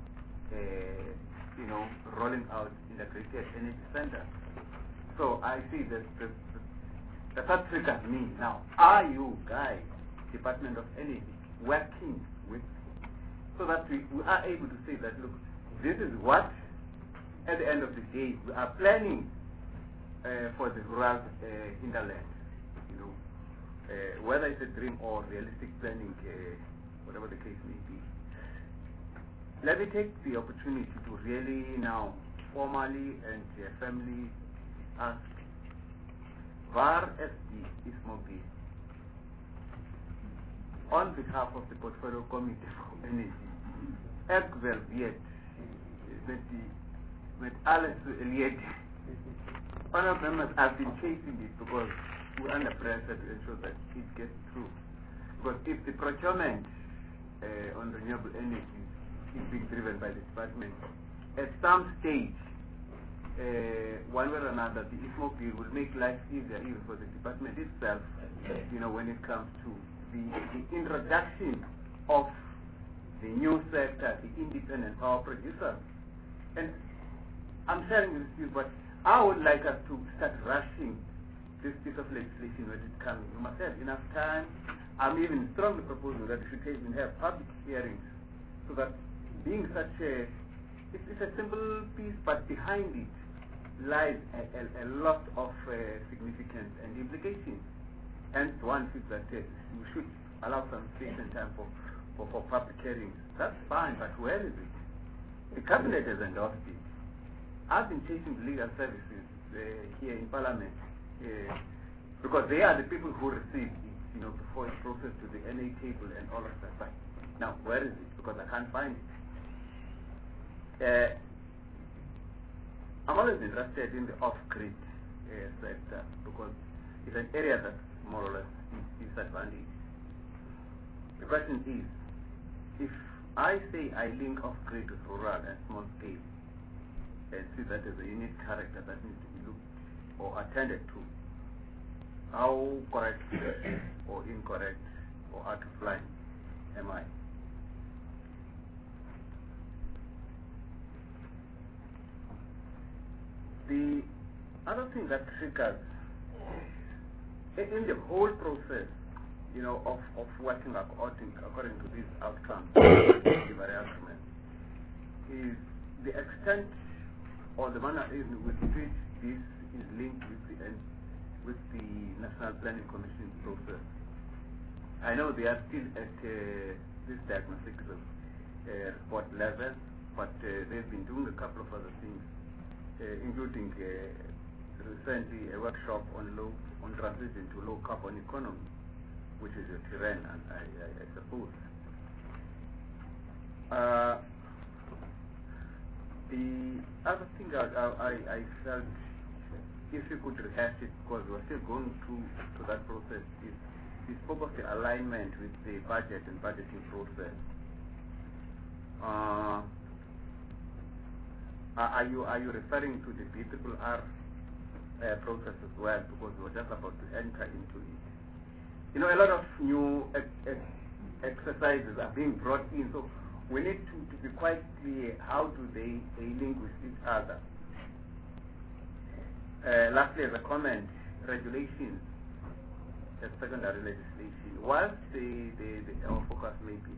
rolling out integrated energy centers. So I see that that triggers me now. Are you guys, Department of Energy, working with, so that we are able to say that, look, this is what, at the end of the day, we are planning for the rural hinterland, whether it's a dream or realistic planning, whatever the case may be. Let me take the opportunity to really now formally and firmly ask VAR SD Ismobi, on behalf of the Portfolio Committee for Energy, Ekvel Viet, with Alice Eliette. One of them has been chasing it because we're under pressure to ensure that it gets through. Because if the procurement on renewable energy is being driven by the department, at some stage, one way or another, the ISMO bill will make life easier even for the department itself, when it comes to the introduction of the new sector, the independent power producers. And I'm sharing this with you, but I would like us to start rushing this piece of legislation when it comes. We must have enough time. I'm even strongly proposing that we should even have public hearings, so that being such it's a simple piece, but behind it lies a lot of significance and implications. And one feels that we should allow some space and time for public hearings. That's fine, but where is it? The cabinet has endorsed it. I've been chasing the legal services here in Parliament because they are the people who receive it, before it's processed to the NA table and all of that. But now, where is it? Because I can't find it. I'm always interested in the off-grid sector because it's an area that's more or less disadvantaged. The question is, if I say I link off-grid with rural and small scale and see that as a unique character that needs to be looked or attended to, how correct or incorrect or out of line am I? The other thing that triggers in the whole process, of working according to these outcomes, the various arguments, is the extent or the manner in which this is linked with the National Planning Commission process. I know they are still at this diagnostic report level, but they've been doing a couple of other things, including recently a workshop on transition to low carbon economy, which is a terrain, and I suppose. The other thing I felt, if you could rehash it, because we're still going through that process, is you spoke of the alignment with the budget and budgeting process. Are you referring to the BRRR process as well? Because we're just about to enter into it. A lot of new exercises are being brought in, so we need to be quite clear how do they link with each other. Lastly, as a comment, regulations as secondary legislation. Whilst our focus may be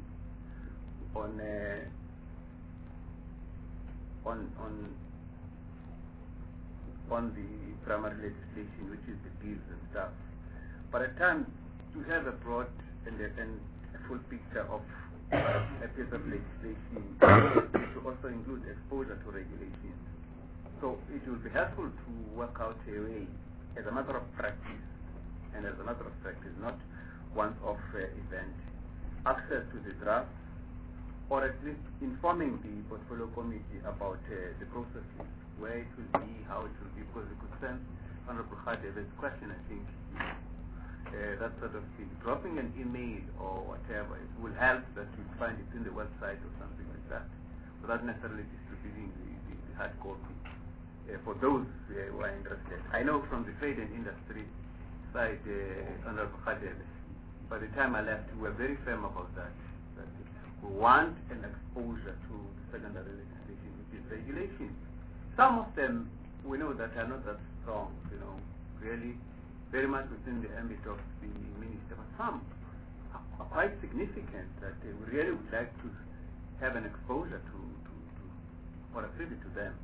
on the primary legislation, which is the bills and stuff, but at times to have a broad and a full picture of a piece of legislation to also include exposure to regulations. So it will be helpful to work out a way, as a matter of practice, and as a matter of practice, not once-off event, access to the draft or at least informing the portfolio committee about the processes, where it will be, how it will be, because we could send Honorable Khadeve's question, I think, that sort of thing. Dropping an email or whatever, it will help that you find it in the website or something like that, without necessarily distributing the hard copy for those who are interested. I know from the trade and industry side, Honorable Khadeve, by the time I left, we were very firm about that we want an exposure to secondary legislation, which is regulation. Some of them we know that are not that strong, really very much within the ambit of the minister, but some are quite significant that we really would like to have an exposure to or a privy to them.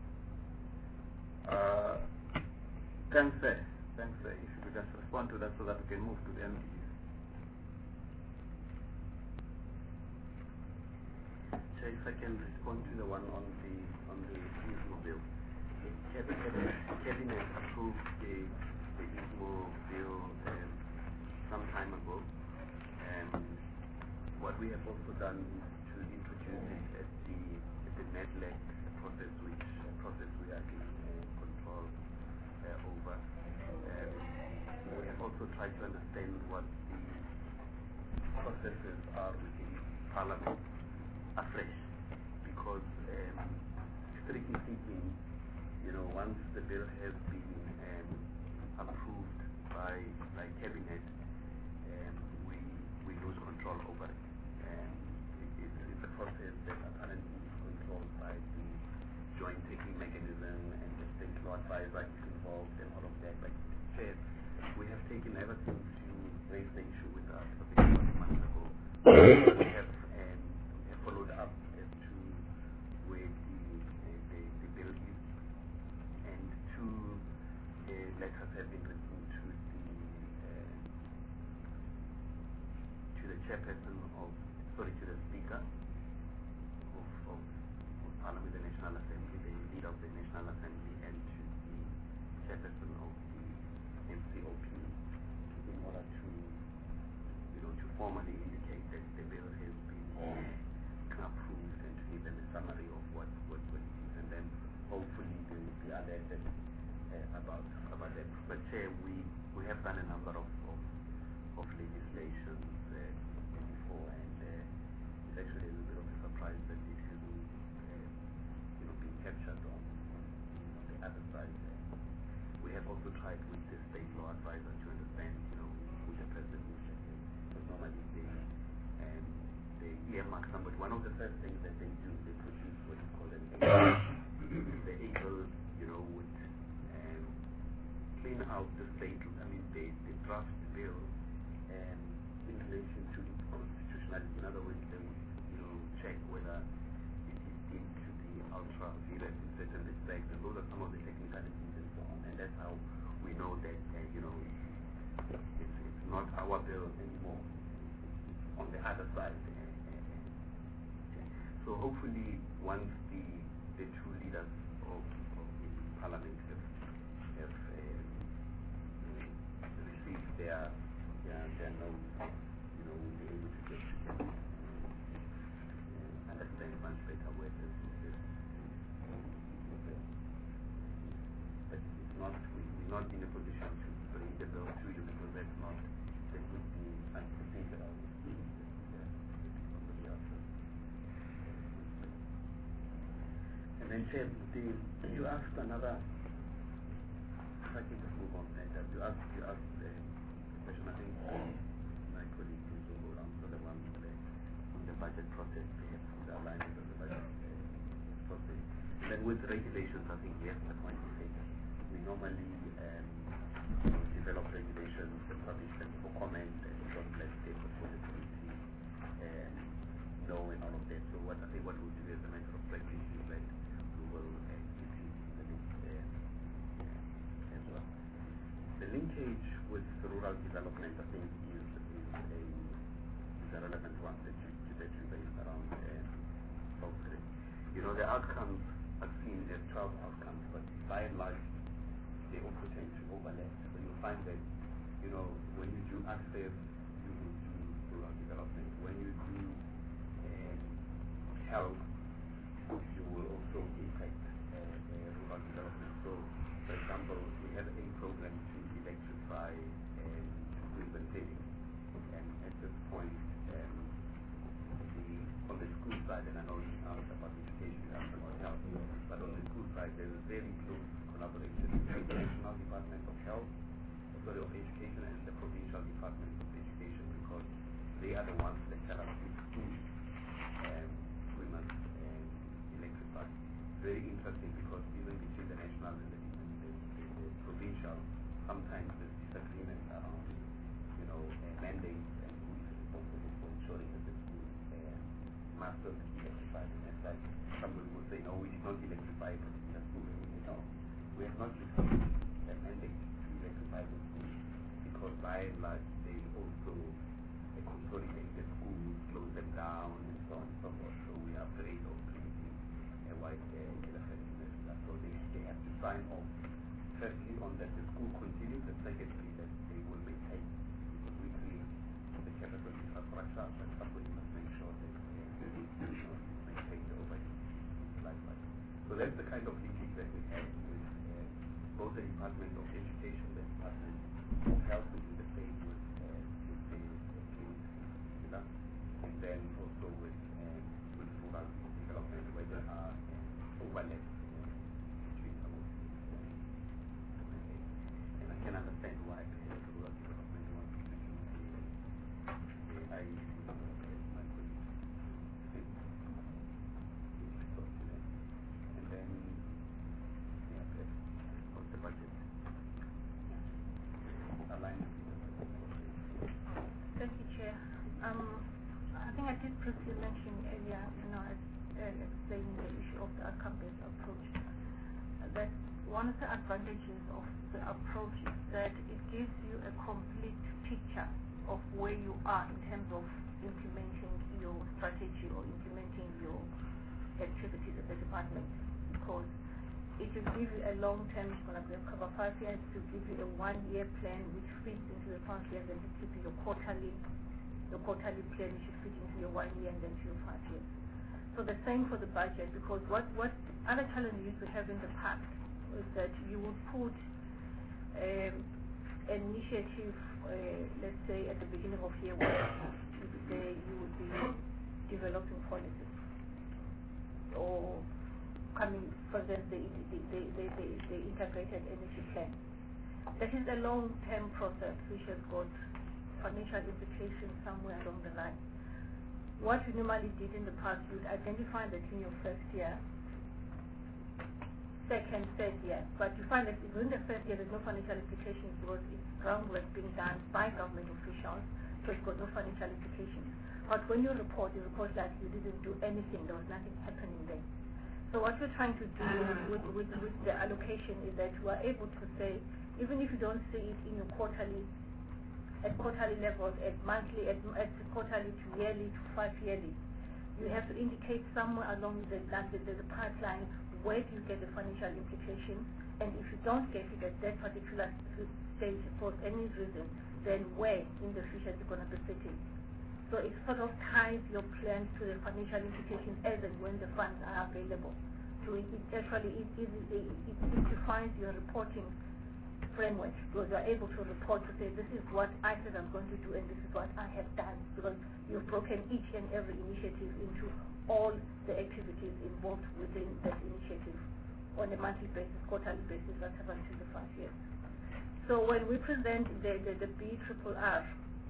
Thanks, sir. If you could just respond to that so that we can move to the MDGs. Chair, if I can respond to the one on the ISMO bill. Cabinet approved the ISMO bill some time ago. What we have also done is to introduce it at the NEDLEC process, which process we are in control over. We have also tried to understand what the processes are within Parliament afresh, because strictly speaking, once the bill has been approved by Cabinet, we lose control over it. It's a process that apparently is controlled by the joint taking mechanism, and the state law advisor is involved and all of that. But Chair, we have taken ever since you raised the issue with us a bit months ago. We have followed up as to where the bill is, and two letters have been written to the chairperson to the Speaker of Parliament, the National Assembly, the leader of the National Assembly, and to the chairperson of the MCOP, in order to formally indicate that the bill has been approved, and to give them a summary of what it is, and then hopefully they will be alerted about that. But Chair, we have done a number of legislations before, and it's actually a little bit of a surprise that it hasn't been captured on the other side. We have also tried with the state law advisor to understand who the president is, because normally they earmark somebody. One of the first things that they do, they produce what is called an ABLE. The ABLE, would clean out the state. They draft the bill in relation to its constitutionality. In other words, they would, check whether it is deemed to be ultra virus in certain respects, and those are some of the technicalities and so on. And that's how we know that, it's not our bill anymore. It's on the other side. So hopefully, once the two leaders of the Parliament have received their notes, we'll be able to get together and understand much better where this is. But it's not, we're not in a position to bring the bill to you, because that would be unprofitable. And then, Chair, you asked another. If I can just move on, you asked a question. I think my colleague will answer the one on the budget process, perhaps on the alignment of the budget process. And then with regulations, I think yes, the point is taken. We normally develop regulations and publish them for comment, and we don't let the portfolio committee know and all of that. So what I think what we'll do as a matter of practice is that we will keep you in the loop as well. The linkage with rural development, I think, is a relevant one that you raised around South. The outcomes are seen as 12 outcomes, but by and large, they also tend to overlap. So you'll find that, when you do access, you will do rural development. When you do health, you will also impact rural development. So, for example, we have a program to electrify Queensland, and at this point, on the school side, and I know you asked about education, you asked about health, but on the school side, there is very close collaboration between the National Department of Education and the Provincial Department of Education, because they are the ones that tell us which schools we must electrify. Very interesting, because even between the national and the provincial, sometimes there's disagreement around, mandates and who is responsible for ensuring that the school must be electrified. And as like somebody would say, no, we did not electrify a particular school. And we say, no, we have not received a mandate to electrify the school, because by and large they also consolidate the schools, close them down, and so on and so forth. So we are afraid of creating a white elephant in the room. So they have to sign off, firstly, on that the school continues, and secondly, that they will maintain. Because we create the capital infrastructure, but somebody must make sure that maintain the overhead life cycle. So that's the kind of linkage that we have with both the Department of Education, the Department of Health, which is the same with the clinics, and then also with rural development, where there are overlaps between some of these. And I can understand why the rural development wants to use the IEC as my colleague. And then, what's the budget? Alignment. Thank you, Chair. I think I did briefly mention earlier, explaining the issue of the outcome-based approach, that one of the advantages of the approach is that it gives you a complete picture of where you are in terms of implementing your strategy or implementing your activities at the department, because it will give you a long-term, it's going to cover 5 years, to give you a 1-year plan which fits into the 5 years, and to give you your quarterly plan which should fit into your 1 year and then to your 5 years. So the same for the budget, because what other challenges you used to have in the past is that you would put an initiative, let's say at the beginning of year 1, you would be developing policies, or coming, for example, the integrated energy plan. That is a long-term process which has got financial implications somewhere along the line. What we normally did in the past, you would identify that in your first year, second, third year, but you find that within the first year there's no financial implications because it's groundwork being done by government officials, so it's got no financial implications. But when you report that you didn't do anything, there was nothing happening there. So what we're trying to do with the allocation is that we are able to say, even if you don't see it in your quarterly levels, at monthly, at quarterly to yearly to 5 yearly, you have to indicate somewhere along the pipeline where do you get the financial implication, and if you don't get it at that particular stage for any reason, then where in the future is it going to be sitting. So it sort of ties your plans to the financial implications as and when the funds are available. So it defines your reporting framework, because you are able to report to say, this is what I said I'm going to do and this is what I have done, because you've broken each and every initiative into all the activities involved within that initiative on a monthly basis, quarterly basis, whatever, until the 5 years. So when we present the BRRR,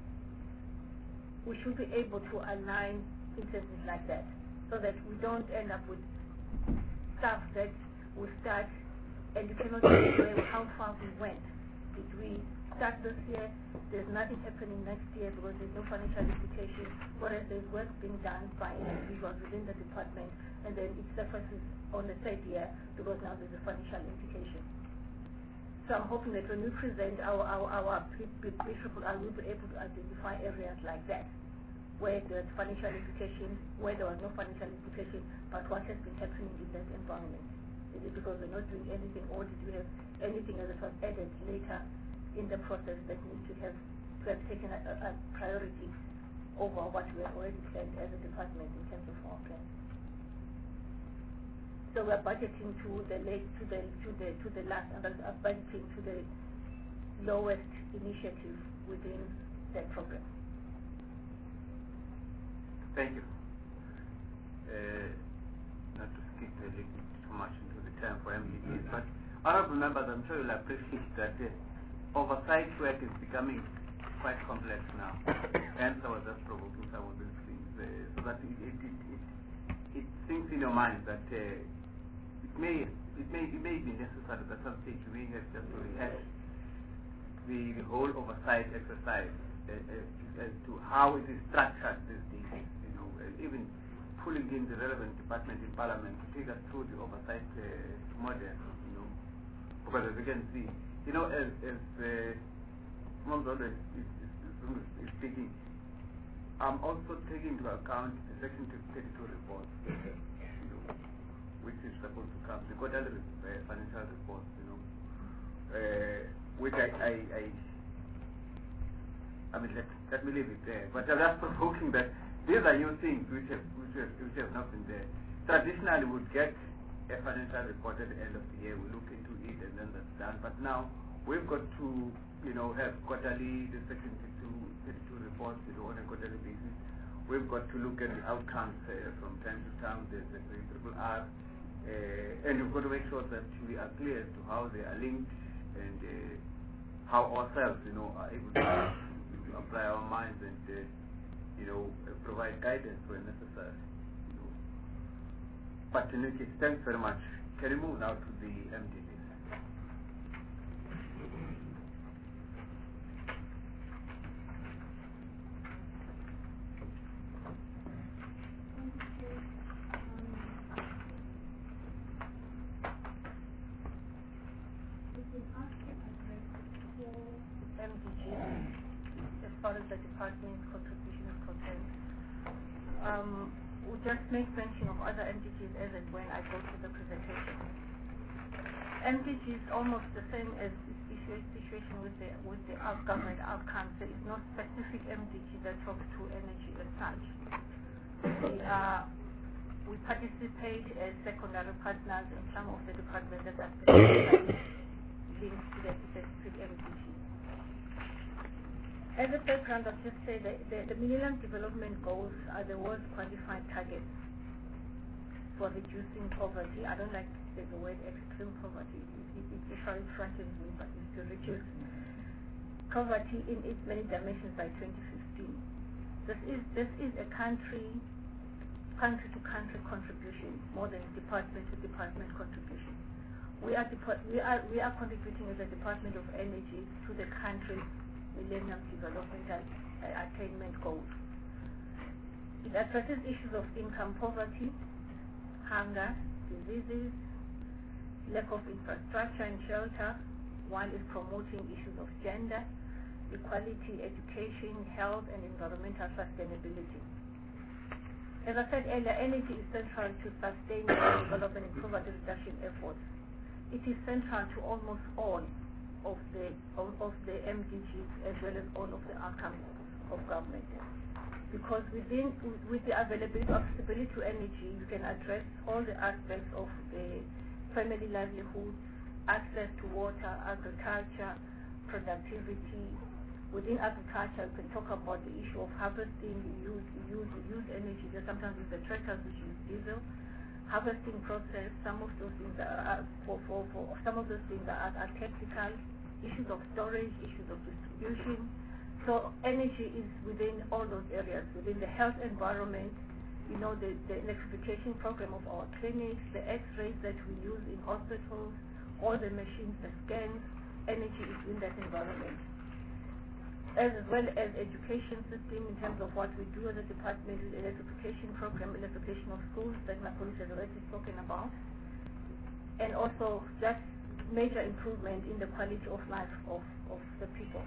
we should be able to align incentives like that, so that we don't end up with stuff that we start and you cannot see how far we went. Did we start this year? There's nothing happening next year because there's no financial implication, whereas there's work being done by individuals within the department, and then it surfaces on the third year because now there's a financial implication. So I'm hoping that when we present our BRRR, we'll be able to identify areas like that, where there's financial implications, where there was no financial implication, but what has been happening in that environment. Is it because we're not doing anything, or did we have anything that was added later in the process that needs to have taken a priority over what we have already planned as a department in terms of our plan? So we're budgeting to the last, and budgeting to the lowest initiative within that program. Thank you. Not to skip a little too much into the term for MDGs, but honorable members, I'm sure you'll appreciate that oversight work is becoming quite complex now. Hence, I was just provoking some of these things so that it sinks in your mind that it may be necessary at some stage we may have just to rehash the whole oversight exercise as to how it is structured these days. Even pulling in the relevant department in Parliament to take us through the oversight model. Because as you can see, as Mongolo is speaking, I'm also taking into account the Section 32 report, which is supposed to come, the quarterly financial report, which I mean, let me leave it there. But I'm just provoking that these are new things which have not been there. Traditionally, we would get a financial report at the end of the year, we look into it, and then that's done. But now, we've got to, have quarterly, the Section 32 reports, on a quarterly basis. We've got to look at the outcomes from time to time, the RRR, and we've got to make sure that we are clear as to how they are linked and how ourselves, are able to apply our minds and, provide guidance when necessary. But in any case, thanks very much. Can we move now to the MDGs? As far as the department's contribution is concerned, we'll just make mention of other MDGs as and when I go through the presentation. MDG is almost the same as the situation with the government outcomes. There is no specific MDG that talks to energy as such. We participate as secondary partners in some of the departments that are specifically linked to the specific MDG. As a background, I'll just say that the Millennium Development Goals are the world's quantified targets for reducing poverty. I don't like the word extreme poverty. It usually frightens me, but it's to reduce poverty in its many dimensions by 2015. This is a country-to-country contribution more than department-to-department contribution. We are contributing as a Department of Energy to the country's Millennium Development Attainment Goals. It addresses issues of income poverty, hunger, diseases, lack of infrastructure and shelter, while it's promoting issues of gender, equality, education, health, and environmental sustainability. As I said earlier, energy is central to sustaining the development and poverty reduction efforts. It is central to almost all of the MDGs as well as all of the outcomes of government. Because with the availability of accessibility to energy, you can address all the aspects of the family livelihood, access to water, agriculture, productivity. Within agriculture, you can talk about the issue of harvesting. You use energy. Sometimes use the tractors which use diesel. Harvesting process, some of those things are technical, issues of storage, issues of distribution. So energy is within all those areas. Within the health environment, the electrification program of our clinics, the x-rays that we use in hospitals, all the machines, the scans, energy is in that environment. As well as education system in terms of what we do as a department with electrification program, electrification of schools that my colleague has already spoken about, and also just major improvement in the quality of life of the people.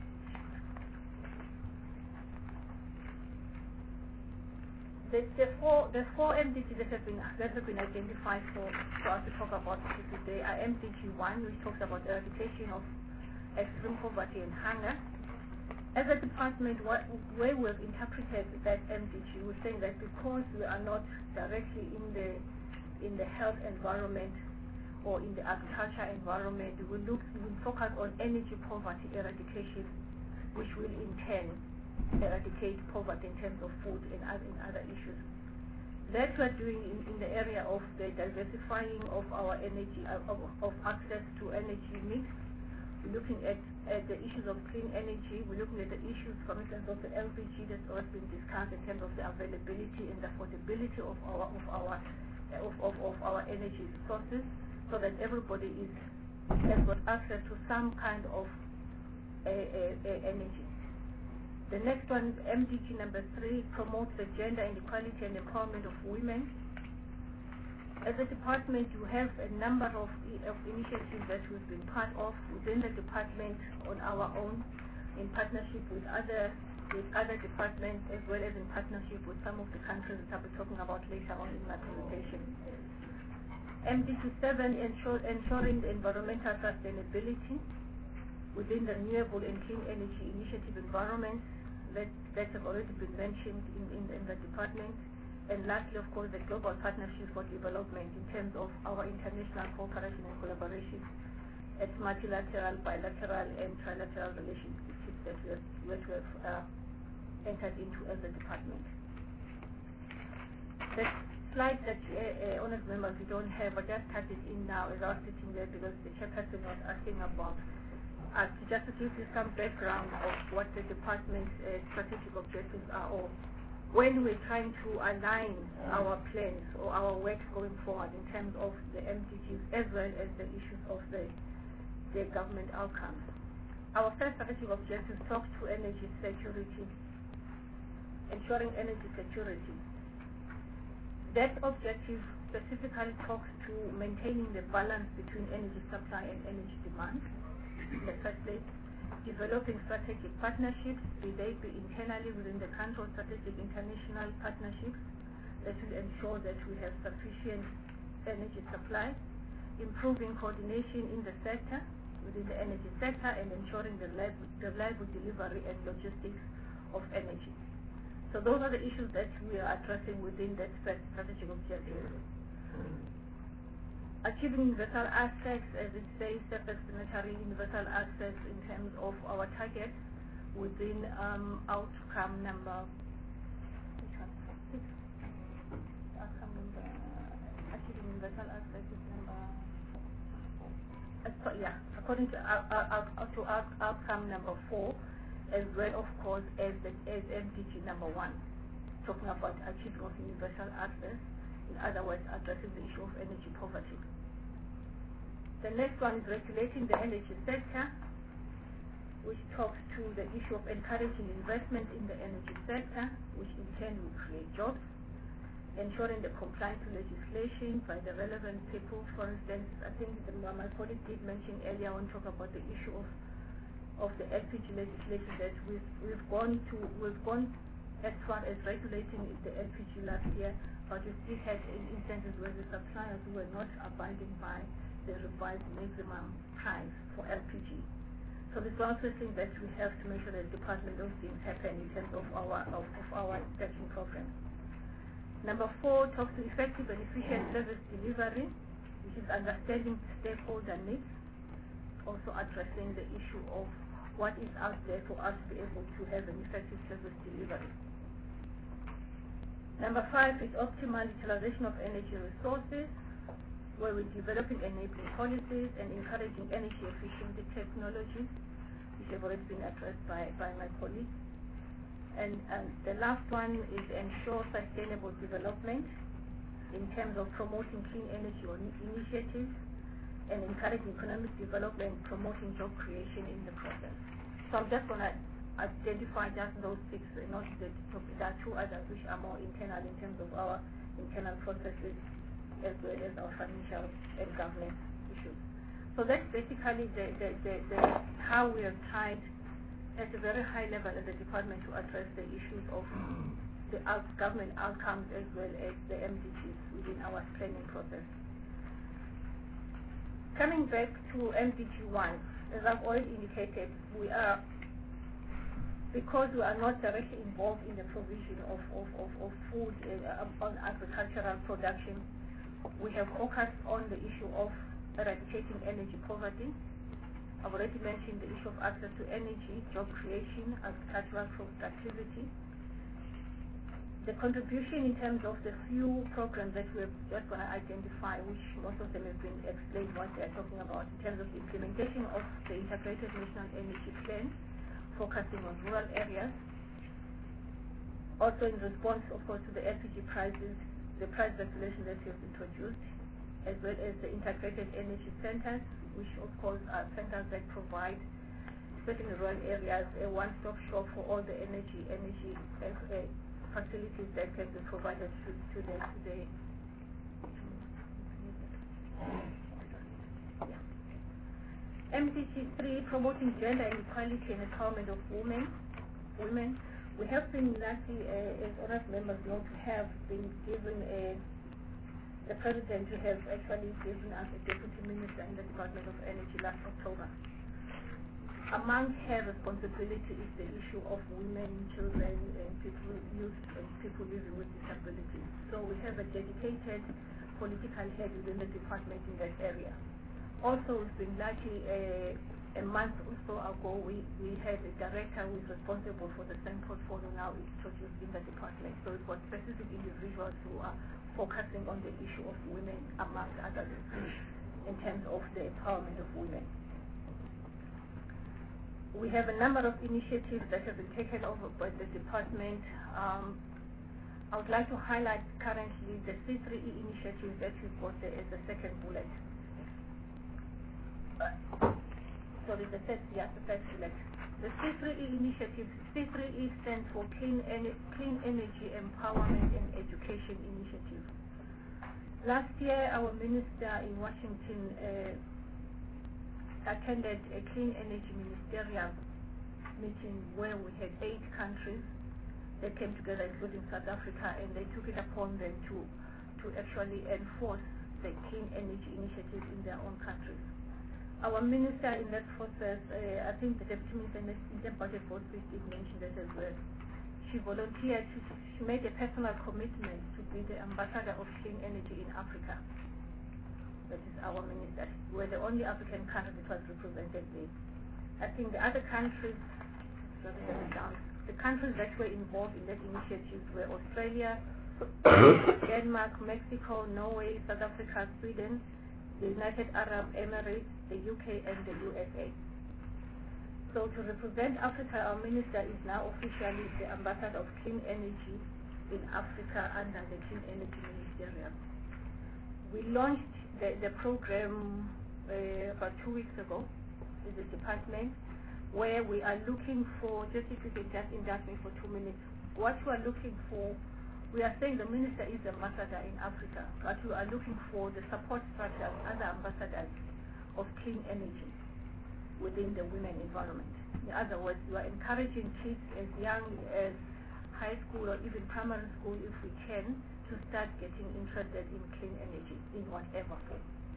The four MDGs that have been identified for us to talk about today are MDG 1, which talks about eradication of extreme poverty and hunger. As a department, where we've interpreted that MDG, we're saying that because we are not directly in the in the health environment or in the agriculture environment, we focus on energy poverty eradication, which will in turn eradicate poverty in terms of food and other issues. That we're doing in the area of the diversifying of our energy, of access to energy mix. We're looking at the issues of clean energy. We're looking at the issues, for instance, of the LPG that's always been discussed in terms of the availability and the affordability of our energy sources, so that everybody has got access to some kind of energy. The next one, MDG number 3, promotes the gender inequality and empowerment of women. As a department, you have a number of initiatives that we've been part of within the department on our own, in partnership with other departments, as well as in partnership with some of the countries that I'll be talking about later on in my presentation. MDG 7, ensuring the environmental sustainability within the renewable and clean energy initiative environment that have already been mentioned in the department. And lastly, of course, the global partnership for development in terms of our international cooperation and collaboration at multilateral, bilateral, and trilateral relationships that we have entered into as a department. The slide that honest members we don't have, I just cut it in now as I was sitting there because the chairperson was asking about just to give you some background of what the department's strategic objectives are, or when we're trying to align our plans or our work going forward in terms of the MDGs as well as the issues of the government outcomes. Our first strategic objective talks to energy security, ensuring energy security. That objective specifically talks to maintaining the balance between energy supply and energy demand. In the first place, developing strategic partnerships, be they be internally within the country or strategic international partnerships that will ensure that we have sufficient energy supply, improving coordination in the sector, within the energy sector, and ensuring the reliable delivery and logistics of energy. So those are the issues that we are addressing within that first strategic objective. Achieving universal access, as it says, self-explanatory universal access in terms of our targets within outcome number, which one? 6. Outcome number, achieving universal access is number, according to outcome number 4, as well, of course, as MDG number 1, talking about achieving of universal access. In other words, addressing the issue of energy poverty. The next one is regulating the energy sector, which talks to the issue of encouraging investment in the energy sector, which in turn will create jobs, ensuring the compliance to legislation by the relevant people. For instance, I think my colleague did mention earlier on, talk about the issue of the LPG legislation that we've gone as far as regulating the LPG last year, but we still had instances where the suppliers were not abiding by the revised maximum price for LPG. So this is also a thing that we have to make sure that the department those things happen in terms of our inspection program. Number 4 talks to effective and efficient service delivery, which is understanding stakeholder needs, also addressing the issue of what is out there for us to be able to have an effective service delivery. Number 5 is optimal utilization of energy resources, where we're developing enabling policies and encouraging energy efficiency technologies, which have already been addressed by my colleagues. And the last one is ensure sustainable development in terms of promoting clean energy initiatives and encouraging economic development, promoting job creation in the process. So I'm just going to identify just those 6, not that there are 2 others which are more internal in terms of our internal processes as well as our financial and governance issues. So that's basically the how we have tried at a very high level at the department to address the issues of the government outcomes as well as the MDGs within our planning process. Coming back to MDG 1, as I've already indicated, because we are not directly involved in the provision of food on agricultural production, We have focused on the issue of eradicating energy poverty. I've already mentioned the issue of access to energy, job creation, agricultural productivity. The contribution in terms of the few programs that we're just going to identify, which most of them have been explained what they're talking about, in terms of the implementation of the Integrated National Energy Plan, focusing on rural areas. Also in response, of course, to the LPG prices, the price regulation that we have introduced, as well as the Integrated Energy Centers, which of course are centers that provide, especially in rural areas, a one-stop shop for all the energy facilities that can be provided to the MDG 3, promoting gender equality and empowerment of women. We have been lucky, as honored members know, to have been given the President to have actually given us a Deputy Minister in the Department of Energy last October. Among her responsibility is the issue of women, children, and youth and people living with disabilities. So we have a dedicated political head within the department in that area. Also, we've been lucky, a month or so ago, we had a director who is responsible for the same portfolio now introduced in the department. So it was specific individuals who are focusing on the issue of women, among others, in terms of the empowerment of women. We have a number of initiatives that have been taken over by the department. I would like to highlight currently the C3E initiative that we've got there as the second bullet. Sorry, the third bullet. The C3E initiative, C3E stands for Clean Energy Empowerment and Education Initiative. Last year, our minister in Washington attended a clean energy ministerial meeting where we had 8 countries that came together, including South Africa, and they took it upon them to actually enforce the clean energy initiative in their own countries. Our minister in that process, I think the Deputy Minister in the budget board did mention that as well. She volunteered, she made a personal commitment to be the ambassador of clean energy in Africa. That is our minister. We're the only African country that was represented there. I think the other countries, the countries that were involved in that initiative were Australia, Denmark, Mexico, Norway, South Africa, Sweden, the United Arab Emirates, the UK, and the USA. So to represent Africa, our minister is now officially the ambassador of clean energy in Africa under the Clean Energy Ministerial. We launched the program about 2 weeks ago in the department, where we are looking for, just if you can just indulge me for 2 minutes, what we are looking for, we are saying the minister is the ambassador in Africa, but we are looking for the support structures, other ambassadors of clean energy within the women environment. In other words, we are encouraging kids as young as high school or even primary school, if we can, to start getting interested in clean energy in whatever form.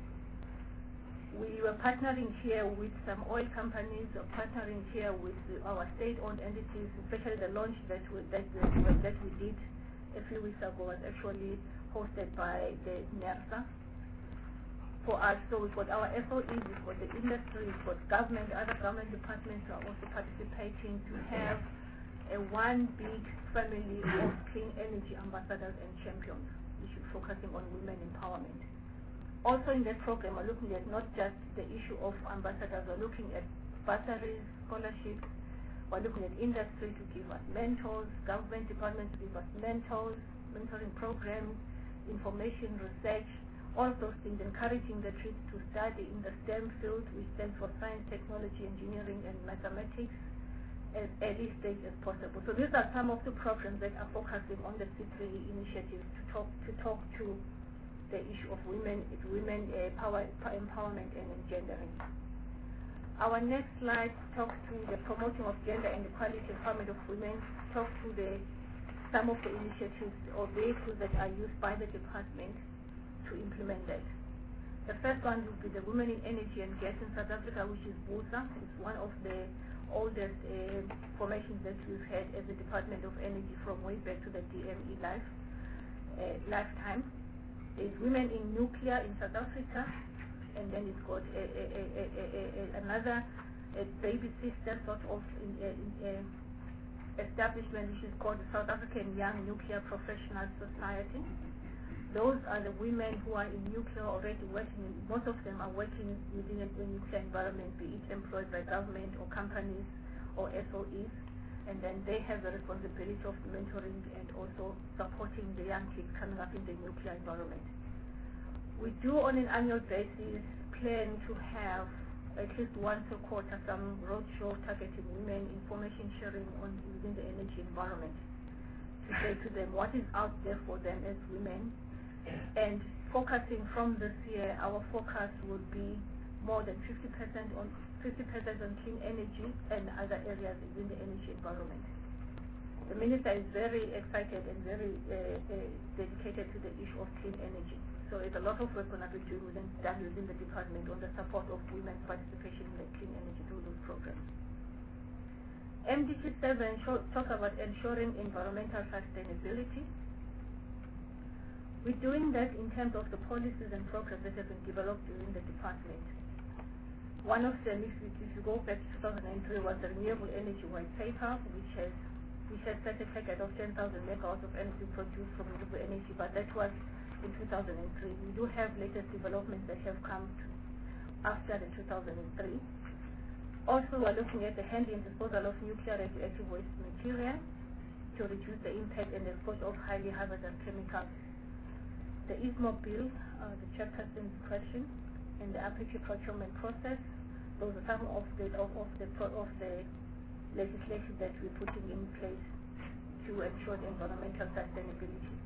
We were partnering here with some oil companies, or partnering here with our state-owned entities, especially the launch that we did a few weeks ago was actually hosted by the NERSA. For us, so we've got our SOEs, we've got the industry, we've got government, other government departments are also participating to have one big family of clean energy ambassadors and champions, which is focusing on women empowerment. Also in that program, we're looking at not just the issue of ambassadors, we're looking at bursaries, scholarships, we're looking at industry to give us mentors, government departments to give us mentors, mentoring programs, information, research, all those things, encouraging the kids to study in the STEM field, which stands for science, technology, engineering, and mathematics, as early stage as possible. So these are some of the programs that are focusing on the C3E initiative to talk to the issue of women empowerment and engendering. Our next slide talks to the promoting of gender and equality empowerment of women, talks to some of the initiatives or vehicles that are used by the department to implement that. The first one will be the Women in Energy and Gas in South Africa, which is WUSA. It's one of the oldest formations that we've had as the Department of Energy from way back to the DME lifetime. There's women in nuclear in South Africa, and then it's got another baby sister sort of establishment which is called the South African Young Nuclear Professional Society. Those are the women who are in nuclear already working. Most of them are working within a nuclear environment, be it employed by government or companies or SOEs, and then they have the responsibility of mentoring and also supporting the young kids coming up in the nuclear environment. We do on an annual basis plan to have at least once a quarter some roadshow targeting women, information sharing on within the energy environment, to say to them what is out there for them as women. And focusing from this year, our focus will be more than 50% on clean energy and other areas within the energy environment. The Minister is very excited and very dedicated to the issue of clean energy. So it's a lot of work going to be done within the department on the support of women's participation in the clean energy through those programs. MDG 7 talks about ensuring environmental sustainability. We're doing that in terms of the policies and programs that have been developed during the department. One of them, if you go back to 2003, was the Renewable Energy White Paper, which has set a target of 10,000 megawatts of energy produced from renewable energy, but that was in 2003. We do have latest developments that have come after the 2003. Also, we're looking at the handling and disposal of nuclear radioactive waste material to reduce the impact and exposure of highly hazardous chemicals. The ISMO bill, the chairperson's question, and the APG procurement process. Those are some of the legislation that we're putting in place to ensure the environmental sustainability.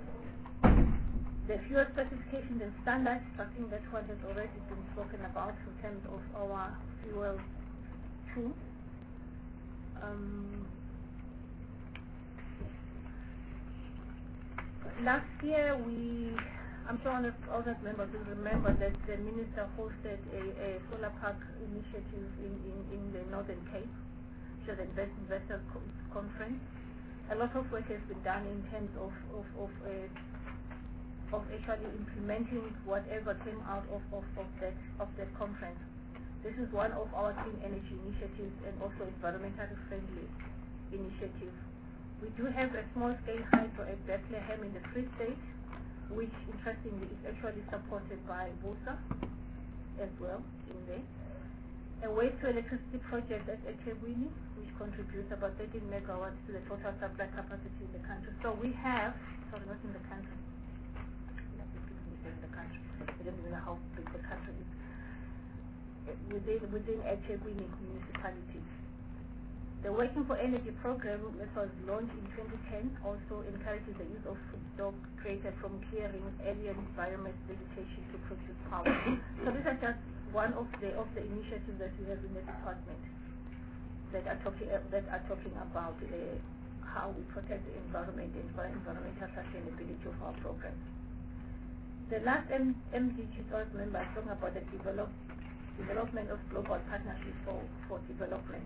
The fuel specifications and standards, I think that one has already been spoken about in terms of our fuel 2. Last year, I'm sure all the members will remember that the Minister hosted a solar park initiative in the Northern Cape, which was an investor conference. A lot of work has been done in terms of actually implementing whatever came out of that conference. This is one of our clean energy initiatives and also environmentally friendly initiative. We do have a small-scale hydro at Bethlehem in the Free State, which interestingly is actually supported by BUSA as well in there. A waste-to-electricity project at eThekwini, which contributes about 13 megawatts to the total supply capacity in the country. So we have, sorry, not in the country, in the country, I don't even know how big the country is, within eThekwini municipality. The Working for Energy program that was launched in 2010 also encourages the use of feedstock created from clearing alien biomass vegetation to produce power. So these are just one of the initiatives that we have in the department that are talking about how we protect the environment and environmental sustainability of our programs. The last MDG member is talking about the development of global partnerships for development.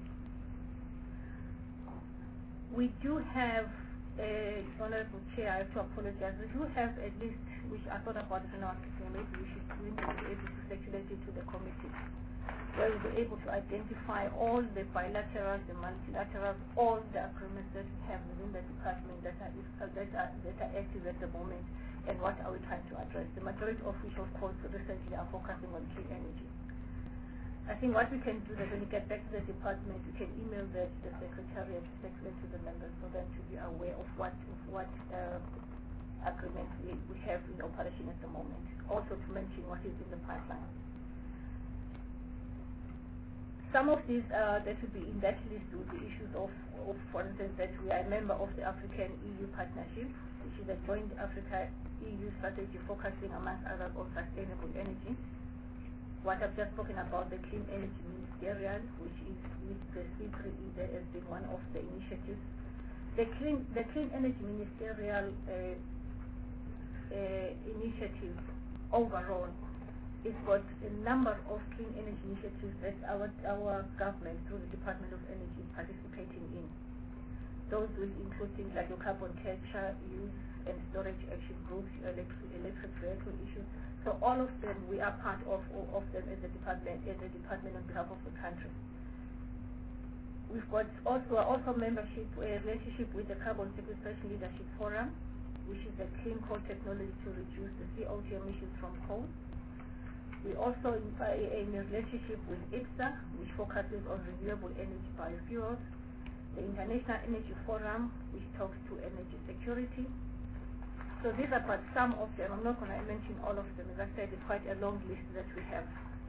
We do have, Honorable Chair, I have to apologize, we do have at least, which I thought about it in our system, maybe we need to be able to circulate it to the committee, where we'll be able to identify all the bilaterals, the multilaterals, all the agreements that we have within the department that are active at the moment, and what are we trying to address. The majority of which, of course, recently are focusing on clean energy. I think what we can do is when we get back to the department, we can email that to the Secretariat to circulate to the members for them to be aware of what agreements we have in operation at the moment. Also to mention what is in the pipeline. Some of these that will be in that list will be issues of, for instance, that we are a member of the African-EU Partnership, which is a joint Africa-EU strategy focusing, amongst others, on sustainable energy. What I've just spoken about, the Clean Energy Ministerial, which is with the C3E, that has been one of the initiatives. The Clean Energy Ministerial initiative overall is got a number of clean energy initiatives that our government, through the Department of Energy, is participating in. Those will include things like your carbon capture, use, and storage action groups, electric vehicle issues. So all of them, we are part of them as a department on behalf of the country. We've got also membership, a relationship with the Carbon Sequestration Leadership Forum, which is a clean coal technology to reduce the CO2 emissions from coal. We also in a relationship with IPSA, which focuses on renewable energy biofuels. The International Energy Forum, which talks to energy security. So these are but some of them. I'm not going to mention all of them. As I said, it's quite a long list that we have.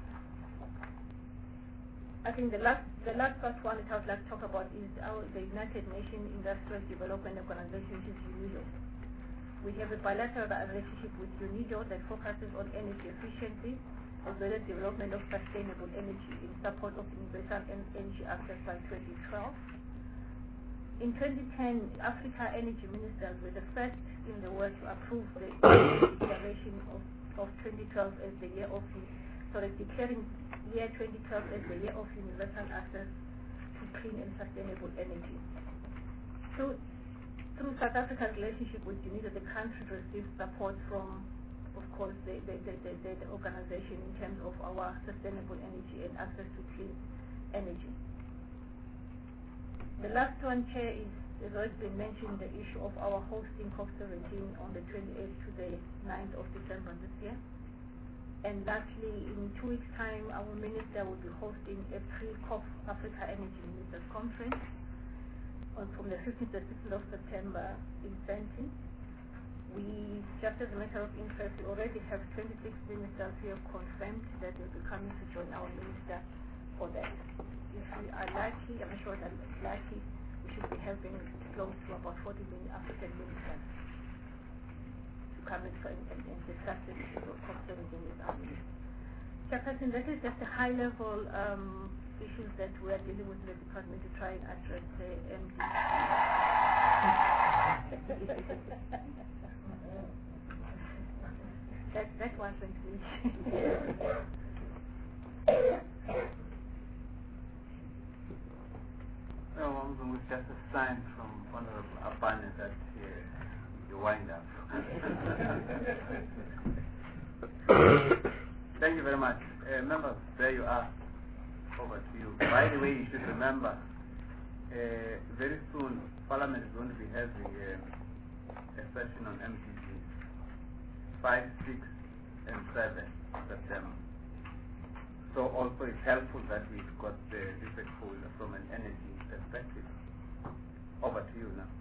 I think the last first one that I would like to talk about is the United Nations Industrial Development Organization, which is UNIDO. We have a bilateral relationship with UNIDO that focuses on energy efficiency as well as development of sustainable energy in support of universal energy access by 2012. In 2010, Africa Energy Ministers were the first in the world to approve the declaration of 2012 as the year of declaring year 2012 as the year of universal access to clean and sustainable energy. So, through South Africa's relationship with UNIDO, the country received support from, of course, the organization in terms of our sustainable energy and access to clean energy. The last one, Chair, has already been mentioned, the issue of our hosting COP17 on the 28th to the 9th of December this year. And lastly, in 2 weeks' time, our minister will be hosting a pre-COP Africa Energy Ministers Conference from the 15th to the 16th of September in Sandton. We, just as a matter of interest, we already have 26 ministers who have confirmed that they will be coming to join our minister for that. If we are lucky, I'm sure that likely, we should be having close to about 40 African ministers to come and discuss the issue of COP17 with our minister. Chairperson, that is just a high-level issues that we are dealing with in the department to try and address the MDG. That wasn't me. No, it was just a sign from Honorable Abane that you wind up. Thank you very much. Members, there you are. Over to you. By the way, you should remember, very soon Parliament is going to be having a session on MDGs, 5, 6, and 7 September. So also it's helpful that we've got this exposure from an energy perspective. Over to you now.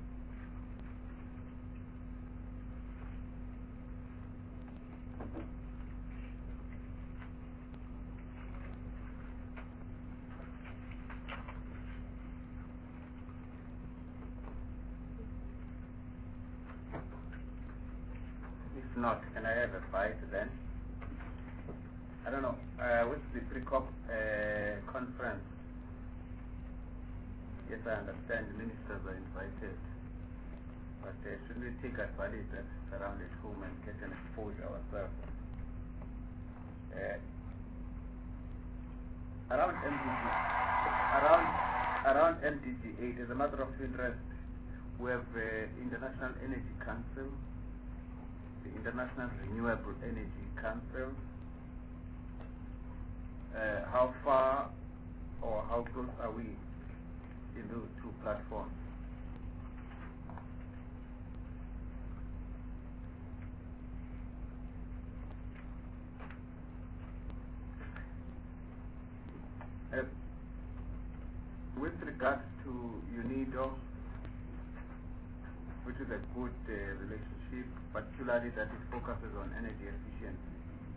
If not, can I have a bite then? I don't know, what's the pre-COP conference? Yes, I understand ministers are invited, but should we take advantage that it's around at home and get an exposure ourselves? Around MDG 8, as a matter of interest, we have International Energy Council, the International Renewable Energy Council. How far or how close are we in those two platforms? With regards to UNIDO, which is a good relationship, particularly that it focuses on energy efficiency,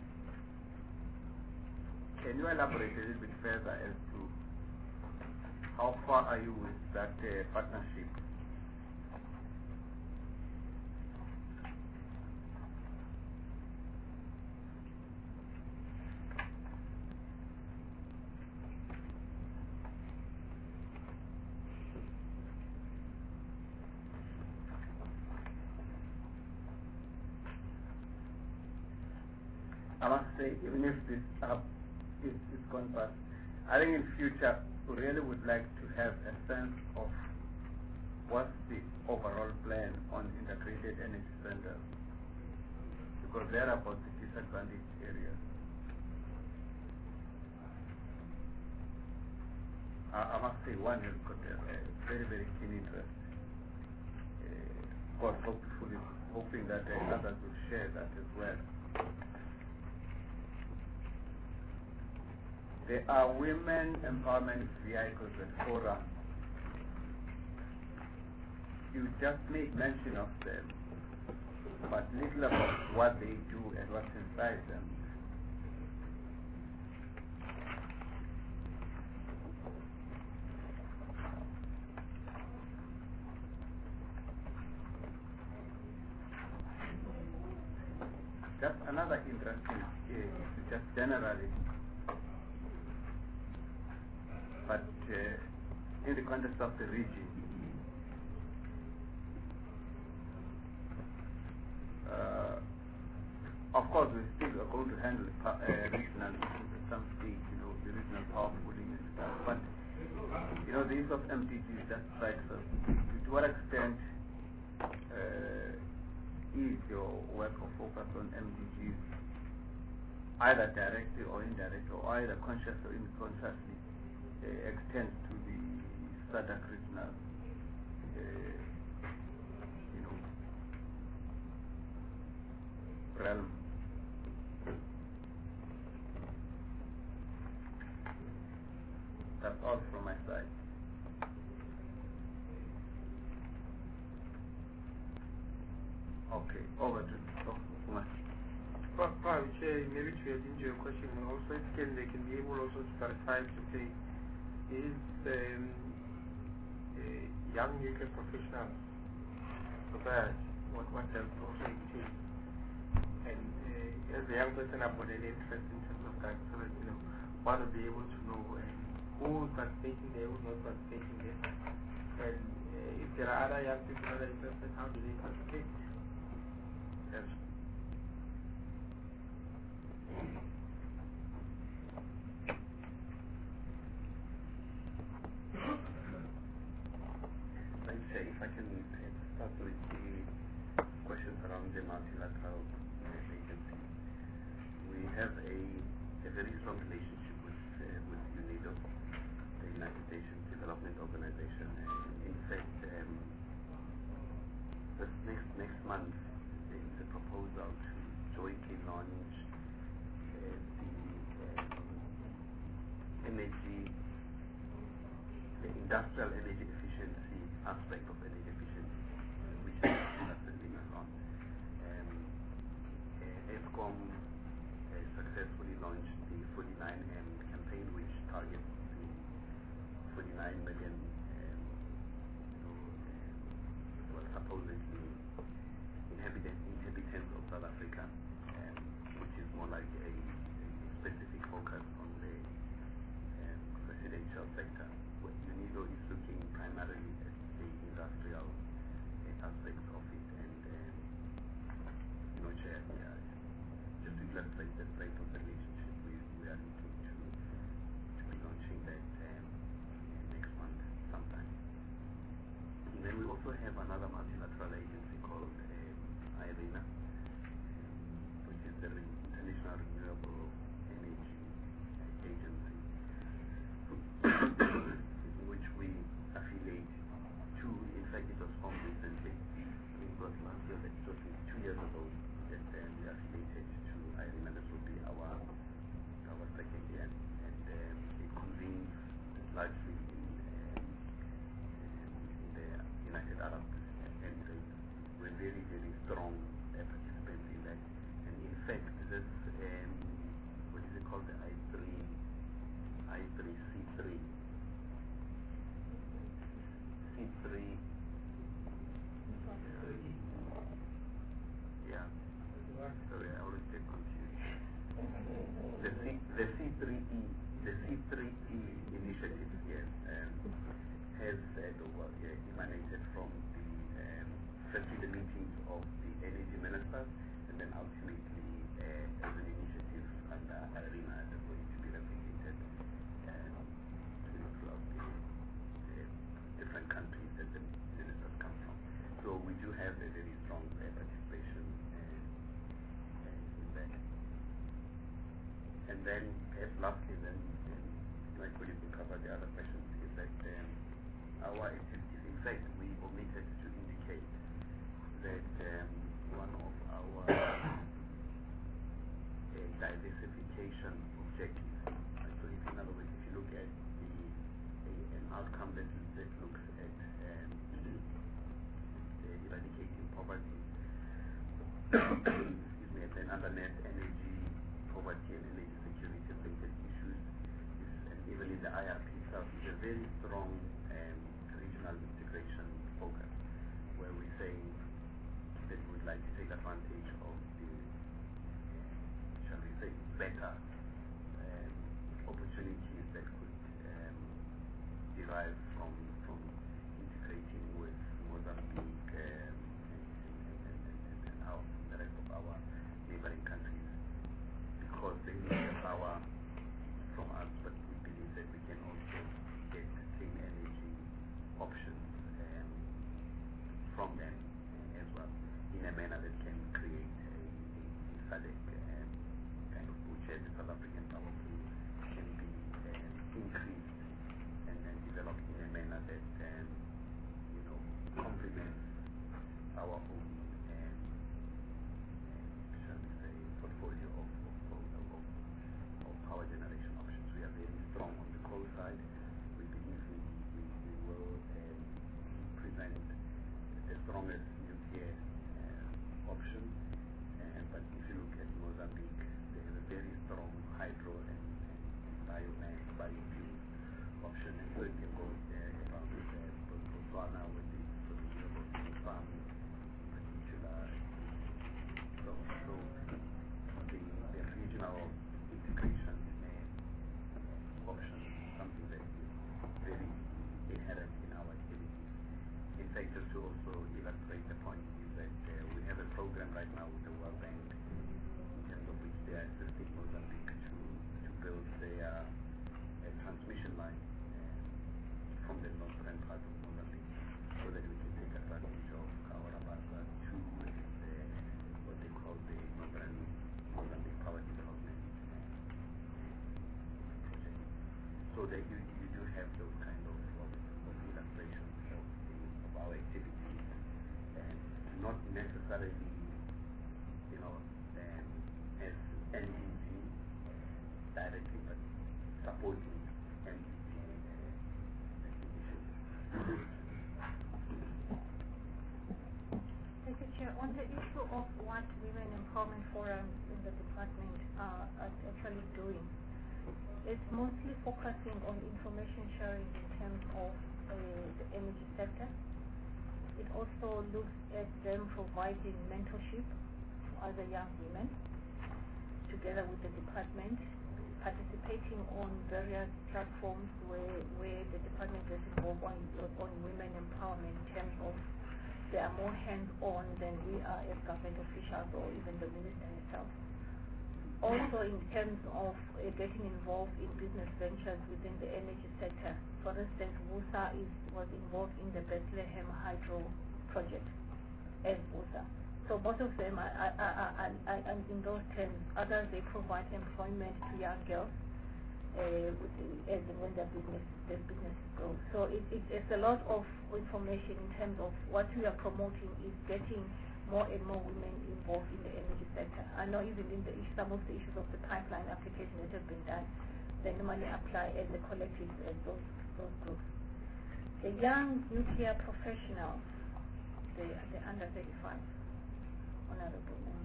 can you elaborate a little bit further as to how far are you with that partnership? I must say, even if this it's gone past, I think in future we really would like to have a sense of what's the overall plan on integrated energy centers? Because they're about the disadvantaged areas. I must say one has got a very, very keen interest. Of course, hoping that others will share that as well. There are women empowerment vehicles at Fora. You just made mention of them, but little about what they do and what's inside them. Just another interesting issue, just generally, but in the context of the region. Of course, we still are going to handle regional issues at some stage, the regional power pooling and stuff. But, the use of MDGs just strikes us. To what extent is your work or focus on MDGs either directly or indirectly, or either consciously or unconsciously extends to the SADC regional realm? That's all from my side. Okay, over to Dr. Kumar. Maybe to add into your question, also they can be able also to clarify to say, is young nuclear professionals prepared? What does also entail? And as a young person, I've got an interest in terms of that, so that one will be able to know who's participating there, who's not participating there, and if there are other young people that are interested, how do they participate? Yes. Let's say if I can start with the questions around the multilateral agency. We have a very strong relationship with UNIDO, the United Nations Development Organization. In fact, this next month there is a proposal to jointly launch the industrial energy efficiency aspect of energy efficiency, which is interesting on. ESCOM successfully launched the 49M campaign, which targets the 49 million supposedly inhabitants of South Africa, which is more like a specific focus on the residential sector. What UNIDO is looking primarily at the industrial aspects of it, and Chair, just to illustrate the strength of the relationship, we are looking to be launching that next month sometime. And then we also have another multilateral agency called IRENA, which is the International Renewable Energy Agency, which we affiliate to. In fact, it was formed recently. I think it was last year, it was 2 years ago that we affiliated to IRENA. This will be our second year, and it convenes largely in the United Arab Emirates. We're very, very strong participants in that, and in fact, this what is it called, the I3C3. Yeah. Sorry, I always get confused. The C3E initiative, yes, has emanated from firstly the meetings of the energy ministers, and then ultimately as an initiative under IRENA that's going to be replicated throughout the different countries that the ministers just lastly, then my colleague will cover the other questions, is that our activities, in fact, we omitted to indicate that one of our diversification objectives, so if, in other words, if you look at an outcome that looks at eradicating poverty, excuse me, and then under net energy, poverty and energy security related issues, and even in the IRP itself, is a very strong regional integration focus, where we say that we would like to take advantage of the, shall we say, better opportunities that could derive from integrating with Mozambique and the rest of our neighboring countries, because they need the power from us, but we believe that we can also get clean energy options from them as well, in a manner that can create a SADC kind of budget. The South African power pool can be increased and then developed in a manner that complements our own shall we say portfolio of power generation options. We are very strong on the coal side. We believe we will present the strongest nuclear option, but if you look at Mozambique, they have a very strong hydro and biomass, biofuel option, and so it can go about Botswana with the renewable farm in particular. So the regional integration option is something that is very inherent in our activities. In fact, just to also illustrate the point, is that we have a program right now with the World Bank in terms of which they are assisting Mozambique to build their transmission line from the northern part of Mozambique, so that we can take advantage of Kawarabasa 2 and what they call the Northern Mozambique Power Development Project. So that you do have those kind of illustrations of our activities, and not necessarily, as NDC directly, but supporting NDC initiatives. Thank you, Chair. On the issue of what Women Empowerment Forum in the department are actually doing, it's mostly focusing on information sharing in terms of the energy sector. It also looks at them providing mentorship to other young women, together with the department, participating on various platforms where the department gets involved on women empowerment in terms of they are more hands-on than we are as government officials or even the minister herself. Also in terms of getting involved in business ventures within the energy sector. For instance, WUSA was involved in the Bethlehem Hydro project as WUSA. So both of them are in those terms. Others, they provide employment to young girls as and when their businesses grow. So it's a lot of information in terms of what we are promoting is getting more and more women involved in the energy sector. I know even in some of the issues of the pipeline application that have been done, they normally apply as a collective as those groups. The young nuclear professionals, the under 35, honorable member.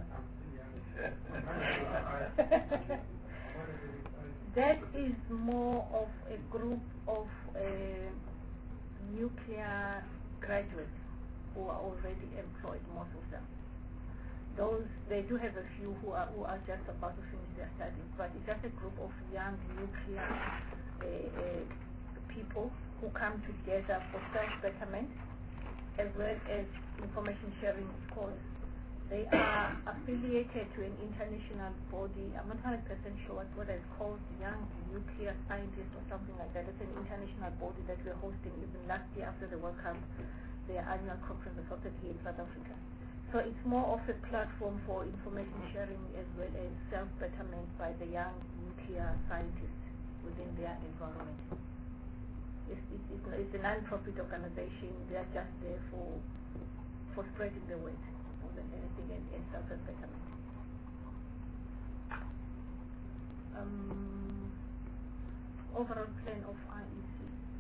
That is more of a group of nuclear graduates who are already employed, most of them. They do have a few who are just about to finish their studies, but it's just a group of young nuclear people who come together for self-betterment as well as information sharing, of course. They are affiliated to an international body. I'm not 100% sure what it's called, Young Nuclear Scientists or something like that. It's an international body that we're hosting even last year after the World Cup, their annual conference was hosted here in South Africa. So it's more of a platform for information sharing as well as self-betterment by the young nuclear scientists within their environment. It's a non-profit organization. They are just there for spreading the word more than anything and self-betterment. Overall plan of IEC.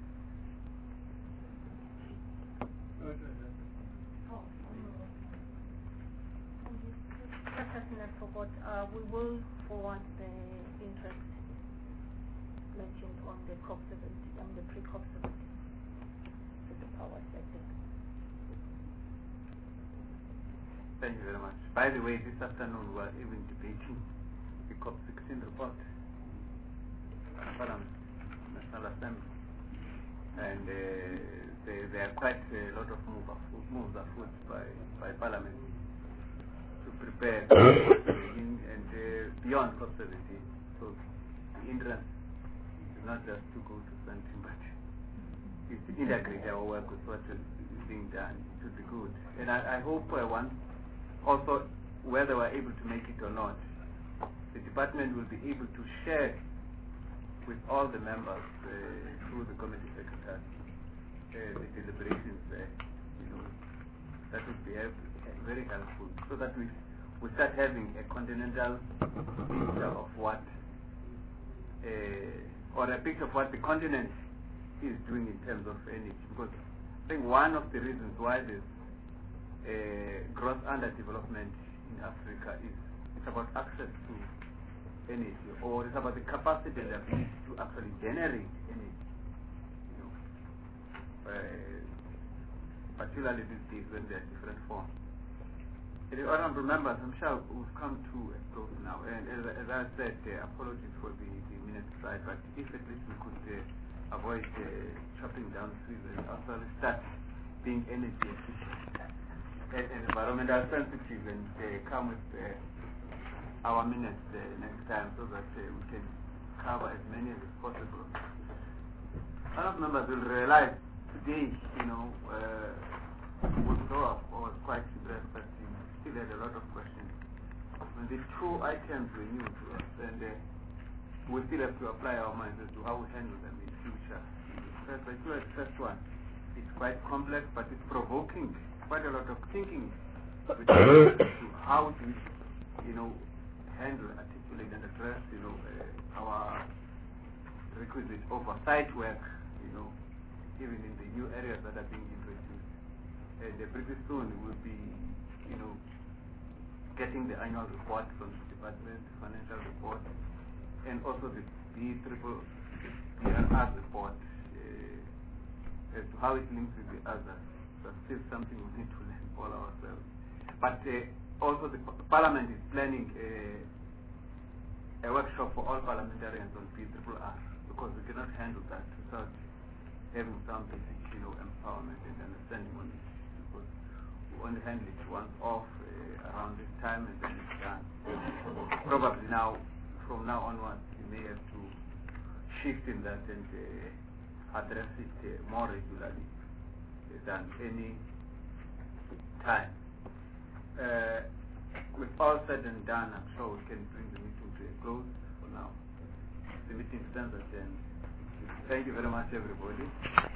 We will forward the interest mentioned on the COP70, on the pre-COP70 to the power sector. Thank you very much. By the way, this afternoon we are even debating the COP16 report in Parliament, National Assembly, and there are quite a lot of moves afoot by Parliament to prepare and beyond COP17. So the interest is not just to go to something, but it's to integrate our work with what is being done. It would be good. And I hope also, whether we're able to make it or not, the department will be able to share with all the members through the committee secretary the deliberations there. That would be very helpful, so that we start having a continental picture of what, or a picture of what the continent is doing in terms of energy. Because I think one of the reasons why there's gross underdevelopment in Africa is it's about access to energy, or it's about the capacity and ability to actually generate energy. Particularly these days when there are different forms. The honorable members, I'm sure we've come to a close now. And as I said, apologies for the minute side, but if at least we could avoid chopping down trees and also start being energy efficient and environmental sensitive and come with our minutes next time so that we can cover as many as possible. Honorable members will realize today, although I was quite impressed, but still had a lot of questions. When the two items were new to us, and we still have to apply our minds as to how we handle them in future. The first one, it's quite complex, but it's provoking quite a lot of thinking with regard to how do we, handle, articulate, and address, our requisite oversight work, even in the new areas that are being introduced. And pretty soon we'll be, getting the annual report from the department, financial report, and also the BRR report as to how it links with the others. That's still something we need to learn all ourselves. But also the Parliament is planning a workshop for all parliamentarians on BRR, because we cannot handle that without having some basic, empowerment and understanding on it. Because we only handle it once off around this time and then it's done. Probably now, from now onwards, you may have to shift in that and address it more regularly than any time. With all said and done, I'm sure we can bring the meeting to a close for now. The meeting stands adjourned. Thank you very much, everybody.